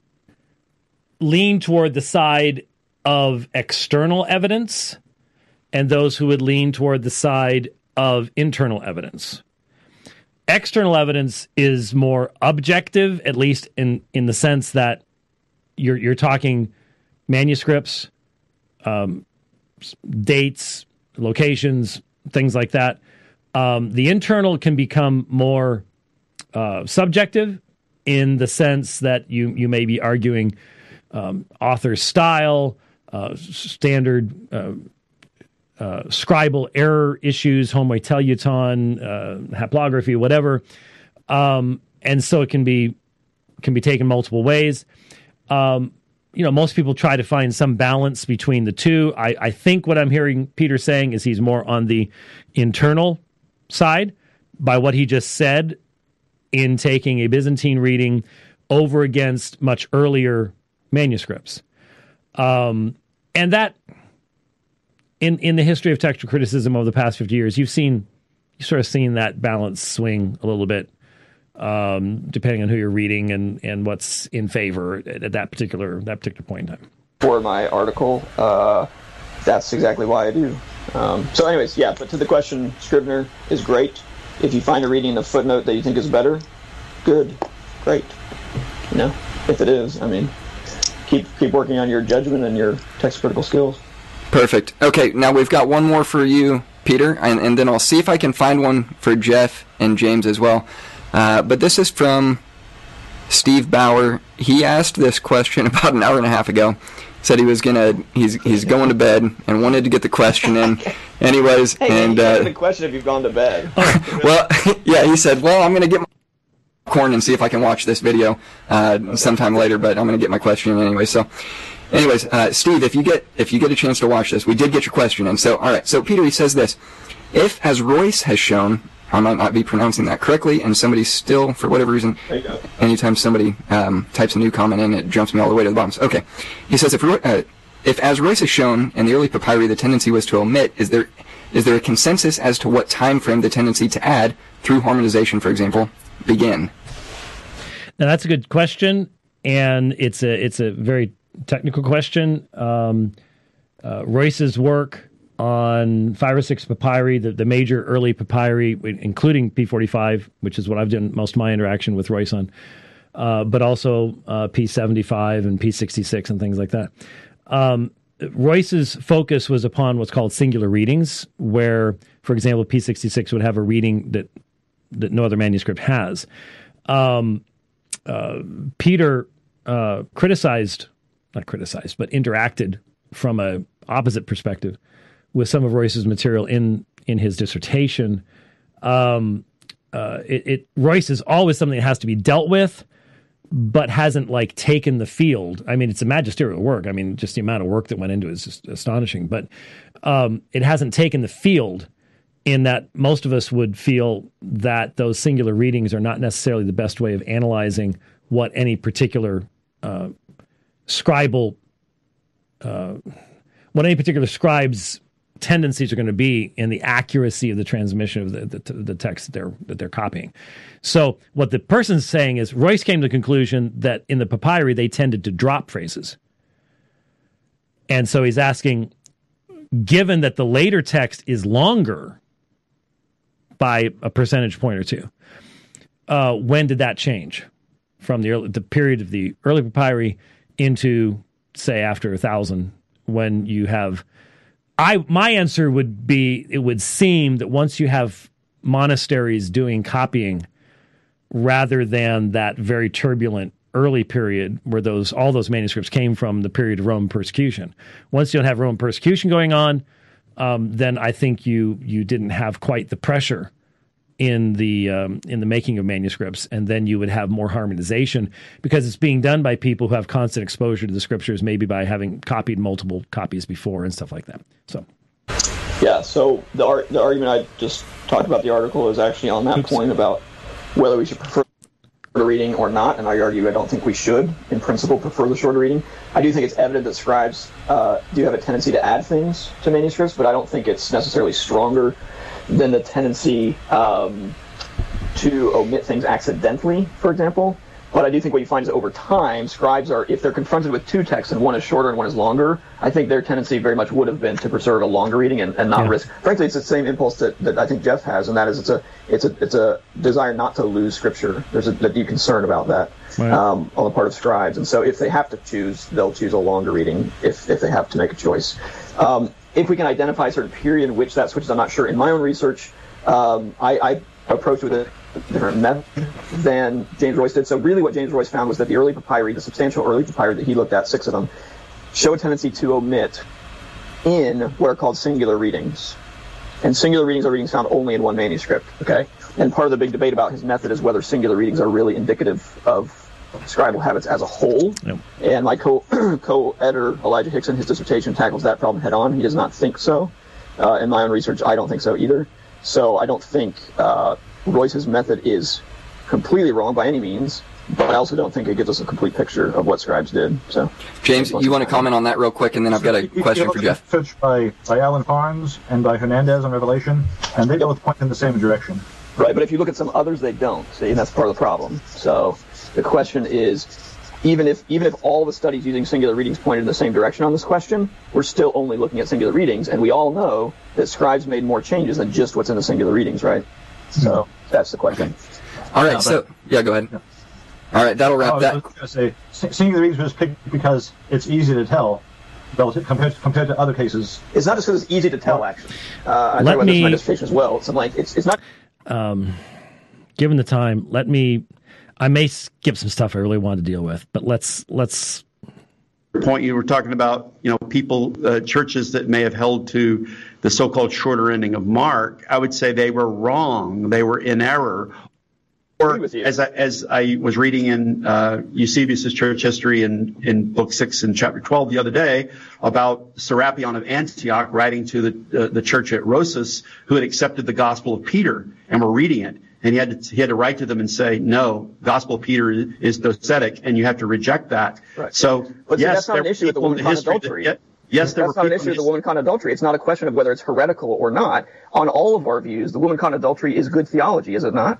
lean toward the side of external evidence, and those who would lean toward the side of internal evidence. External evidence is more objective, at least in, in the sense that you're you're talking manuscripts, um, dates, locations, things like that. Um, the internal can become more uh, subjective in the sense that you you may be arguing um, author's style, uh, standard uh, uh, scribal error issues, homoteleuton, uh, haplography, whatever, um, and so it can be can be taken multiple ways. Um, you know, most people try to find some balance between the two. I, I think what I'm hearing Peter saying is he's more on the internal side by what he just said in taking a Byzantine reading over against much earlier manuscripts. Um, and that, in, in the history of textual criticism over the past fifty years, you've seen, you've sort of seen that balance swing a little bit, um, depending on who you're reading and, and what's in favor at, at that particular that particular point in time. For my article, uh, that's exactly why I do. Um, so anyways, yeah, but to the question, Scrivener is great. If you find a reading in the footnote that you think is better, good, great. You know, if it is, I mean, keep keep working on your judgment and your text critical skills. Perfect. Okay, now we've got one more for you, Peter, and, and then I'll see if I can find one for Jeff and James as well. Uh, but this is from Steve Bauer. He asked this question about an hour and a half ago. Said he was gonna, he's he's going to bed and wanted to get the question in. Anyways, Hey, and you uh, the question if you've gone to bed. well, yeah, he said, well, I'm going to get my popcorn and see if I can watch this video uh, sometime later, but I'm going to get my question anyway. So, anyways, uh, Steve, if you get if you get a chance to watch this, we did get your question, and so all right. So Peter, he says this: if, as Royce has shown, I might not be pronouncing that correctly, and somebody still, for whatever reason, anytime somebody um, types a new comment in, it jumps me all the way to the bottom. So, okay, he says if uh, if as Royce has shown in the early papyri, the tendency was to omit. Is there is there a consensus as to what time frame the tendency to add through harmonization, for example, began? Now that's a good question, and it's a it's a very technical question. Um, uh, Royce's work on five or six papyri, the, the major early papyri, including P forty-five, which is what I've done most of my interaction with Royce on, uh, but also uh, P seventy-five and P sixty-six and things like that. Um, Royce's focus was upon what's called singular readings, where, for example, P sixty-six would have a reading that that no other manuscript has. Um, uh, Peter uh, criticized, not criticized, but interacted from a opposite perspective with some of Royce's material in in his dissertation. Um, uh, it, it Royce is always something that has to be dealt with, but hasn't like taken the field. I mean, it's a magisterial work. I mean, just the amount of work that went into it is just astonishing. But um, it hasn't taken the field in that most of us would feel that those singular readings are not necessarily the best way of analyzing what any particular uh, scribal, uh, what any particular scribe's tendencies are going to be in the accuracy of the transmission of the, the, the text that they're that they're copying. So what the person's saying is Royce came to the conclusion that in the papyri they tended to drop phrases. And so he's asking, given that the later text is longer by a percentage point or two, uh, when did that change from the early, the period of the early papyri into, say, after a thousand, when you have I my answer would be, it would seem that once you have monasteries doing copying rather than that very turbulent early period where those all those manuscripts came from, the period of Roman persecution. Once you don't have Roman persecution going on, um, then I think you you didn't have quite the pressure in the um, in the making of manuscripts, and then you would have more harmonization because it's being done by people who have constant exposure to the scriptures, maybe by having copied multiple copies before and stuff like that. So, yeah. So the ar- the argument I just talked about the article is actually on that Oops. point about whether we should prefer the reading or not, and I argue I don't think we should, in principle, prefer the shorter reading. I do think it's evident that scribes uh, do have a tendency to add things to manuscripts, but I don't think it's necessarily stronger than the tendency um, to omit things accidentally, for example. But I do think what you find is over time, scribes are, if they're confronted with two texts and one is shorter and one is longer, I think their tendency very much would have been to preserve a longer reading and, and not yeah. risk. Frankly, it's the same impulse that, that I think Jeff has, and that is it's a it's a it's a desire not to lose scripture. There's a, a deep concern about that right. um, on the part of scribes, and so if they have to choose, they'll choose a longer reading if if they have to make a choice. Um, if we can identify a certain period in which that switches, I'm not sure. In my own research, um, I, I approached with a different method than James Royce did. So really what James Royce found was that the early papyri, the substantial early papyri that he looked at, six of them, show a tendency to omit in what are called singular readings. And singular readings are readings found only in one manuscript, okay? And part of the big debate about his method is whether singular readings are really indicative of scribal habits as a whole. Yep. And my co- co-editor, Elijah Hickson, his dissertation tackles that problem head on. He does not think so. Uh, in my own research, I don't think so either. So I don't think uh, Royce's method is completely wrong by any means, but I also don't think it gives us a complete picture of what scribes did. So, James, you want to comment on that real quick, and then I've got a question for Jeff. Research by, by Alan Farnes and by Hernandez on Revelation, and they both point in the same direction. Right, but if you look at some others, they don't. See, and that's part of the problem. So the question is, even if even if all the studies using singular readings pointed in the same direction on this question, we're still only looking at singular readings, and we all know that scribes made more changes than just what's in the singular readings, right? So that's the question. All right, yeah, so yeah, go ahead. Yeah. All right, that'll wrap I was, that. I was going to say, singular readings was picked because it's easy to tell relative compared to, compared to other cases. It's not just because it's easy to tell, actually. Uh, I talk about this in my dissertation as well. So I'm like, it's it's not. Um, given the time, let me. I may skip some stuff I really wanted to deal with, but let's let's point, you were talking about, you know, people, uh, churches that may have held to the so-called shorter ending of Mark. I would say they were wrong. They were in error. Or as I, as I was reading in uh, Eusebius's church history in, in book six and chapter twelve the other day about Serapion of Antioch writing to the uh, the church at Rosas, who had accepted the gospel of Peter and were reading it. And he had to, he had to write to them and say, no, gospel of Peter is docetic, and you have to reject that. Right. So, but yes, that's not an issue with the woman caught adultery. That, yes, there that's were not an issue with the woman caught adultery. It's not a question of whether it's heretical or not. On all of our views, the woman caught adultery is good theology, is it not?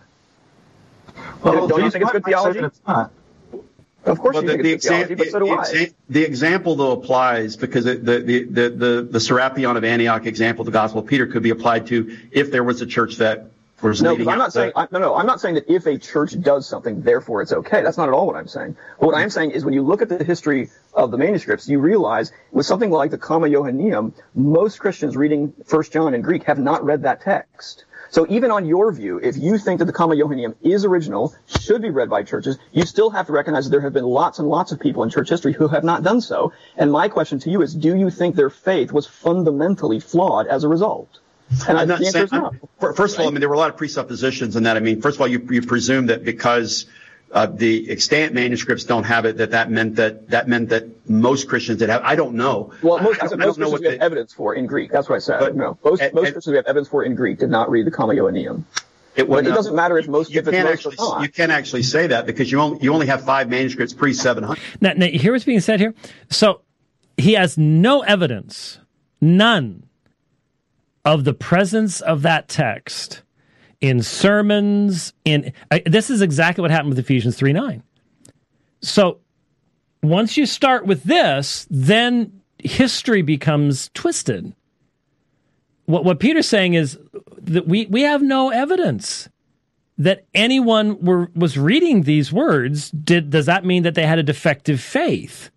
Well, don't you think it's good theology? It's not. Of course, well, you the, think the it's good theology, but so do the, I. exa- the example, though, applies because it, the, the, the, the, the Serapion of Antioch example of the Gospel of Peter could be applied to if there was a church that was No, leading because I'm not out saying I, no, no. I'm not saying that if a church does something, therefore it's okay. That's not at all what I'm saying. But what I am saying is when you look at the history of the manuscripts, you realize with something like the Comma Johanneum, most Christians reading First John in Greek have not read that text. So even on your view, if you think that the Comma Johanneum is original, should be read by churches, you still have to recognize that there have been lots and lots of people in church history who have not done so. And my question to you is, do you think their faith was fundamentally flawed as a result? And I'm I, not the answer saying, is no. I'm, first of all, I mean, there were a lot of presuppositions in that. I mean, first of all, you, you presume that because uh, the extant manuscripts don't have it, that that meant that that meant that most Christians did have. I don't know. Well, most, I, I said I most don't know Christians what we have the, evidence for in Greek. That's what I said. But, no, most and, most and, Christians we have evidence for in Greek did not read the Comma Johanneum. It, but it doesn't matter if most you if it's can't most actually or not. you can't actually say that because you only you only have five manuscripts pre seven hundred. Now, now, hear what's being said here. So he has no evidence, none, of the presence of that text in sermons. In uh, this is exactly what happened with Ephesians three nine. So once you start with this, then history becomes twisted. What what Peter's saying is that we, we have no evidence that anyone were, was reading these words. Did does that mean that they had a defective faith?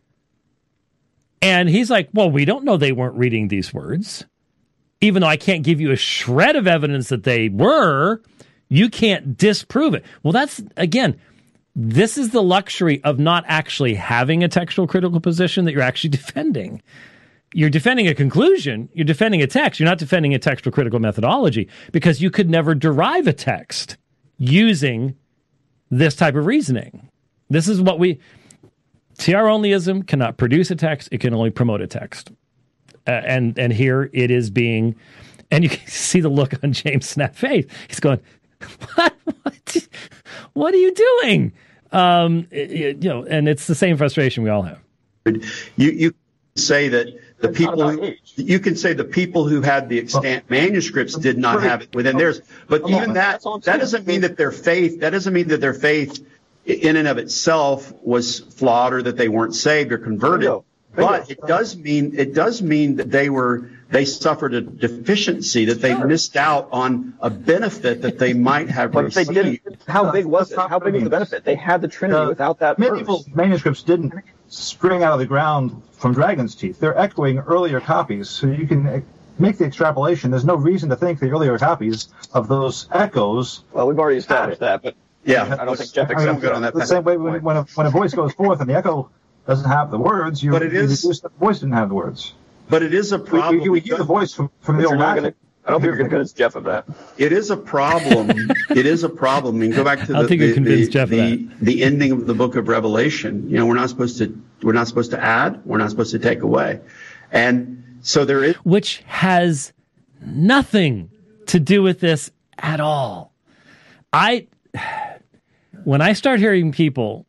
And he's like, well, we don't know they weren't reading these words. Even though I can't give you a shred of evidence that they were, you can't disprove it. Well, that's, again, this is the luxury of not actually having a textual critical position that you're actually defending. You're defending a conclusion, you're defending a text, you're not defending a textual critical methodology, because you could never derive a text using this type of reasoning. This is what we... T R onlyism cannot produce a text, it can only promote a text. Uh, and and here it is being... And you can see the look on James' snap face. He's going, what? What, what are you doing? Um, it, you know, and it's the same frustration we all have. You you say that the That's people who, you can say the people who had the extant well, manuscripts did not have it within theirs, but well, even that that doesn't mean that their faith that doesn't mean that their faith in and of itself was flawed or that they weren't saved or converted. Bingo. Bingo. But it does mean it does mean that they were they suffered a deficiency, that they sure. missed out on a benefit that they might have but received. They didn't, how big was it? How big was the benefit? They had the Trinity uh, without that. Medieval verse. Manuscripts didn't spring out of the ground from dragon's teeth. They're echoing earlier copies, so you can make the extrapolation. There's no reason to think the earlier copies of those echoes. Well, we've already established that, but yeah, I don't think Jeff accepts good on that. The same way when, when, a, when a voice goes forth and the echo doesn't have the words, you, but it is, you deduce that the voice didn't have the words. But it is a problem. You, you, you hear the voice from, from the old Latin. I don't think you're going to convince Jeff of that. It is a problem. It is a problem. I mean, go back to the, I think the, the, Jeff the, the ending of the book of Revelation. You know, we're not supposed to we're not supposed to add. We're not supposed to take away. And so there is, which has nothing to do with this at all. I when I start hearing people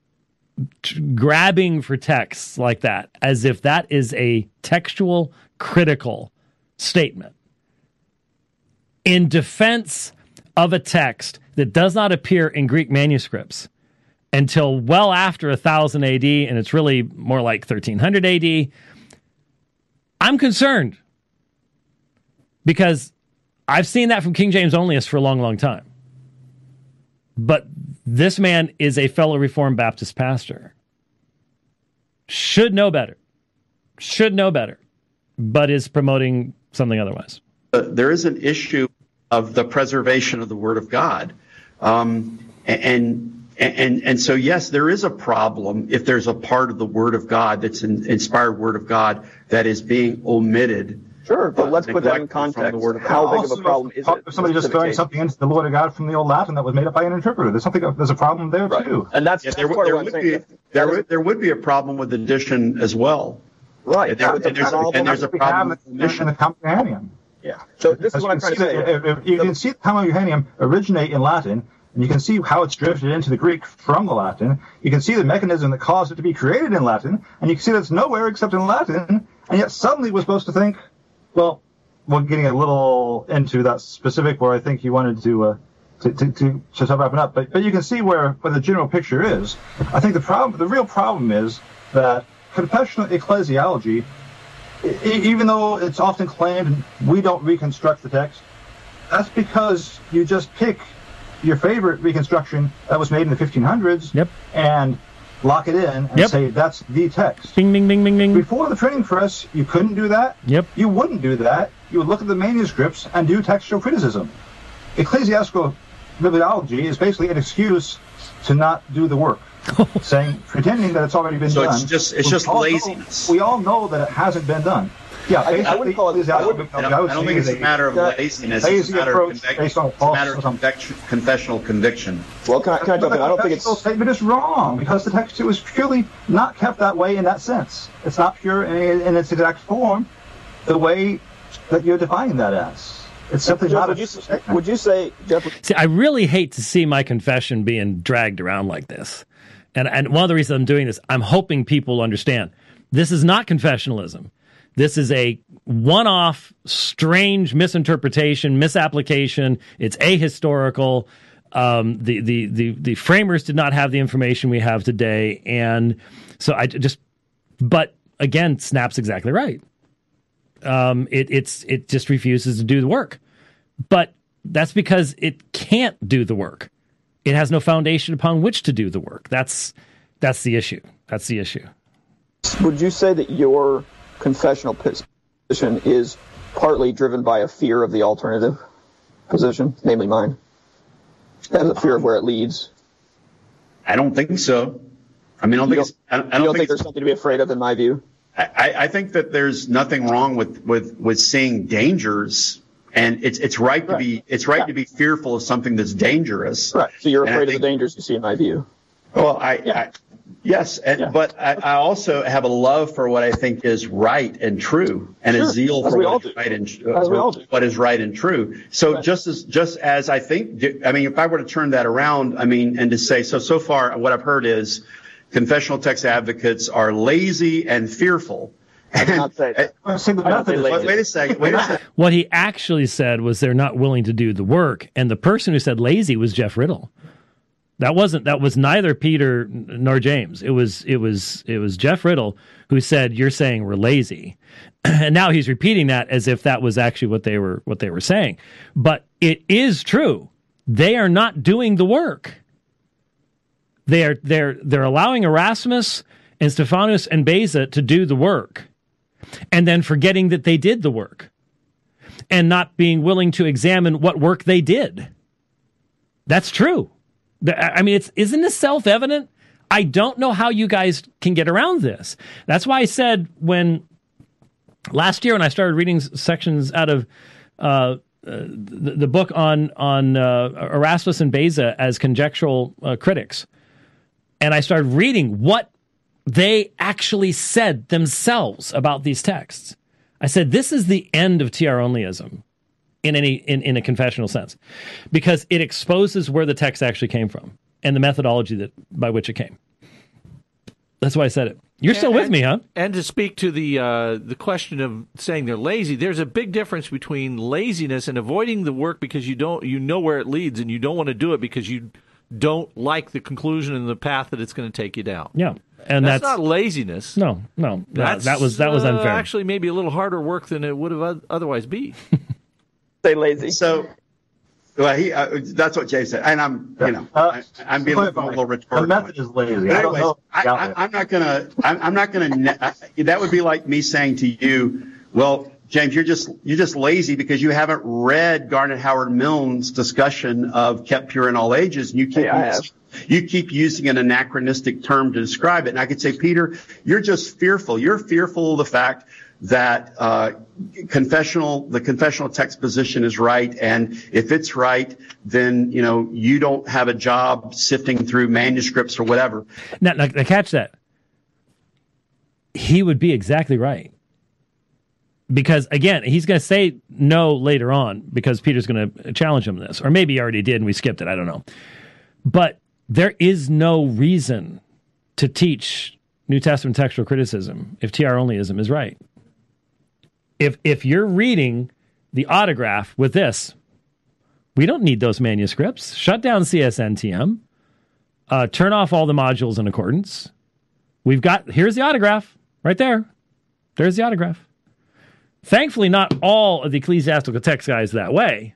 grabbing for texts like that, as if that is a textual critical statement in defense of a text that does not appear in Greek manuscripts until well after one thousand A D, and it's really more like thirteen hundred A D, I'm concerned because I've seen that from King James Onlyists for a long, long time. But this man is a fellow Reformed Baptist pastor. Should know better. Should know better. But is promoting something otherwise. Uh, there is an issue of the preservation of the Word of God. Um, and And, and, and so, yes, there is a problem if there's a part of the Word of God that's an inspired Word of God that is being omitted. Sure, but let's put that in context. How big of a problem is it? If somebody just throwing something into the Word of God from the Old Latin that was made up by an interpreter, there's something. There's a problem there right. too. And that's, yeah, that's there, part there of what would I'm be saying. there would, there would be a problem with addition as well. Right. And, there, and, and, there's, a, and there's a problem with omission. The Common Johannium. Yeah. So this is what I'm trying to say. The, you can see the Common Johannium originate in Latin, and you can see how it's drifted into the Greek from the Latin. You can see the mechanism that caused it to be created in Latin, and you can see that it's nowhere except in Latin, and yet suddenly we're supposed to think, well, we're getting a little into that specific where I think you wanted to uh, to, to, to, to start wrapping up, but but you can see where, where the general picture is. I think the problem, the real problem is that confessional ecclesiology, e- even though it's often claimed we don't reconstruct the text, that's because you just pick your favorite reconstruction that was made in the fifteen hundreds yep. and lock it in and yep. say that's the text. Bing, bing, bing, bing, bing. Before the printing press, you couldn't do that. Yep. You wouldn't do that. You would look at the manuscripts and do textual criticism. Ecclesiastical bibliology is basically an excuse to not do the work, saying, pretending that it's already been so done. So it's just it's we just all laziness. Know, we all know that it hasn't been done. Yeah, I, I wouldn't call it. I, would, I don't, I don't think it's a matter of laziness. It's a matter of, convic- it's a matter of conviction, confessional conviction. Well, can I, can I jump in? I don't think it's. The statement is wrong because the text was purely not kept that way in that sense. It's not pure in, in its exact form, the way that you're defining that as. It's simply Jeff, not would a you, statement. Would you say, Jeff? See, I really hate to see my confession being dragged around like this. And and one of the reasons I'm doing this, I'm hoping people understand. This is not confessionalism. This is a one-off, strange misinterpretation, misapplication. It's ahistorical. Um, the, the, the, the framers did not have the information we have today. And so I just, but again, Snap's exactly right. Um, it, it's, it just refuses to do the work. But that's because it can't do the work. It has no foundation upon which to do the work. That's, that's the issue. That's the issue. Would you say that your confessional position is partly driven by a fear of the alternative position, namely mine? That is a fear of where it leads. I don't think so. I mean, I don't think. You It's, I don't, I don't you don't think, think there's something to be afraid of, in my view? I, I think that there's nothing wrong with, with, with seeing dangers, and it's it's right to right. be it's right yeah. to be fearful of something that's dangerous. Right. So you're And afraid think, of the dangers you see, in my view. Well, I. Yeah. I Yes, and, Yeah. but I, I also have a love for what I think is right and true, and Sure. a zeal As for we all what do. is right and As we uh, all do. what is right and true. So Right. just as just as I think, I mean, if I were to turn that around, I mean, and to say, so so far, what I've heard is confessional text advocates are lazy and fearful. I did not say that. Well, see, the I don't method say is- lazy. Wait a second. Wait a second. What he actually said was they're not willing to do the work. And the person who said lazy was Jeff Riddle. That wasn't, that was neither Peter nor James. It was, it was, it was Jeff Riddle who said, you're saying we're lazy. And now he's repeating that as if that was actually what they were, what they were saying. But it is true. They are not doing the work. They are, they're, they're allowing Erasmus and Stephanus and Beza to do the work, and then forgetting that they did the work and not being willing to examine what work they did. That's true. I mean, it's, isn't this self-evident? I don't know how you guys can get around this. That's why I said when last year when I started reading sections out of uh, uh, the, the book on on uh, Erasmus and Beza as conjectural uh, critics, and I started reading what they actually said themselves about these texts, I said, this is the end of T R onlyism. In any in, in a confessional sense, because it exposes where the text actually came from and the methodology that by which it came. That's why I said it. You're still and, with me, huh? And to speak to the uh, the question of saying they're lazy, there's a big difference between laziness and avoiding the work because you don't you know where it leads and you don't want to do it because you don't like the conclusion and the path that it's going to take you down. Yeah, and that's, that's, not laziness. No, no, that's, that was that was unfair. Uh, actually, maybe a little harder work than it would have otherwise be. Stay lazy. So, well, he, uh, that's what Jay said, and I'm, you know, Uh, I, I'm being a little rhetorical. The method is lazy. But I don't anyways, know. I, I, I'm not gonna, I'm, I'm not gonna. Ne- I, that would be like me saying to you, well, James, you're just you're just lazy because you haven't read Garnet Howard Milne's discussion of kept pure in all ages, and you keep Hey, using, you keep using an anachronistic term to describe it. And I could say, Peter, you're just fearful. You're fearful of the fact that uh, confessional the confessional text position is right, and if it's right, then you know you don't have a job sifting through manuscripts or whatever. Now, now, now catch that. He would be exactly right. Because, again, he's going to say no later on because Peter's going to challenge him on this. Or maybe he already did and we skipped it. I don't know. But there is no reason to teach New Testament textual criticism if T R onlyism is right. If if you're reading the autograph with this, we don't need those manuscripts. Shut down C S N T M. Uh, turn off all the modules in accordance. We've got, here's the autograph right there. There's the autograph. Thankfully, not all of the ecclesiastical text guys that way.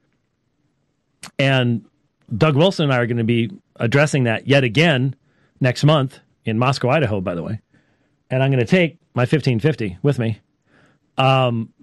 And Doug Wilson and I are going to be addressing that yet again next month in Moscow, Idaho, by the way. And I'm going to take my fifteen fifty with me. Um,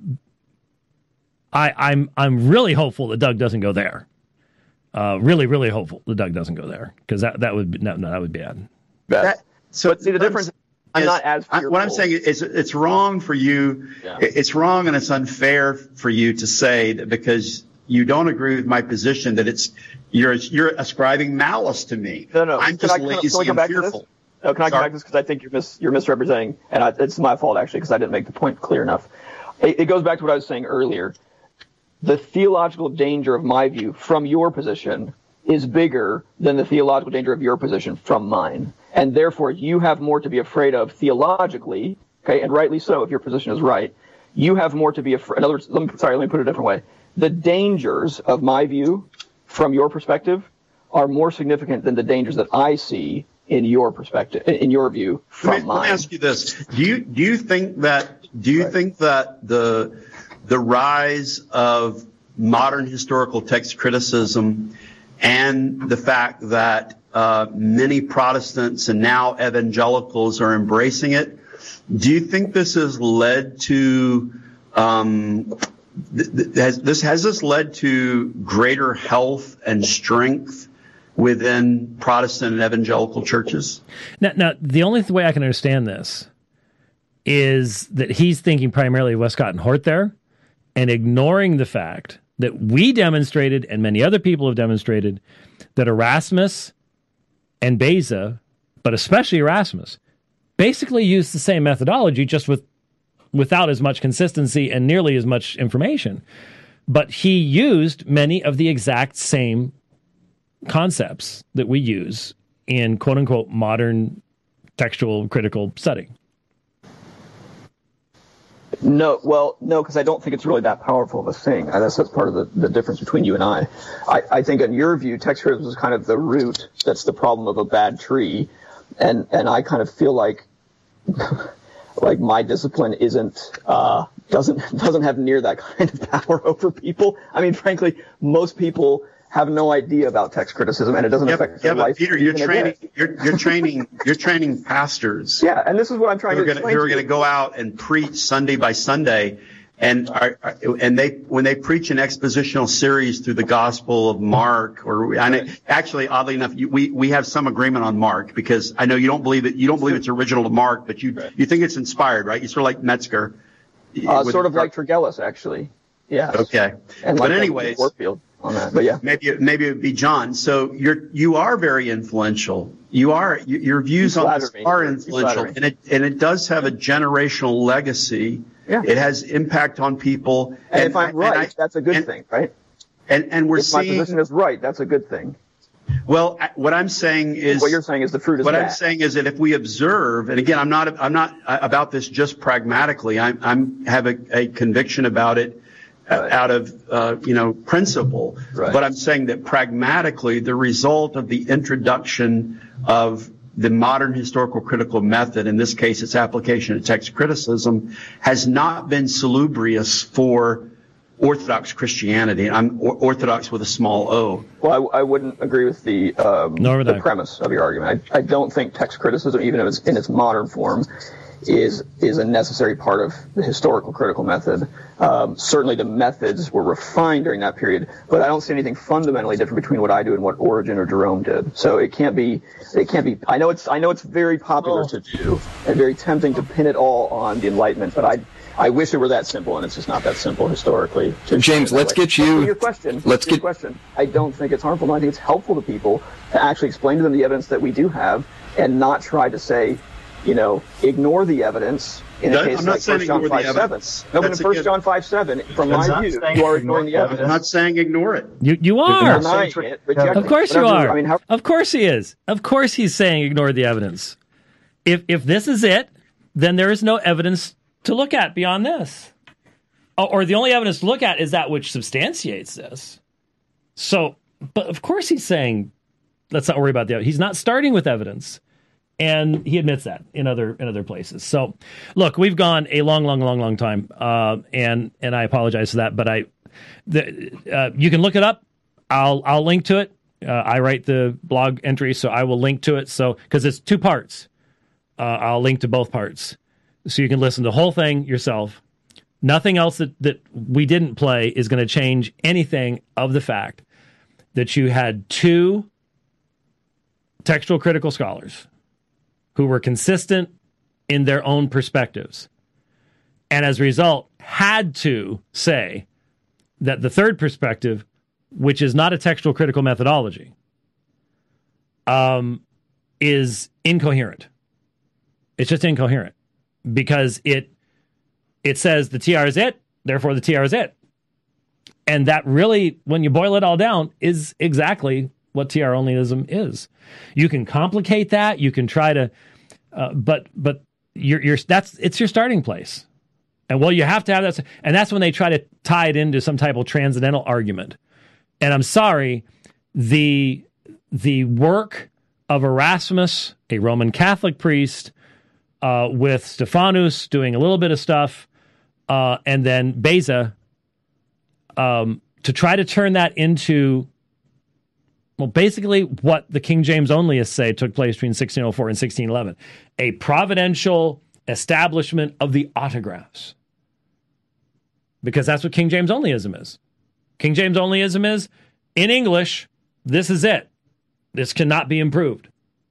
I, I'm I'm really hopeful that Doug doesn't go there. Uh, really, really hopeful that Doug doesn't go there because that that would be, no, no, that would be bad. That, so but see the difference. I'm is, not as I, what I'm saying is it's wrong for you. Yeah. It's wrong and it's unfair for you to say that because you don't agree with my position that it's you're you're ascribing malice to me. No, no. I'm Can just I, can, lazy can we come and back to fearful. this? No, can I come Sorry. back to this because I think you're mis, you're misrepresenting, and I, it's my fault actually because I didn't make the point clear enough. It, it goes back to what I was saying earlier. The theological danger of my view from your position is bigger than the theological danger of your position from mine. And therefore, you have more to be afraid of theologically, okay, and rightly so if your position is right. You have more to be afraid. In other words, let me, sorry, let me put it a different way. The dangers of my view from your perspective are more significant than the dangers that I see in your perspective, in your view from Let me, mine. let me ask you this: Do you do you think that do you Right. think that the the rise of modern historical text criticism and the fact that uh, many Protestants and now evangelicals are embracing it, do you think this has led to um, th- th- has this has this led to greater health and strength within Protestant and evangelical churches? Now, now the only th- way I can understand this is that he's thinking primarily of Westcott and Hort there and ignoring the fact that we demonstrated and many other people have demonstrated that Erasmus and Beza, but especially Erasmus, basically used the same methodology just with without as much consistency and nearly as much information. But he used many of the exact same concepts that we use in quote-unquote modern textual critical study. No, well, no, because I don't think it's really that powerful of a thing. I guess that's part of the, the difference between you and I. I. I think in your view, text criticism is kind of the root that's the problem of a bad tree. And and I kind of feel like like my discipline isn't uh, doesn't doesn't have near that kind of power over people. I mean, frankly, most people have no idea about text criticism, and it doesn't Yeah, affect but, their yeah, but life. Peter, you're even a training, bit. you're, you're training, you're training pastors. Yeah, and this is what I'm trying who are to gonna, explain who are to going to you. go out and preach Sunday by Sunday, and are, are- and they when they preach an expositional series through the Gospel of Mark, or and it, actually, oddly enough, you, we we have some agreement on Mark because I know you don't believe it. You don't believe it's original to Mark, but you you think it's inspired, right? You sort of like Metzger. Uh, with- sort of like Tregelles, actually. Yeah. Okay, And but like anyways. Warfield on that, but yeah. Maybe maybe it would be John. So you're you are very influential. You are y- your views You on flatter this me. are You influential, flatter me. and it and it does have a generational legacy. Yeah. It has impact on people. And, if I'm right, I- that's a good and- thing, right? And and we're If my seeing. position is right, that's a good thing. Well, I- what I'm saying is What you're saying is the fruit is What bad. I'm saying is that if we observe, and again, I'm not I'm not about this just pragmatically. I'm I'm have a, a conviction about it. Uh, out of, uh, you know, principle. Right. But I'm saying that pragmatically, the result of the introduction of the modern historical critical method, in this case, its application to text criticism, has not been salubrious for Orthodox Christianity. I'm or- Orthodox with a small o. Well, I, I wouldn't agree with the um, Nor would the I. premise of your argument. I, I don't think text criticism, even in its, in its modern form, is is a necessary part of the historical critical method. Um, certainly the methods were refined during that period, but I don't see anything fundamentally different between what I do and what Origen or Jerome did. So it can't be, it can't be, I know it's, I know it's very popular to do and very tempting to pin it all on the Enlightenment, but I, I wish it were that simple, and it's just not that simple historically. James, let's get you, to your question, let's to your get, question. I don't think it's harmful. No, I think it's helpful to people to actually explain to them the evidence that we do have and not try to say, you know, ignore the evidence in a case I'm not like saying First John ignore the five seven. evidence. No, but in That's a First good- John five seven, from That's my not view, saying you are ignore ignoring the the evidence. I'm not saying ignore it. You you are. You're denying it, rejecting Of course it. you Whatever- are. I mean, how, Of course he is. Of course he's saying ignore the evidence. If if this is it, then there is no evidence to look at beyond this. Or, or the only evidence to look at is that which substantiates this. So, but of course he's saying, let's not worry about the evidence. He's not starting with evidence. And he admits that in other in other places. So, look, we've gone a long, long, long, long time, uh, and and I apologize for that. But I, the, uh, you can look it up. I'll I'll link to it. Uh, I write the blog entry, so I will link to it. So because it's two parts, uh, I'll link to both parts, so you can listen to the whole thing yourself. Nothing else that that we didn't play is going to change anything of the fact that you had two textual critical scholars who were consistent in their own perspectives, and as a result had to say that the third perspective, which is not a textual critical methodology, um, is incoherent. It's just incoherent because it it says the T R is it, therefore the T R is it. And that really, when you boil it all down, is exactly what T R onlyism is. You can complicate that, you can try to Uh, but but you're, you're that's it's your starting place, and well, you have to have that, and that's when they try to tie it into some type of transcendental argument. And I'm sorry, the the work of Erasmus, a Roman Catholic priest, uh, with Stephanus doing a little bit of stuff, uh, and then Beza, um, to try to turn that into, well, basically what the King James Onlyists say took place between sixteen oh four and sixteen eleven. A providential establishment of the autographs. Because that's what King James Onlyism is. King James Onlyism is, in English, this is it. This cannot be improved.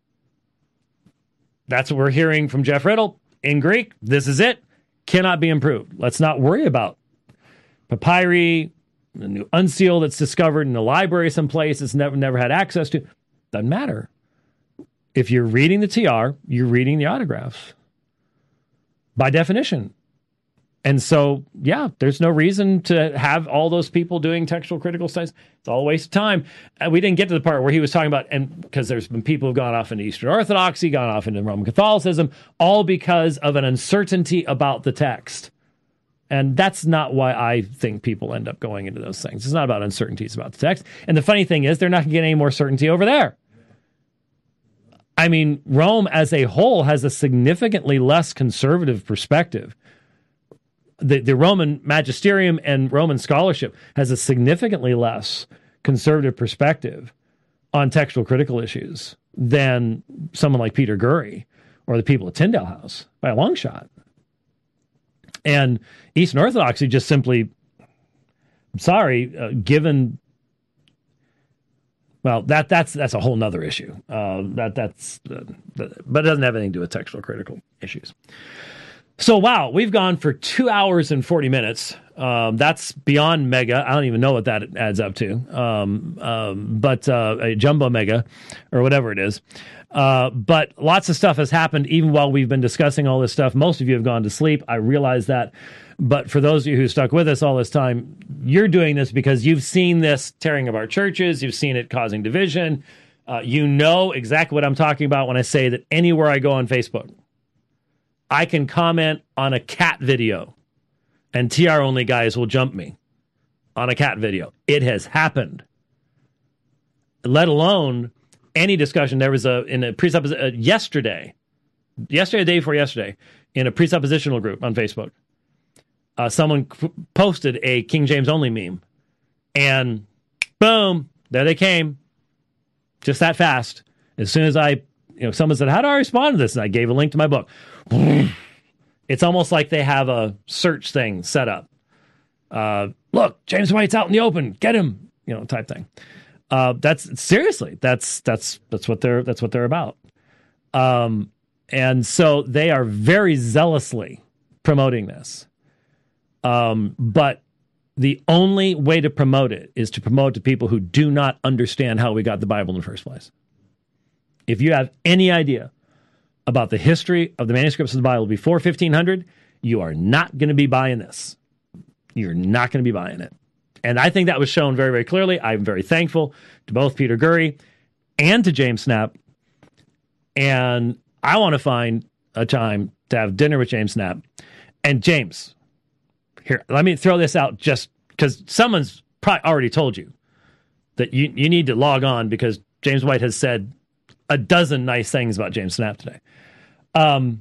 That's what we're hearing from Jeff Riddle. In Greek, this is it. Cannot be improved. Let's not worry about papyri, the new unseal that's discovered in a library someplace it's never never had access to. Doesn't matter. If you're reading the T R, you're reading the autographs by definition. And so, yeah, there's no reason to have all those people doing textual critical studies. It's all a waste of time. And we didn't get to the part where he was talking about, and because there's been people who've gone off into Eastern Orthodoxy, gone off into Roman Catholicism, all because of an uncertainty about the text. And that's not why I think people end up going into those things. It's not about uncertainties about the text. And the funny thing is, they're not going to get any more certainty over there. I mean, Rome as a whole has a significantly less conservative perspective. The, the Roman magisterium and Roman scholarship has a significantly less conservative perspective on textual critical issues than someone like Peter Gurry or the people at Tyndale House, by a long shot. And Eastern Orthodoxy just simply, I'm sorry, uh, given, well, that that's that's a whole nother issue. Uh, that that's, uh, but it doesn't have anything to do with textual critical issues. So, wow, we've gone for two hours and forty minutes. Um, that's beyond mega. I don't even know what that adds up to. Um, um, but uh, a jumbo mega or whatever it is. Uh, but lots of stuff has happened even while we've been discussing all this stuff. Most of you have gone to sleep. I realize that. But for those of you who stuck with us all this time, you're doing this because you've seen this tearing of our churches. You've seen it causing division. Uh, you know exactly what I'm talking about when I say that anywhere I go on Facebook, I can comment on a cat video and T R only guys will jump me on a cat video. It has happened. Let alone any discussion. There was a, in a presuppos- uh, yesterday, yesterday, the day before yesterday, in a presuppositional group on Facebook, uh, someone c- posted a King James only meme and boom, there they came. Just that fast. As soon as I, you know, someone said, how do I respond to this? And I gave a link to my book. It's almost like they have a search thing set up. Uh, look, James White's out in the open. Get him, you know, type thing. Uh, that's seriously, that's that's that's what they're that's what they're about. Um, and so they are very zealously promoting this. Um, but the only way to promote it is to promote to people who do not understand how we got the Bible in the first place. If you have any idea about the history of the manuscripts of the Bible before fifteen hundred, you are not going to be buying this. You're not going to be buying it. And I think that was shown very, very clearly. I'm very thankful to both Peter Gurry and to James Snapp. And I want to find a time to have dinner with James Snapp. And James, here, let me throw this out just because someone's probably already told you that you, you need to log on because James White has said a dozen nice things about James Snapp today. Um,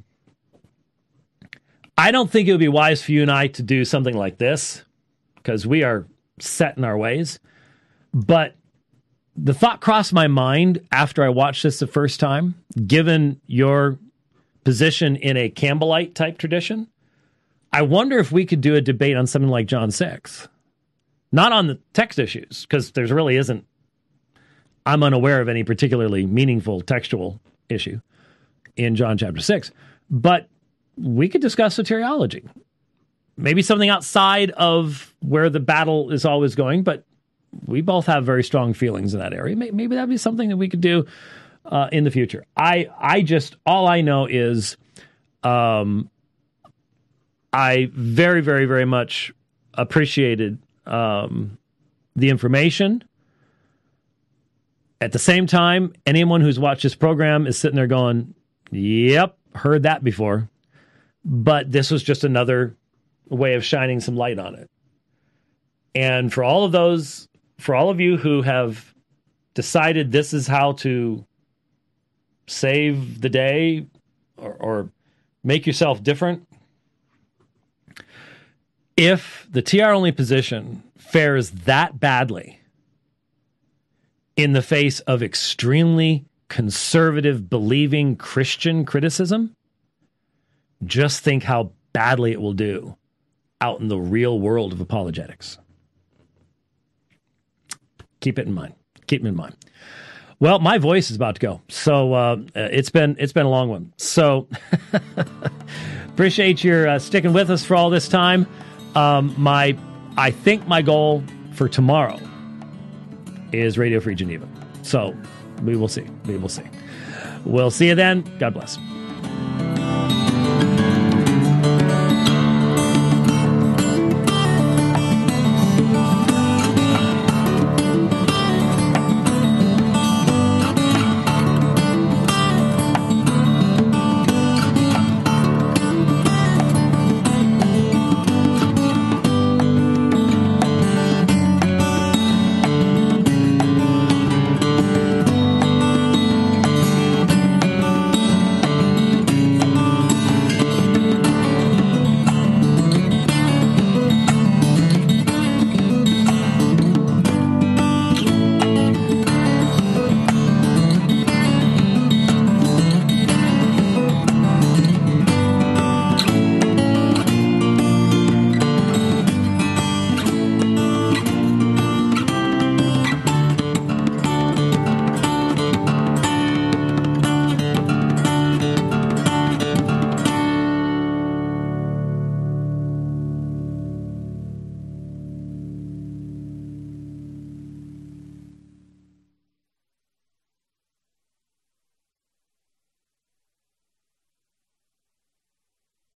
I don't think it would be wise for you and I to do something like this because we are set in our ways. But the thought crossed my mind after I watched this the first time, given your position in a Campbellite type tradition, I wonder if we could do a debate on something like John six. Not on the text issues, because there really isn't, I'm unaware of any particularly meaningful textual issue in John chapter six. But we could discuss soteriology. Maybe something outside of where the battle is always going, but we both have very strong feelings in that area. Maybe that'd be something that we could do uh, in the future. I, I just, all I know is um, I very, very, very much appreciated um, the information. At the same time, anyone who's watched this program is sitting there going, yep, heard that before. But this was just another way of shining some light on it. And for all of those, for all of you who have decided this is how to save the day or, or make yourself different, if the T R-only position fares that badly in the face of extremely conservative, believing Christian criticism, just think how badly it will do out in the real world of apologetics. Keep it in mind. Keep it in mind. Well, my voice is about to go, so uh, it's been it's been a long one. So appreciate your uh, sticking with us for all this time. Um, my I think my goal for tomorrow is Radio Free Geneva. So we will see. We will see. We'll see you then. God bless.